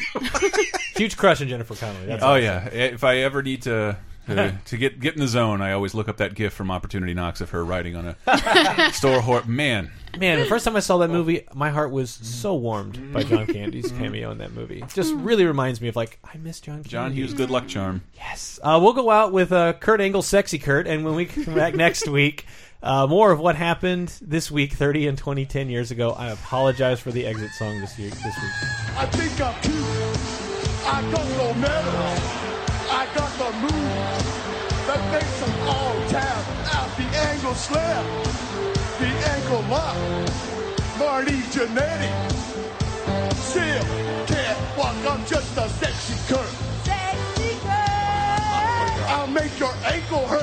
huge crush on Jennifer Connelly. That's Oh all. yeah. If I ever need to. To, to get get in the zone, I always look up that GIF from Opportunity Knocks of her riding on a store horse. Man, Man, the first time I saw that movie, my heart was so warmed by John Candy's cameo in that movie. It just really reminds me of like I miss John Candy. John Hughes, good luck charm. Yes. Uh, we'll go out with uh, Kurt Angle, Sexy Kurt, and when we come back next week, uh, more of what happened this week, thirty and twenty, ten years ago. I apologize for the exit song this year, this week. I think I'm cute. I got no metal. I got the move that makes them all tap out. The angle slap, the ankle lock. Marty Jannetty. Still can't walk. I'm just a sexy Kurt. Sexy girl. I'll make your ankle hurt.